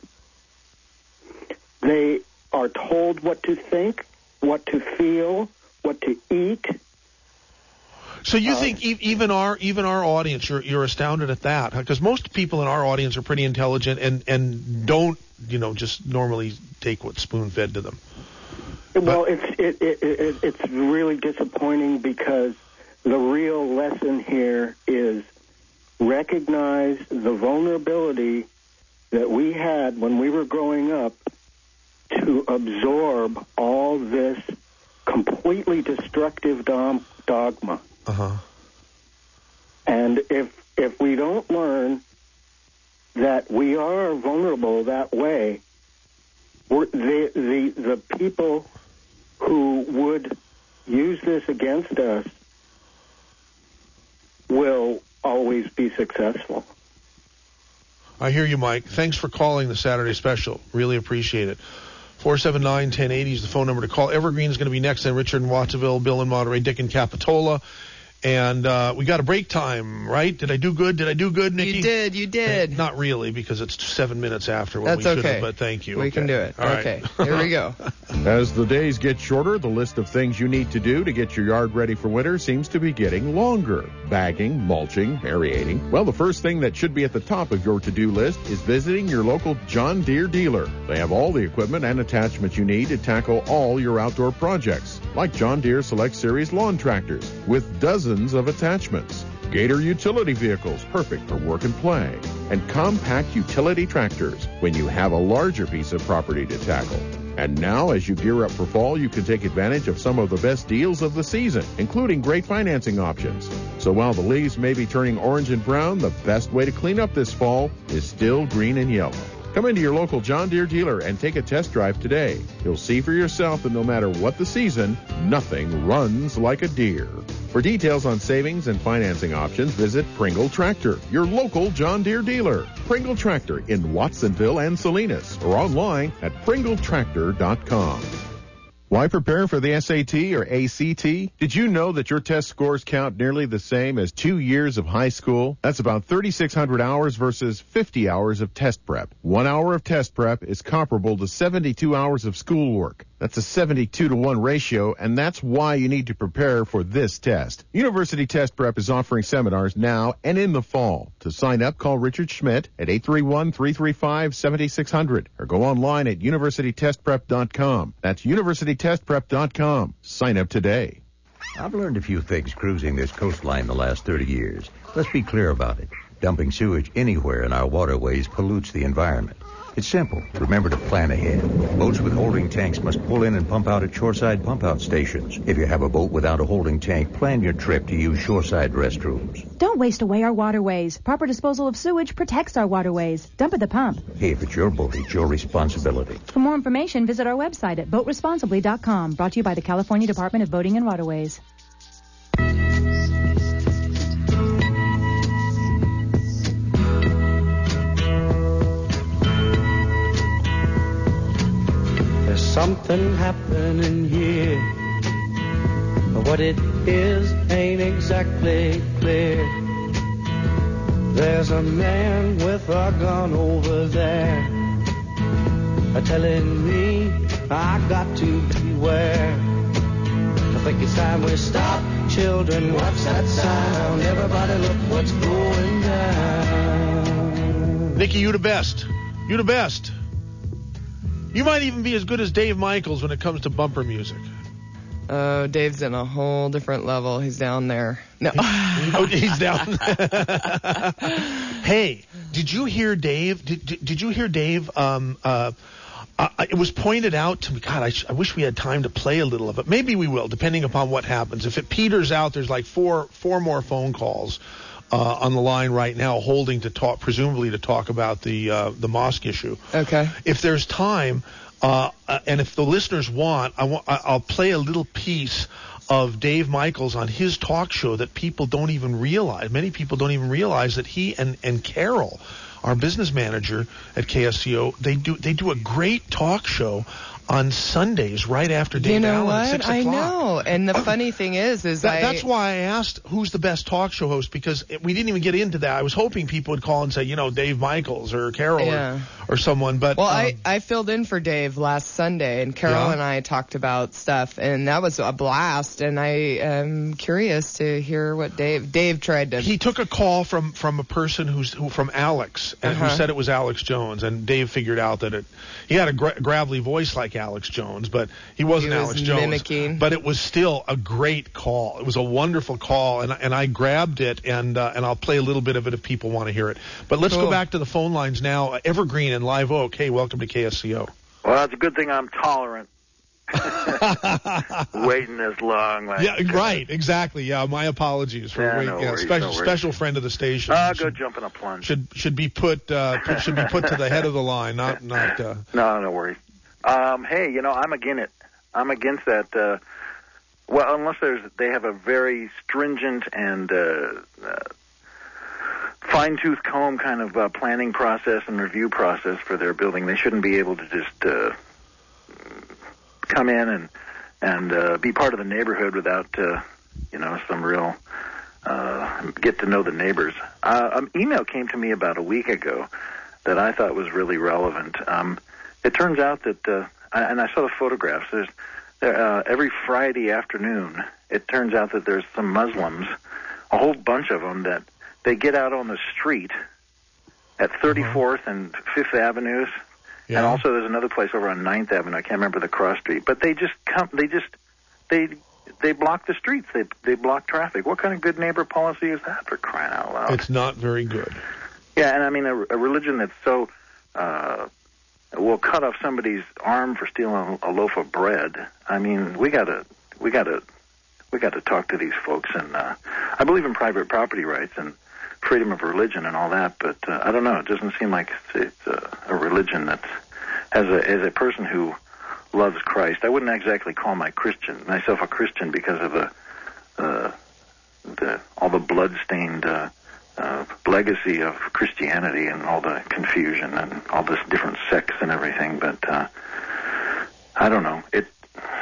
They are told what to think, what to feel, what to eat. So you Uh, think e- even our even our audience, you're you're astounded at that, because most people in our audience are pretty intelligent and, and don't, you know, just normally take what's spoon fed to them. Well, it's it, it, it, it's really disappointing because the real lesson here is recognize the vulnerability that we had when we were growing up to absorb all this completely destructive dom- dogma. Uh-huh. And if if we don't learn that we are vulnerable that way, we're, the the the people who would use this against us will always be successful. I hear you, Mike. Thanks for calling the Saturday special. Really appreciate it. four seven nine, one zero eight zero is the phone number to call. Evergreen is going to be next, then Richard in Watsonville, Bill in Monterey, Dick in Capitola. And uh, we got a break time, right? Did I do good? Did I do good, Nikki? You did, you did. Uh, not really, because it's seven minutes after when That's we should okay. have, but thank you. We okay. can do it. All okay, right. Here we go. As the days get shorter, the list of things you need to do to get your yard ready for winter seems to be getting longer. Bagging, mulching, aerating. Well, the first thing that should be at the top of your to-do list is visiting your local John Deere dealer. They have all the equipment and attachments you need to tackle all your outdoor projects, like John Deere Select Series lawn tractors with dozens of attachments. Gator utility vehicles, perfect for work and play. And compact utility tractors when you have a larger piece of property to tackle. And now, as you gear up for fall, you can take advantage of some of the best deals of the season, including great financing options. So while the leaves may be turning orange and brown, the best way to clean up this fall is still green and yellow. Come into your local John Deere dealer and take a test drive today. You'll see for yourself that no matter what the season, nothing runs like a Deere. For details on savings and financing options, visit Pringle Tractor, your local John Deere dealer. Pringle Tractor in Watsonville and Salinas, or online at pringle tractor dot com. Why prepare for the S A T or A C T? Did you know that your test scores count nearly the same as two years of high school? That's about thirty-six hundred hours versus fifty hours of test prep. One hour of test prep is comparable to seventy-two hours of schoolwork. That's a seventy-two to one ratio, and that's why you need to prepare for this test. University Test Prep is offering seminars now and in the fall. To sign up, call Richard Schmidt at eight three one, three three five, seven six zero zero or go online at university test prep dot com. That's university test prep dot com. Sign up today. I've learned a few things cruising this coastline the last thirty years. Let's be clear about it. Dumping sewage anywhere in our waterways pollutes the environment. It's simple. Remember to plan ahead. Boats with holding tanks must pull in and pump out at shoreside pump-out stations. If you have a boat without a holding tank, plan your trip to use shoreside restrooms. Don't waste away our waterways. Proper disposal of sewage protects our waterways. Dump at the pump. Hey, if it's your boat, it's your responsibility. For more information, visit our website at boat responsibly dot com. Brought to you by the California Department of Boating and Waterways. Something happening here, but what it is ain't exactly clear. There's a man with a gun over there, telling me I got to beware. I think it's time we stop. Children, watch that sound. Everybody look what's going down. Nikki, you the best. You the best. You might even be as good as Dave Michaels when it comes to bumper music. Oh, Dave's in a whole different level. He's down there. No. Oh, he's down. Hey, did you hear Dave? Did, did, did you hear Dave? Um, uh, uh, it was pointed out to me. God, I, sh- I wish we had time to play a little of it. Maybe we will, depending upon what happens. If it peters out, there's like four four more phone calls uh, on the line right now, holding to talk, presumably to talk about the uh, the mosque issue. Okay. If there's time, uh, uh, and if the listeners want, I want, I'll play a little piece of Dave Michaels on his talk show that people don't even realize. Many people don't even realize that he and, and Carol, our business manager at K S C O, they do they do a great talk show on Sundays right after Dave you know Allen what? at six I o'clock. know. And the funny thing is, is that, I... That's why I asked who's the best talk show host, because we didn't even get into that. I was hoping people would call and say, you know, Dave Michaels or Carol Yeah. or, or someone. But Well, um, I, I filled in for Dave last Sunday, and Carol Yeah. and I talked about stuff, and that was a blast, and I am curious to hear what Dave... Dave tried to... He took a call from, from a person who's who from Alex, and Uh-huh. who said it was Alex Jones, and Dave figured out that it he had a gra- gravelly voice like Alex Jones, but he wasn't He was Alex Jones. mimicking. But it was still a great call. It was a wonderful call, and and I grabbed it, and uh, and I'll play a little bit of it if people want to hear it. But let's Cool. go back to the phone lines now. Uh, Evergreen and Live Oak. Hey, welcome to K S C O. Well, it's a good thing I'm tolerant. Waiting this long. Like, Yeah, right, exactly. Yeah, my apologies for Yeah, waiting. no yeah, worries, special no worries. special friend of the station. I'll go jump in a plunge. Should should be put uh, put- should be put to the head of the line, not not. Uh, No, no worries. Um, hey, you know, I'm against it. I'm against that. Uh, well, unless there's, they have a very stringent and uh, uh, fine-tooth comb kind of uh, planning process and review process for their building. They shouldn't be able to just uh, come in and and uh, be part of the neighborhood without, uh, you know, some real uh, get to know the neighbors. Uh, an email came to me about a week ago that I thought was really relevant. Um, it turns out that, uh, I, and I saw the photographs. There's there, uh, every Friday afternoon. It turns out that there's some Muslims, a whole bunch of them, that they get out on the street at thirty-fourth uh-huh. and Fifth Avenues. Yeah. And also, there's another place over on Ninth Avenue. I can't remember the cross street, but they just come. They just they they block the streets. They they block traffic. What kind of good neighbor policy is that, for crying out loud? It's not very good. Yeah, and I mean a, a religion that's so uh, will cut off somebody's arm for stealing a, a loaf of bread. I mean, we gotta we gotta we got to talk to these folks. And uh, I believe in private property rights and freedom of religion and all that, but uh, I don't know. It doesn't seem like it's, it's a, a religion that, as a as a person who loves Christ, I wouldn't exactly call my Christian myself a Christian because of the uh, the all the blood-stained uh, uh, legacy of Christianity and all the confusion and all this different sects and everything. But uh, I don't know. It.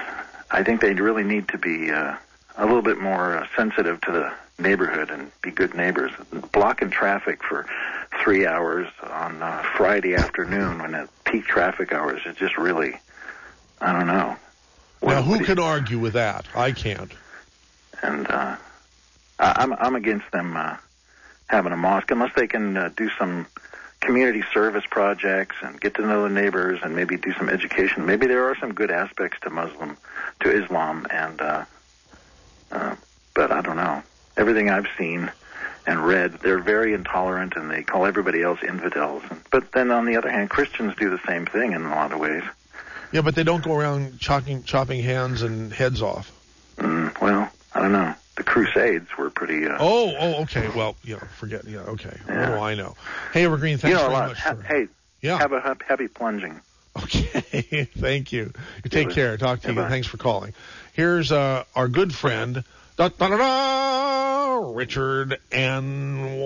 I think they really need to be uh, a little bit more uh, sensitive to the neighborhood and be good neighbors. Blocking traffic for three hours on uh, Friday afternoon when at peak traffic hours is just really, I don't know. What, now, who can argue with that? I can't. And uh, I'm I'm against them uh, having a mosque unless they can uh, do some community service projects and get to know the neighbors and maybe do some education. Maybe there are some good aspects to Muslim, to Islam, and uh, uh, but I don't know. Everything I've seen and read, they're very intolerant, and they call everybody else infidels. But then, on the other hand, Christians do the same thing in a lot of ways. Yeah, but they don't go around chopping, chopping hands and heads off. Mm, well, I don't know. The Crusades were pretty... Uh, oh, oh, okay. Well, yeah, forget. Yeah, okay. Yeah. What do I know? Hey, Evergreen, thanks you know, very a lot. much. Ha- for, hey, yeah. have a happy plunging. Okay, thank you. You take care. Talk to you. Bye-bye. Thanks for calling. Here's uh, our good friend... Da, da, da, da, Richard and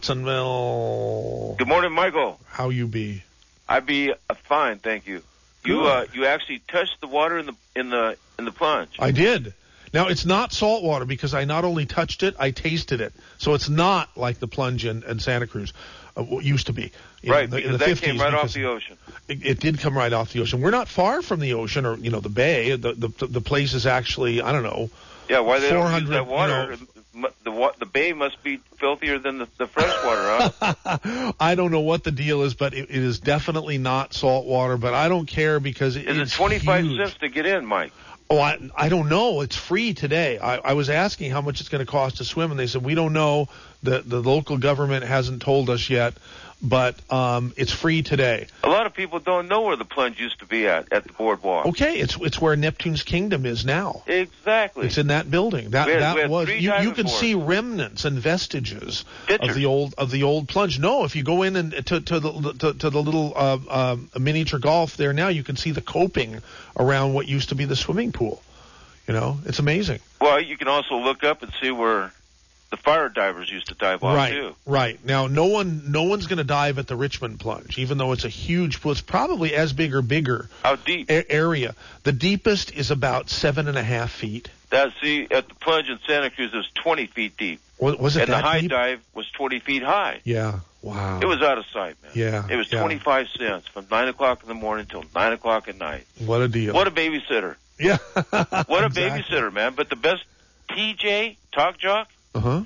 Watsonville. Good morning, Michael. How you be? I be uh, fine, thank you. You Good. uh, you actually touched the water in the in the in the plunge. I did. Now it's not salt water because I not only touched it, I tasted it. So it's not like the plunge in, in Santa Cruz. Uh, what used to be. In right, the, because in the that fifties, came right because off the ocean. It, it did come right off the ocean. We're not far from the ocean or, you know, the bay. The the, the place is actually, I don't know. Yeah, why they don't use that You water? know, the wa- the bay must be filthier than the, the fresh water, huh? I don't know what the deal is, but it, it is definitely not salt water. But I don't care because it is is it twenty-five huge. cents to get in, Mike? Oh, I, I don't know. It's free today. I, I was asking how much it's going to cost to swim, and they said, we don't know. The, the local government hasn't told us yet, but um, it's free today. A lot of people don't know where the plunge used to be at, at the boardwalk. Okay, it's it's where Neptune's Kingdom is now. Exactly. It's in that building. That We had- that we had was three you, you diving can boards. see remnants and vestiges Pictures. of the old of the old plunge. No, if you go in and to to the to, to the little uh, uh, miniature golf there now, you can see the coping around what used to be the swimming pool. You know, it's amazing. Well, you can also look up and see where the fire divers used to dive off Right, too. right. Now, no one, no one's going to dive at the Richmond plunge, even though it's a huge pool. It's probably as big or bigger. How deep? a- area. The deepest is about seven and a half feet. That see at the plunge in Santa Cruz it was twenty feet deep. Was, was it and that the high deep? dive was twenty feet high. Yeah. Wow. It was out of sight, man. Yeah. It was yeah. twenty-five cents from nine o'clock in the morning till nine o'clock at night. What a deal. What a babysitter. Yeah. What a Exactly. babysitter, man. But the best T J talk jock, Uh huh.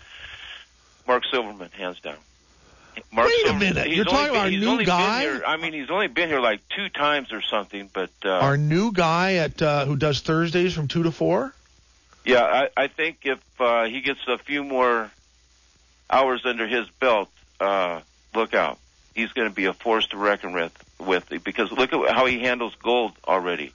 Mark Silverman, hands down. Mark Wait a Silverman, minute. he's You're only talking been- about our he's new only guy? Been here, I mean, he's only been here like two times or something, but uh, Our new guy at uh, who does Thursdays from two to four. yeah, I, I think if uh, he gets a few more hours under his belt, uh, look out. He's going to be a force to reckon with, with because look at how he handles gold already.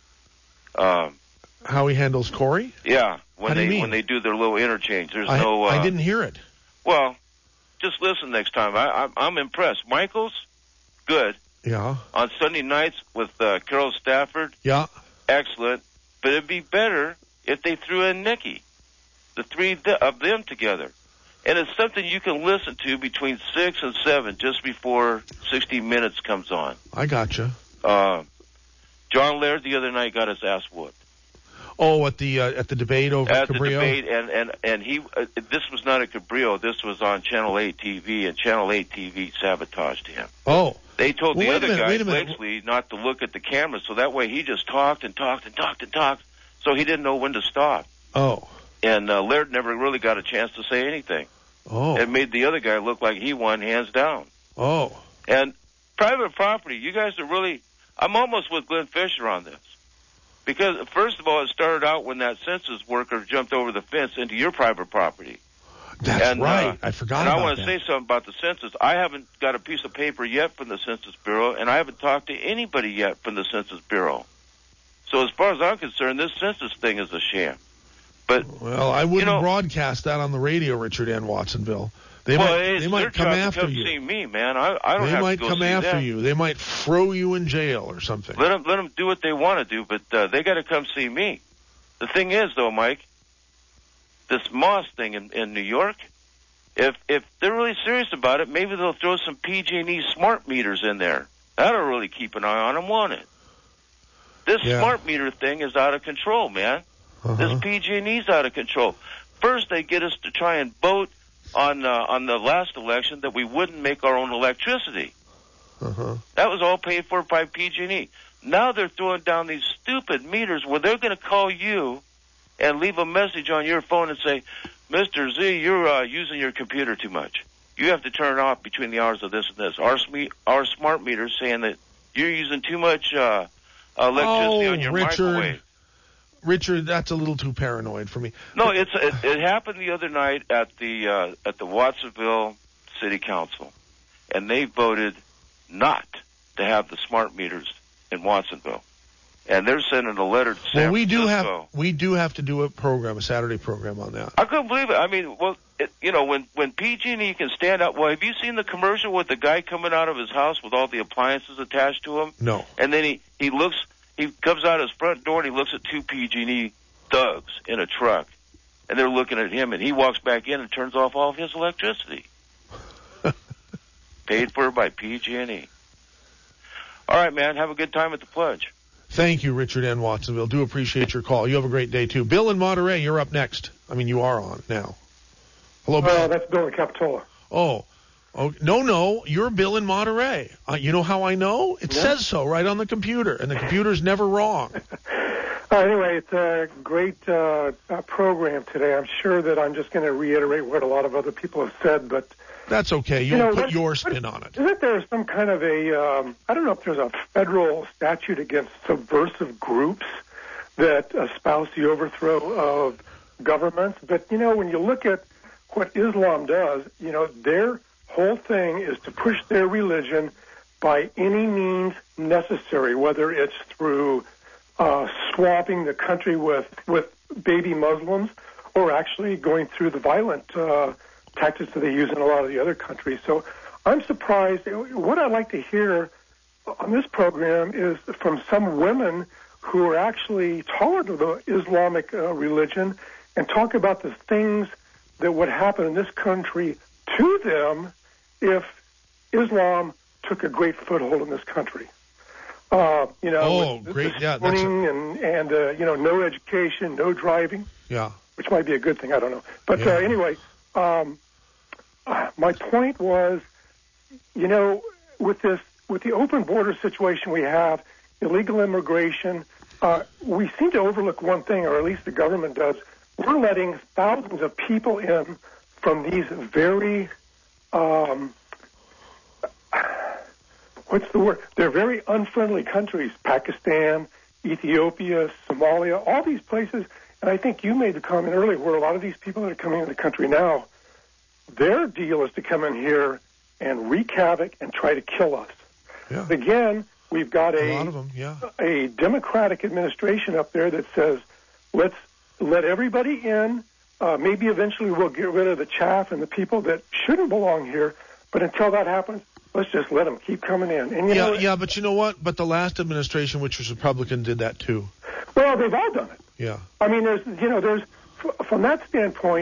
Um, How he handles Corey? yeah, when How do you they mean? when they do their little interchange, there's I, no. Uh, I didn't hear it. Well, just listen next time. I, I'm, I'm impressed. Michael's good Yeah. on Sunday nights with uh, Carol Stafford. Yeah. Excellent, but it'd be better if they threw in Nikki, the three th- of them together. And it's something you can listen to between six and seven, just before sixty minutes comes on. I gotcha. Uh, John Laird the other night got his ass whooped. Oh, at the uh, at the debate over at at Cabrillo? the debate, and and and he. Uh, this was not at Cabrillo. This was on Channel eight T V, and Channel eight T V sabotaged him. Oh. They told well, the wait other a minute, guy, wait a minute. Blakesley, not to look at the camera, so that way he just talked and talked and talked and talked, so he didn't know when to stop. Oh. And uh, Laird never really got a chance to say anything. Oh. It made the other guy look like he won hands down. Oh. And private property, you guys are really, I'm almost with Glenn Fisher on this. Because, first of all, it started out when that census worker jumped over the fence into your private property. That's and, right. Uh, I forgot and about I want that. to say something about the census. I haven't got a piece of paper yet from the Census Bureau, and I haven't talked to anybody yet from the Census Bureau. So as far as I'm concerned, this census thing is a sham. But Well, I wouldn't you know, broadcast that on the radio, Richard N. Watsonville. They well, might, it's they might their come job after to come you. see me, man. I, I don't they have might to go come see after them. you. They might throw you in jail or something. Let them, let them do what they want to do, but uh, they got to come see me. The thing is, though, Mike, this Moss thing in, in New York, if if they're really serious about it, maybe they'll throw some P G and E smart meters in there. That'll really keep an eye on them, won't it? This Yeah. smart meter thing is out of control, man. Uh-huh. This P G and E's out of control. First, they get us to try and vote on uh, on the last election that we wouldn't make our own electricity. Uh-huh. That was all paid for by P G and E. Now they're throwing down these stupid meters where they're going to call you and leave a message on your phone and say, Mister Z, you're uh, using your computer too much. You have to turn it off between the hours of this and this. Our, sm- our smart meter's saying that you're using too much uh, electricity oh, on your Richard. microwave. Richard, that's a little too paranoid for me. No, it's it, it happened the other night at the uh, at the Watsonville City Council, and they voted not to have the smart meters in Watsonville, and they're sending a letter to San Well, we do Francisco. have we do have to do a program, a Saturday program on that. I couldn't believe it. I mean, well, it, you know, when when P G and E can stand up. Well, have you seen the commercial with the guy coming out of his house with all the appliances attached to him? No. And then he he looks. He comes out his front door and he looks at two P G and E thugs in a truck, and they're looking at him, and he walks back in and turns off all of his electricity. Paid for by P G and E. All right, man. Have a good time at the pledge. Thank you, Richard N. Watsonville. Do appreciate your call. You have a great day, too. Bill in Monterey, you're up next. I mean, you are on now. Hello, Bill. Uh, that's Bill in Capitola. Oh. Oh, no, no, you're Bill in Monterey. Uh, you know how I know? It Yeah. says so right on the computer, and the computer's never wrong. Uh, anyway, it's a great uh, uh, program today. I'm sure that I'm just going to reiterate what a lot of other people have said, but That's okay. You'll You know, put what- your spin on it. isn't there some kind of a, um, I don't know if there's a federal statute against subversive groups that espouse the overthrow of governments? But, you know, when you look at what Islam does, you know, their whole thing is to push their religion by any means necessary, whether it's through uh, swamping the country with, with baby Muslims or actually going through the violent uh, tactics that they use in a lot of the other countries. So I'm surprised. What I'd like to hear on this program is from some women who are actually tolerant of the Islamic uh, religion and talk about the things that would happen in this country to them if Islam took a great foothold in this country. Uh, you know, Oh, with great. the Yeah, that's a- stoning and, and uh, you know, no education, no driving, Yeah. which might be a good thing. I don't know. But Yeah. uh, anyway, um, uh, my point was, you know, with this, with the open border situation we have, illegal immigration, uh, we seem to overlook one thing, or at least the government does. We're letting thousands of people in from these very, um, what's the word? They're very unfriendly countries, Pakistan, Ethiopia, Somalia, all these places. And I think you made the comment earlier where a lot of these people that are coming into the country now, their deal is to come in here and wreak havoc and try to kill us. Yeah. Again, we've got A a, lot of them, yeah. a Democratic administration up there that says, let's let everybody in. Uh, maybe eventually we'll get rid of the chaff and the people that shouldn't belong here. But until that happens, let's just let them keep coming in. And you Yeah, know, yeah, but you know what? But the last administration, which was Republican, did that too. well, they've all done it. Yeah. I mean, there's, you know, there's, f- from that standpoint,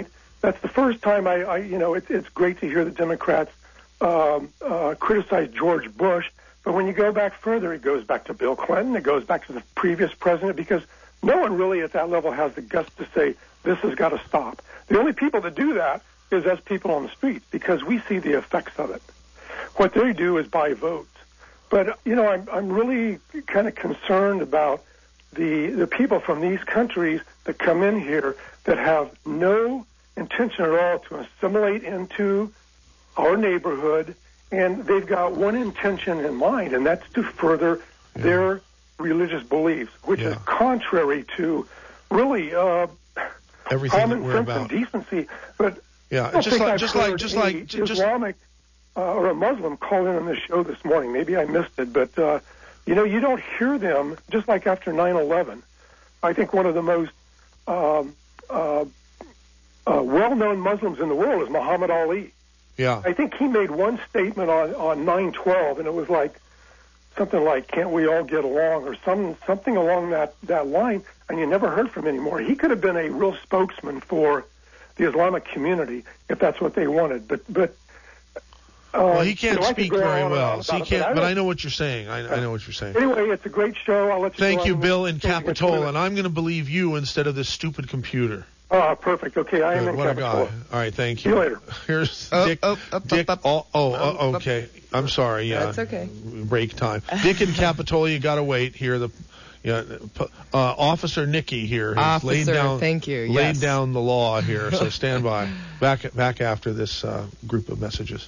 that's the first time I, I you know, it's it's great to hear the Democrats um, uh, criticize George Bush. But when you go back further, it goes back to Bill Clinton. It goes back to the previous president, because no one really at that level has the guts to say this has got to stop. The only people that do that is us people on the streets, because we see the effects of it. What they do is buy votes. But, you know, I'm, I'm really kind of concerned about the the people from these countries that come in here that have no intention at all to assimilate into our neighborhood, and they've got one intention in mind, and that's to further yeah. their religious beliefs, which yeah. is contrary to really uh, everything common that we're sense about. and decency. But yeah, I don't just think like I've just heard like just any like just Islamic uh, or a Muslim call in on this show this morning. Maybe I missed it, but uh, you know, you don't hear them. Just like after nine eleven, I think one of the most um, uh, uh, well-known Muslims in the world is Muhammad Ali. Yeah. I think he made one statement on, on nine twelve, and it was like something like, can't we all get along, or some, something along that, that line, and you never heard from him anymore. He could have been a real spokesman for the Islamic community if that's what they wanted. But, but uh, well, he can't you know, speak very well, so he can't, it, but I know what you're saying. I, I know what you're saying. Anyway, it's a great show. I'll let you Thank go you, on. Bill in Capitola, and I'm going to believe you instead of this stupid computer. Oh, perfect. Okay, I am Good. in What a Capitola. guy. All right, thank you. See you later. Here's Oh, Dick. oh, up, Dick. up, up. Oh, oh, Oh, oh, okay. I'm sorry. Yeah, That's okay. Break time. Dick in Capitola, you got to wait here. The yeah, uh, Officer Nikki here has laid Officer, down thank you. laid Yes. down the law here. So stand by. Back back after this uh, group of messages.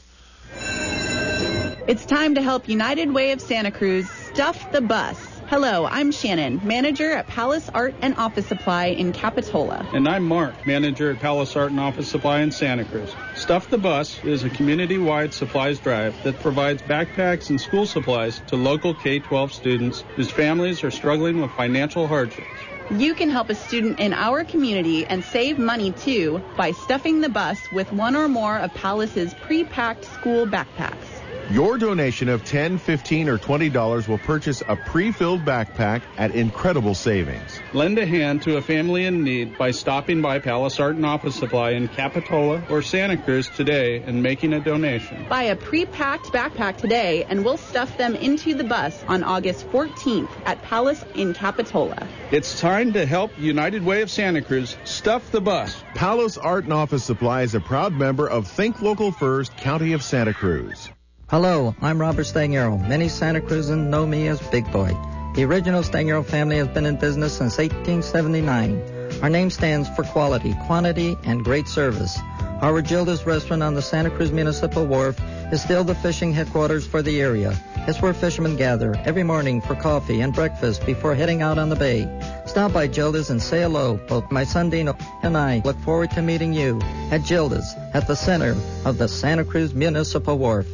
It's time to help United Way of Santa Cruz stuff the bus. Hello, I'm Shannon, manager at Palace Art and Office Supply in Capitola. And I'm Mark, manager at Palace Art and Office Supply in Santa Cruz. Stuff the Bus is a community-wide supplies drive that provides backpacks and school supplies to local K twelve students whose families are struggling with financial hardships. You can help a student in our community and save money, too, by stuffing the bus with one or more of Palace's pre-packed school backpacks. Your donation of ten dollars, fifteen dollars, or twenty dollars will purchase a pre-filled backpack at incredible savings. Lend a hand to a family in need by stopping by Palace Art and Office Supply in Capitola or Santa Cruz today and making a donation. Buy a pre-packed backpack today, and we'll stuff them into the bus on August fourteenth at Palace in Capitola. It's time to help United Way of Santa Cruz stuff the bus. Palace Art and Office Supply is a proud member of Think Local First, County of Santa Cruz. Hello, I'm Robert Stagnero. Many Santa Cruzans know me as Big Boy. The original Stagnero family has been in business since eighteen seventy-nine. Our name stands for quality, quantity, and great service. Our Gilda's restaurant on the Santa Cruz Municipal Wharf is still the fishing headquarters for the area. It's where fishermen gather every morning for coffee and breakfast before heading out on the bay. Stop by Gilda's and say hello. Both my son Dino and I look forward to meeting you at Gilda's at the center of the Santa Cruz Municipal Wharf.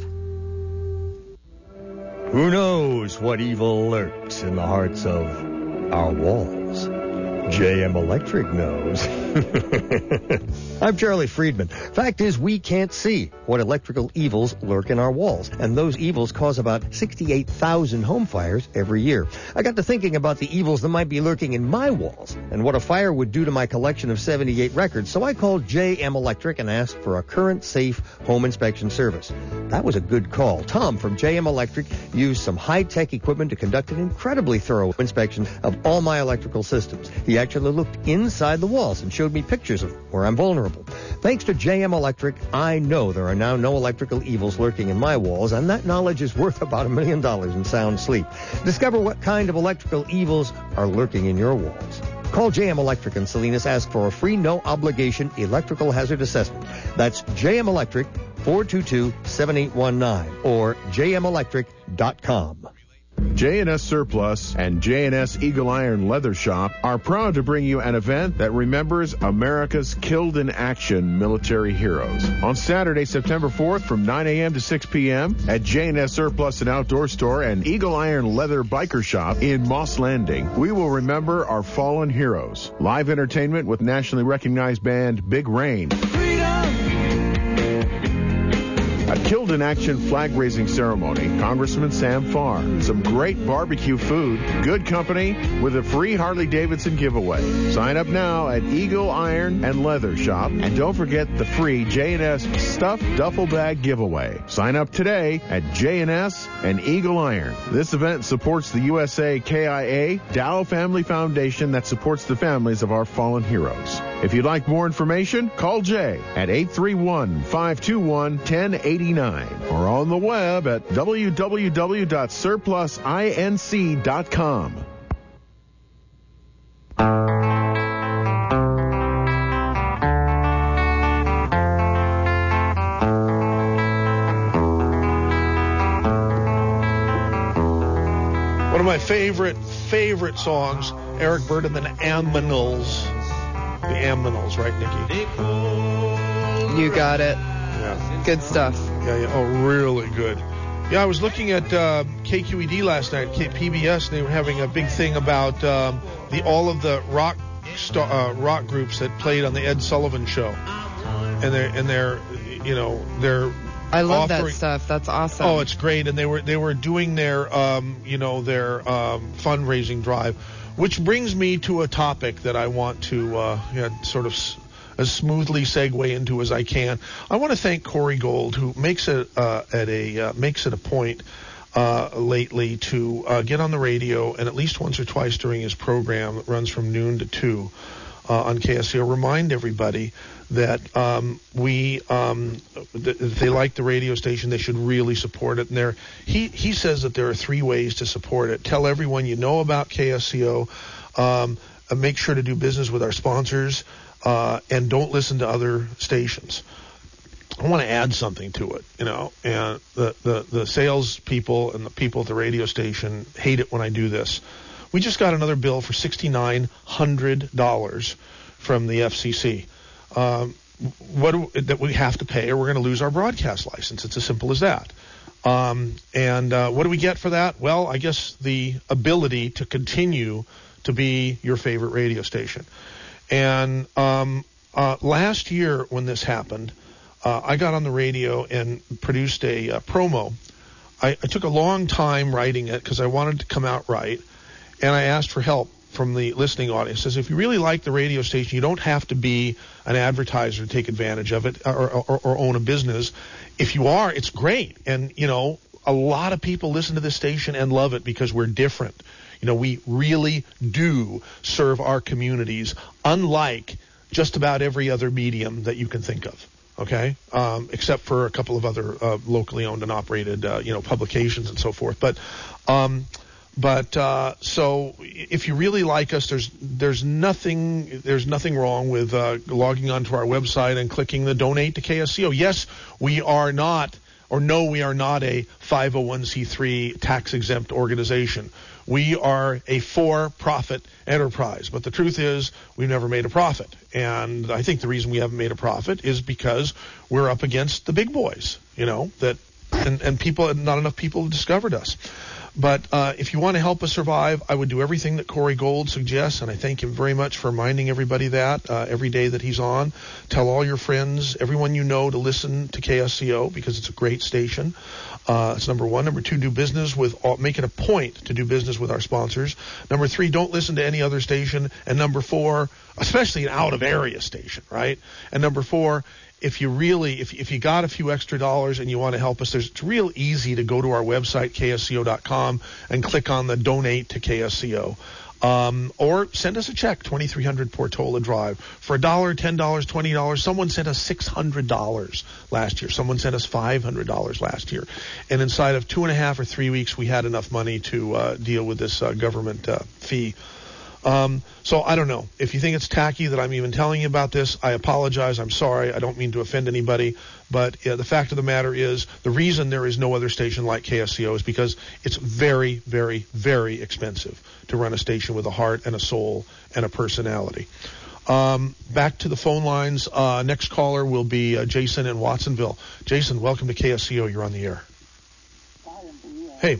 Who knows what evil lurks in the hearts of our walls? J M Electric knows. I'm Charlie Friedman. Fact is, we can't see what electrical evils lurk in our walls, and those evils cause about sixty-eight thousand home fires every year. I got to thinking about the evils that might be lurking in my walls and what a fire would do to my collection of seventy-eight records, so I called J M Electric and asked for a current safe home inspection service. That was a good call. Tom from J M Electric used some high-tech equipment to conduct an incredibly thorough inspection of all my electrical systems. He actually looked inside the walls and showed me pictures of where I'm vulnerable. Thanks to J M Electric, I know there are now no electrical evils lurking in my walls, and that knowledge is worth about a million dollars in sound sleep. Discover what kind of electrical evils are lurking in your walls. Call J M Electric in Salinas. Ask for a free, no-obligation electrical hazard assessment. That's J M Electric, four two two, seven eight one nine, or j m electric dot com. J and S Surplus and J and S Eagle Iron Leather Shop are proud to bring you an event that remembers America's killed in action military heroes. On Saturday, September fourth from nine a.m. to six p.m. at J and S Surplus and Outdoor Store and Eagle Iron Leather Biker Shop in Moss Landing, we will remember our fallen heroes. Live entertainment with nationally recognized band Big Rain. A Killed in Action flag raising ceremony, Congressman Sam Farr. Some great barbecue food, good company, with a free Harley-Davidson giveaway. Sign up now at Eagle Iron and Leather Shop, and don't forget the free J and S stuffed duffel bag giveaway. Sign up today at J and S and Eagle Iron. This event supports the U S A K I A Dow Family Foundation that supports the families of our fallen heroes. If you'd like more information, call Jay at eight three one, five two one, one zero eight nine or on the web at w w w dot surplus inc dot com. One of my favorite, favorite songs, Eric Burdon and the Aminals. The Aminals, right, Nikki? You got it. Yeah. Good stuff. Yeah, yeah. Oh, really good. Yeah, I was looking at uh, K Q E D last night, K- P B S, and they were having a big thing about um, the all of the rock star, uh, rock groups that played on the Ed Sullivan Show, and they're and they're you know they're. I love offering, that stuff. That's awesome. Oh, it's great, and they were they were doing their um, you know their um, fundraising drive, which brings me to a topic that I want to uh, you know, sort of s- as smoothly segue into as I can. I want to thank Corey Gold, who makes it uh, at a uh, makes it a point uh, lately to uh, get on the radio and at least once or twice during his program that runs from noon to two uh, on K S C O remind everybody that um, we, um, th- if they like the radio station, they should really support it. And there, he he says that there are three ways to support it. Tell everyone you know about K S C O. Um, uh, make sure to do business with our sponsors, uh, and don't listen to other stations. I want to add something to it, you know. And the the the sales people and the people at the radio station hate it when I do this. We just got another bill for sixty-nine hundred dollars from the F C C. Um, what do, that we have to pay, or we're going to lose our broadcast license. It's as simple as that. Um, and uh, what do we get for that? Well, I guess the ability to continue to be your favorite radio station. And um, uh, last year when this happened, uh, I got on the radio and produced a uh, promo. I, I took a long time writing it because I wanted to come out right, and I asked for help from the listening audience. Says if you really like the radio station, you don't have to be an advertiser to take advantage of it or, or, or own a business. If you are, it's great. And, you know, a lot of people listen to this station and love it because we're different. You know, we really do serve our communities, unlike just about every other medium that you can think of. Okay, um, except for a couple of other uh, locally owned and operated, uh, you know, publications and so forth. But um, But uh, so if you really like us, there's there's nothing there's nothing wrong with uh, logging onto our website and clicking the donate to K S C O. Yes, we are not, or no, we are not a five oh one c three tax exempt organization. We are a for-profit enterprise. But the truth is, we've never made a profit. And I think the reason we haven't made a profit is because we're up against the big boys, you know, that and, and people, not enough people have discovered us. But uh, if you want to help us survive, I would do everything that Corey Gold suggests, and I thank him very much for reminding everybody that uh, every day that he's on. Tell all your friends, everyone you know, to listen to K S C O because it's a great station. Uh, it's number one. Number two, do business with all, make it a point to do business with our sponsors. Number three, don't listen to any other station. And number four, especially an out-of-area station, right? And number four, if you really, if if you got a few extra dollars and you want to help us, there's, it's real easy to go to our website, K S C O dot com, and click on the donate to K S C O. Um, or send us a check, twenty-three hundred Portola Drive. For a dollar, ten dollars, twenty dollars, someone sent us six hundred dollars last year. Someone sent us five hundred dollars last year. And inside of two and a half or three weeks, we had enough money to uh, deal with this uh, government uh, fee. Um, so I don't know. If you think it's tacky that I'm even telling you about this, I apologize. I'm sorry. I don't mean to offend anybody. But uh, the fact of the matter is the reason there is no other station like K S C O is because it's very, very, very expensive to run a station with a heart and a soul and a personality. Um, back to the phone lines. Uh, next caller will be uh, Jason in Watsonville. Jason, welcome to K S C O. You're on the air. Hey.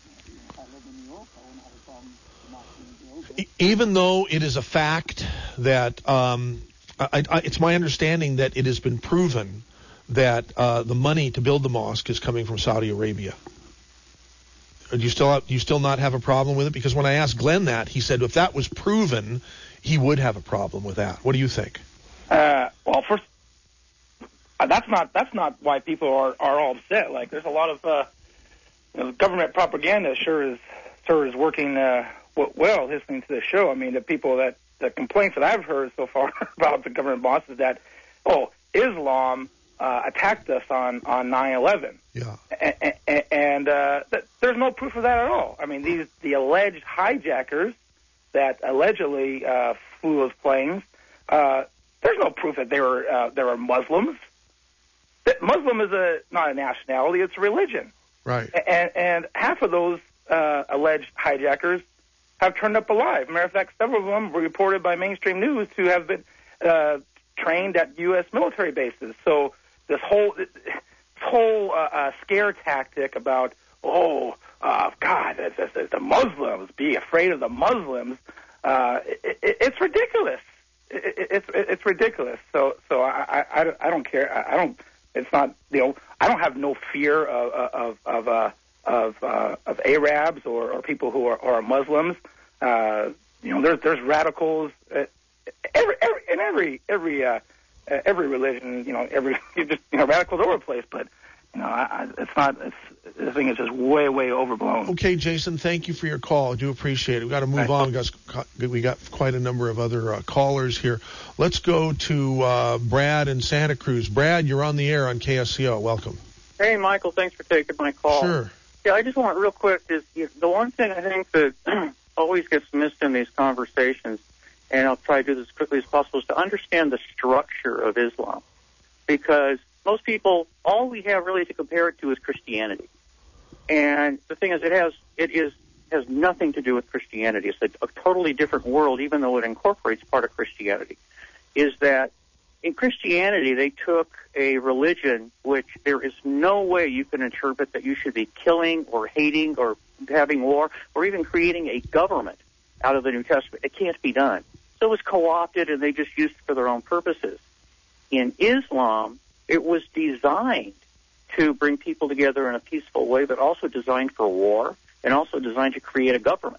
E- even though it is a fact that um, I, I, it's my understanding that it has been proven that uh, the money to build the mosque is coming from Saudi Arabia. Do you still have, do you still not have a problem with it? Because when I asked Glenn that, he said if that was proven, he would have a problem with that. What do you think? Uh, well, first, uh, that's not that's not why people are, are all upset. Like, there's a lot of uh, you know, government propaganda. Sure is sure is working uh, well. Listening to the show, I mean, the people that the complaints that I've heard so far about the government boss is that, oh, Islam uh, attacked us on on nine eleven. Yeah. And, and, and uh, th- there's no proof of that at all. I mean, these the alleged hijackers that allegedly uh, flew those planes. Uh, there's no proof that they were uh, they were Muslims. That Muslim is a not a nationality; it's a religion. Right. And, and half of those uh, alleged hijackers have turned up alive. Matter of fact, several of them were reported by mainstream news to have been uh, trained at U S military bases. So this whole this whole uh, uh, scare tactic about oh uh, God, the, the, the Muslims, be afraid of the Muslims, uh, it, it, it's ridiculous. It, it, it's it's ridiculous. So so I I, I don't care. I, I don't. It's not, you know, I don't have no fear of of of uh, of, uh, of Arabs or, or people who are, are Muslims. Uh, you know, there's there's radicals uh, every, every in every every uh, every religion. You know, every you just you know radicals all over the place. But you know, I, I, it's not. It's this thing is just way way overblown. Okay, Jason, thank you for your call. I do appreciate it. We've got to move on. We got we got quite a number of other uh, callers here. Let's go to uh, Brad in Santa Cruz. Brad, you're on the air on K S C O. Welcome. Hey, Michael. Thanks for taking my call. Sure. Yeah, I just want real quick is the one thing I think that always gets missed in these conversations, and I'll try to do this as quickly as possible, is to understand the structure of Islam, because most people, all we have really to compare it to is Christianity. And the thing is, it has it is has nothing to do with Christianity. It's a, a totally different world, even though it incorporates part of Christianity. Is that in Christianity, they took a religion which there is no way you can interpret that you should be killing or hating or having war or even creating a government out of the New Testament. It can't be done. So it was co-opted, and they just used it for their own purposes. In Islam, it was designed to bring people together in a peaceful way, but also designed for war and also designed to create a government.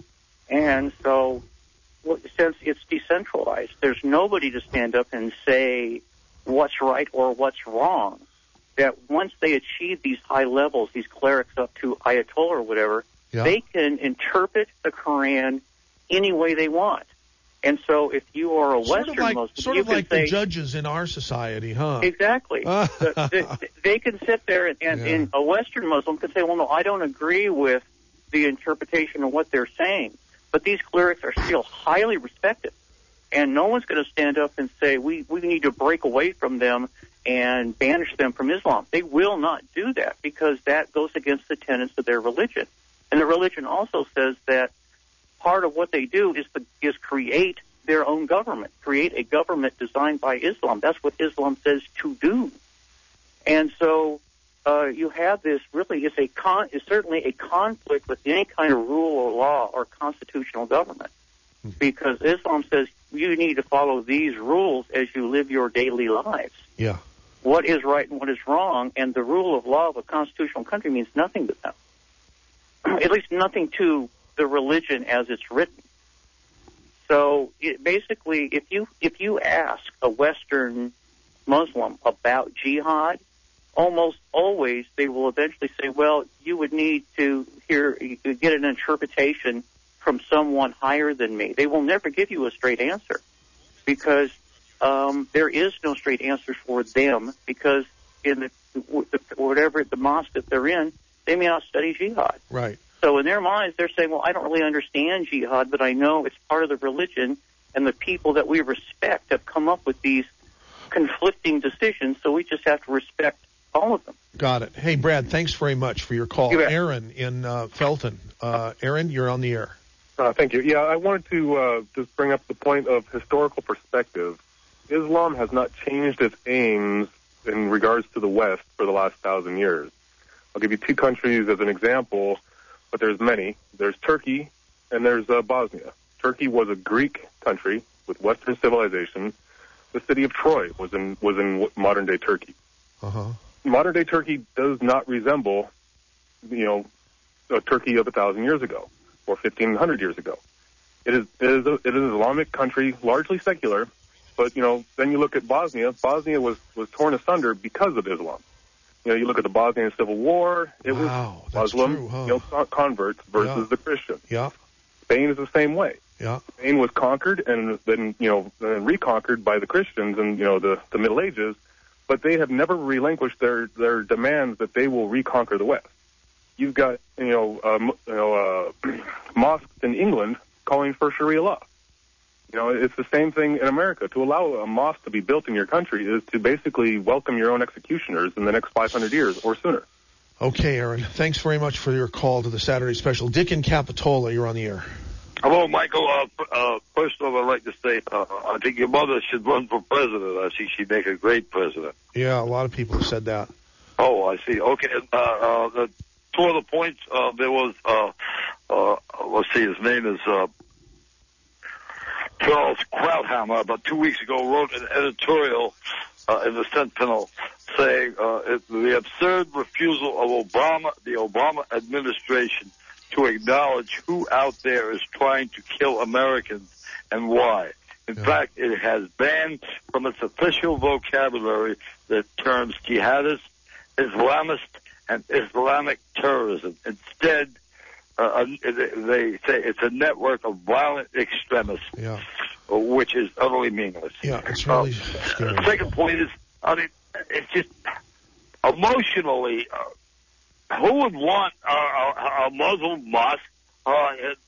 And so, since it's decentralized, there's nobody to stand up and say what's right or what's wrong. That once they achieve these high levels, these clerics up to Ayatollah or whatever, yeah. they can interpret the Quran any way they want. And so if you are a sort Western of like, Muslim, sort you of can like say, the judges in our society, huh? Exactly. the, the, they can sit there and, and, Yeah. and a Western Muslim can say, well, no, I don't agree with the interpretation of what they're saying. But these clerics are still highly respected. And no one's going to stand up and say, we, we need to break away from them and banish them from Islam. They will not do that because that goes against the tenets of their religion. And the religion also says that part of what they do is, the, is create their own government, create a government designed by Islam. That's what Islam says to do. And so uh, you have this really, it's, a con, it's certainly a conflict with any kind of rule or law or constitutional government. Because Islam says you need to follow these rules as you live your daily lives. Yeah. What is right and what is wrong, and the rule of law of a constitutional country means nothing to them. At least nothing to the religion as it's written. So it basically, if you if you ask a Western Muslim about jihad, almost always they will eventually say, well, you would need to hear you could get an interpretation from someone higher than me. They will never give you a straight answer because um, there is no straight answer for them because in the, whatever the mosque that they're in, they may not study jihad. Right. So in their minds, they're saying, well, I don't really understand jihad, but I know it's part of the religion, and the people that we respect have come up with these conflicting decisions, so we just have to respect all of them. Got it. Hey, Brad, thanks very much for your call. You bet. Aaron in uh, Felton. Uh, Aaron, you're on the air. Uh, thank you. Yeah, I wanted to uh, just bring up the point of historical perspective. Islam has not changed its aims in regards to the West for the last thousand years. I'll give you two countries as an example. but there's many. There's Turkey, and there's uh, Bosnia. Turkey was a Greek country with Western civilization. The city of Troy was in was in modern-day Turkey. Uh-huh. Modern-day Turkey does not resemble, you know, a Turkey of a thousand years ago or fifteen hundred years ago. It is it is a, it is an Islamic country, largely secular. But you know, then you look at Bosnia. Bosnia was was torn asunder because of Islam. You know, you look at the Bosnian Civil War. It wow, was Muslim, true, huh? you know, converts versus yeah. the Christian. Yeah. Spain is the same way. Yeah. Spain was conquered and then, you know, then reconquered by the Christians in, you know, the, the Middle Ages, but they have never relinquished their, their demands that they will reconquer the West. You've got, you know, um, you know, uh, mosques in England calling for Sharia law. You know, it's the same thing in America. To allow a mosque to be built in your country is to basically welcome your own executioners in the next five hundred years or sooner. Okay, Aaron. Thanks very much for your call to the Saturday Special. Dick in Capitola, you're on the air. Hello, Michael. Uh, uh, first of all, I'd like to say uh, I think your mother should run for president. I think she'd make a great president. Yeah, a lot of people have said that. Oh, I see. Okay. Uh, uh, the, two other points. Uh, there was, uh, uh, let's see, his name is uh, Charles Krauthammer, about two weeks ago, wrote an editorial uh, in the Sentinel saying uh, it, the absurd refusal of Obama, the Obama administration, to acknowledge who out there is trying to kill Americans and why. In yeah. fact, it has banned from its official vocabulary the terms jihadist, Islamist, and Islamic terrorism. Instead, uh, they say it's a network of violent extremists, yeah. which is utterly meaningless. Yeah, it's really uh, scary. The second point is, I mean, it's just emotionally, uh, who would want a, a, a Muslim mosque uh,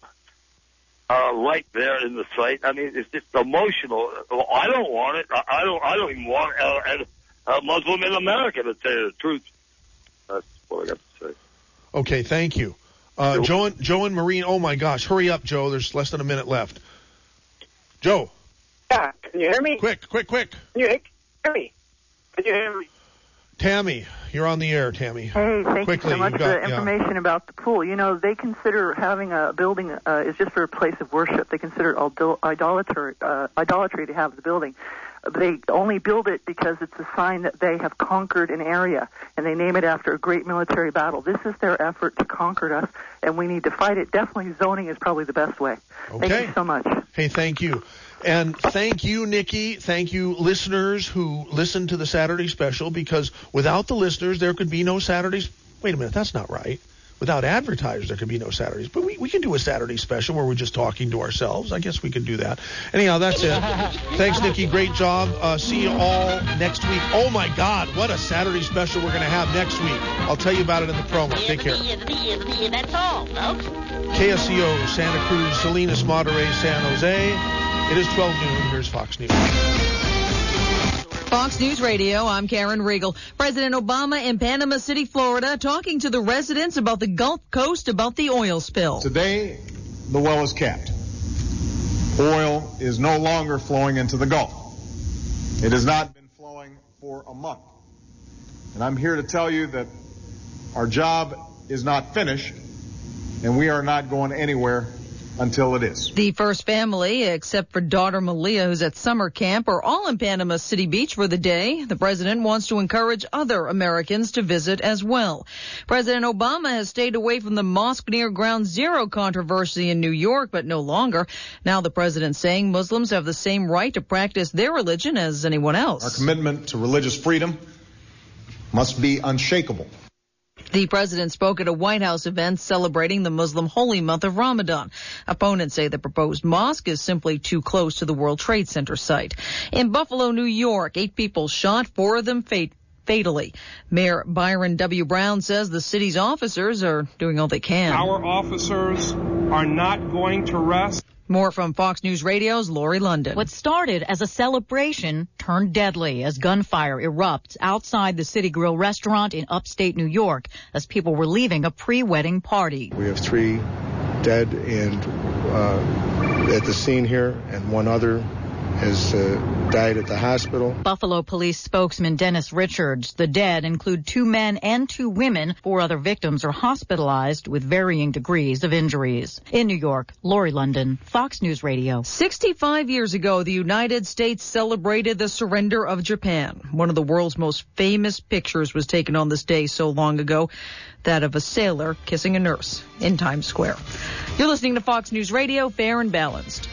uh, right there in the site? I mean, it's just emotional. I don't want it. I don't. I don't even want a, a Muslim in America, to tell you the truth. That's what I got to say. Okay, thank you. Uh, Joe, and, Joe and Marine, oh my gosh, hurry up, Joe. There's less than a minute left. Joe. Yeah, can you hear me? Quick, quick, quick. Can you hear me? Can you hear me? Tammy, you're on the air, Tammy. Hey, thank Quickly, you so much got, for the information yeah. about the pool. You know, they consider having a building uh, is just for a place of worship. They consider it idol- idolatry, uh, idolatry to have the building. They only build it because it's a sign that they have conquered an area, and they name it after a great military battle. This is their effort to conquer us, and we need to fight it. Definitely zoning is probably the best way. Okay. Thank you so much. Hey, thank you. And thank you, Nikki. Thank you, listeners who listen to the Saturday Special, because without the listeners, there could be no Saturdays. Wait a minute, that's not right. Without advertisers, there could be no Saturdays. But we, we can do a Saturday Special where we're just talking to ourselves. I guess we could do that. Anyhow, that's it. Thanks, Nikki. Great job. Uh, see you all next week. Oh, my God, what a Saturday Special we're going to have next week. I'll tell you about it in the promo. Take care. That's all, folks. K S C O, Santa Cruz, Salinas, Monterey, San Jose. It is twelve noon. Here's Fox News. Fox News Radio, I'm Karen Riegel. President Obama in Panama City, Florida, talking to the residents about the Gulf Coast, about the oil spill. Today, the well is capped. Oil is no longer flowing into the Gulf. It has not been flowing for a month. And I'm here to tell you that our job is not finished, and we are not going anywhere until it is. The first family, except for daughter Malia, who's at summer camp, are all in Panama City Beach for the day. The president wants to encourage other Americans to visit as well. President Obama has stayed away from the mosque near Ground Zero controversy in New York, but no longer. Now the president's saying Muslims have the same right to practice their religion as anyone else. Our commitment to religious freedom must be unshakable. The president spoke at a White House event celebrating the Muslim holy month of Ramadan. Opponents say the proposed mosque is simply too close to the World Trade Center site. In Buffalo, New York, eight people shot, four of them fat- fatally. Mayor Byron W. Brown says the city's officers are doing all they can. Our officers are not going to rest. More from Fox News Radio's Lori London. What started as a celebration turned deadly as gunfire erupts outside the City Grill restaurant in upstate New York as people were leaving a pre-wedding party. We have three dead and uh, at the scene here, and one other has uh, died at the hospital. Buffalo Police spokesman Dennis Richards. The dead include two men and two women. Four other victims are hospitalized with varying degrees of injuries. In New York, Lori London, Fox News Radio. sixty-five years ago, the United States celebrated the surrender of Japan. One of the world's most famous pictures was taken on this day so long ago, that of a sailor kissing a nurse in Times Square. You're listening to Fox News Radio, fair and balanced.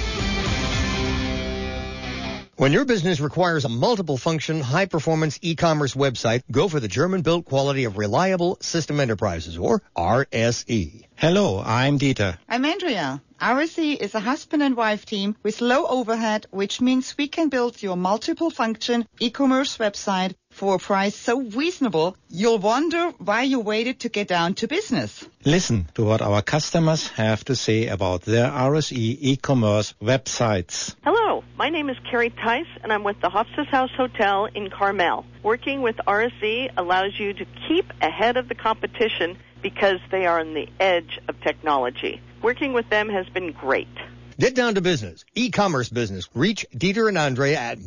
When your business requires a multiple-function, high-performance e-commerce website, go for the German-built quality of Reliable System Enterprises, or R S E. Hello, I'm Dieter. I'm Andrea. R S E is a husband and wife team with low overhead, which means we can build your multiple-function e-commerce website for a price so reasonable, you'll wonder why you waited to get down to business. Listen to what our customers have to say about their R S E e-commerce websites. Hello, my name is Carrie Tice, and I'm with the Hofstas House Hotel in Carmel. Working with R S E allows you to keep ahead of the competition because they are on the edge of technology. Working with them has been great. Get down to business, e-commerce business. Reach Dieter and Andrea at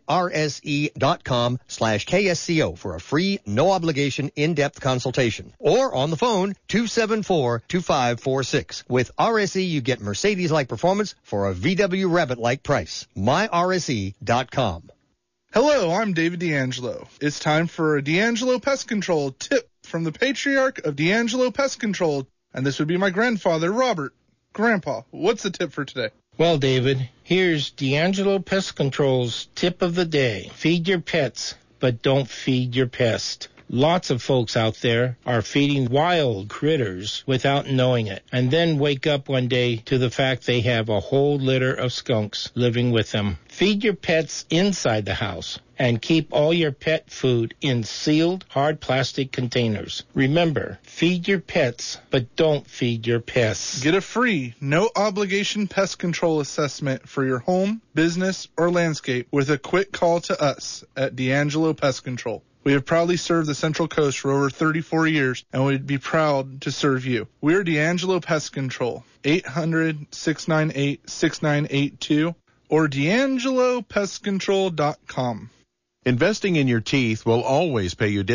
myrse.com slash KSCO for a free, no-obligation, in-depth consultation. Or on the phone, two seven four, two five four six. With R S E, you get Mercedes-like performance for a V W Rabbit-like price. my R S E dot com. Hello, I'm David D'Angelo. It's time for a D'Angelo Pest Control tip from the patriarch of D'Angelo Pest Control, and this would be my grandfather, Robert. Grandpa, what's the tip for today? Well, David, here's D'Angelo Pest Control's tip of the day. Feed your pets, but don't feed your pest. Lots of folks out there are feeding wild critters without knowing it, and then wake up one day to the fact they have a whole litter of skunks living with them. Feed your pets inside the house, and keep all your pet food in sealed, hard plastic containers. Remember, feed your pets, but don't feed your pests. Get a free, no-obligation pest control assessment for your home, business, or landscape with a quick call to us at D'Angelo Pest Control. We have proudly served the Central Coast for over thirty-four years, and we'd be proud to serve you. We're D'Angelo Pest Control, eight hundred, six nine eight, six nine eight two, or D'Angelo Pest Control dot com. Investing in your teeth will always pay you dividends.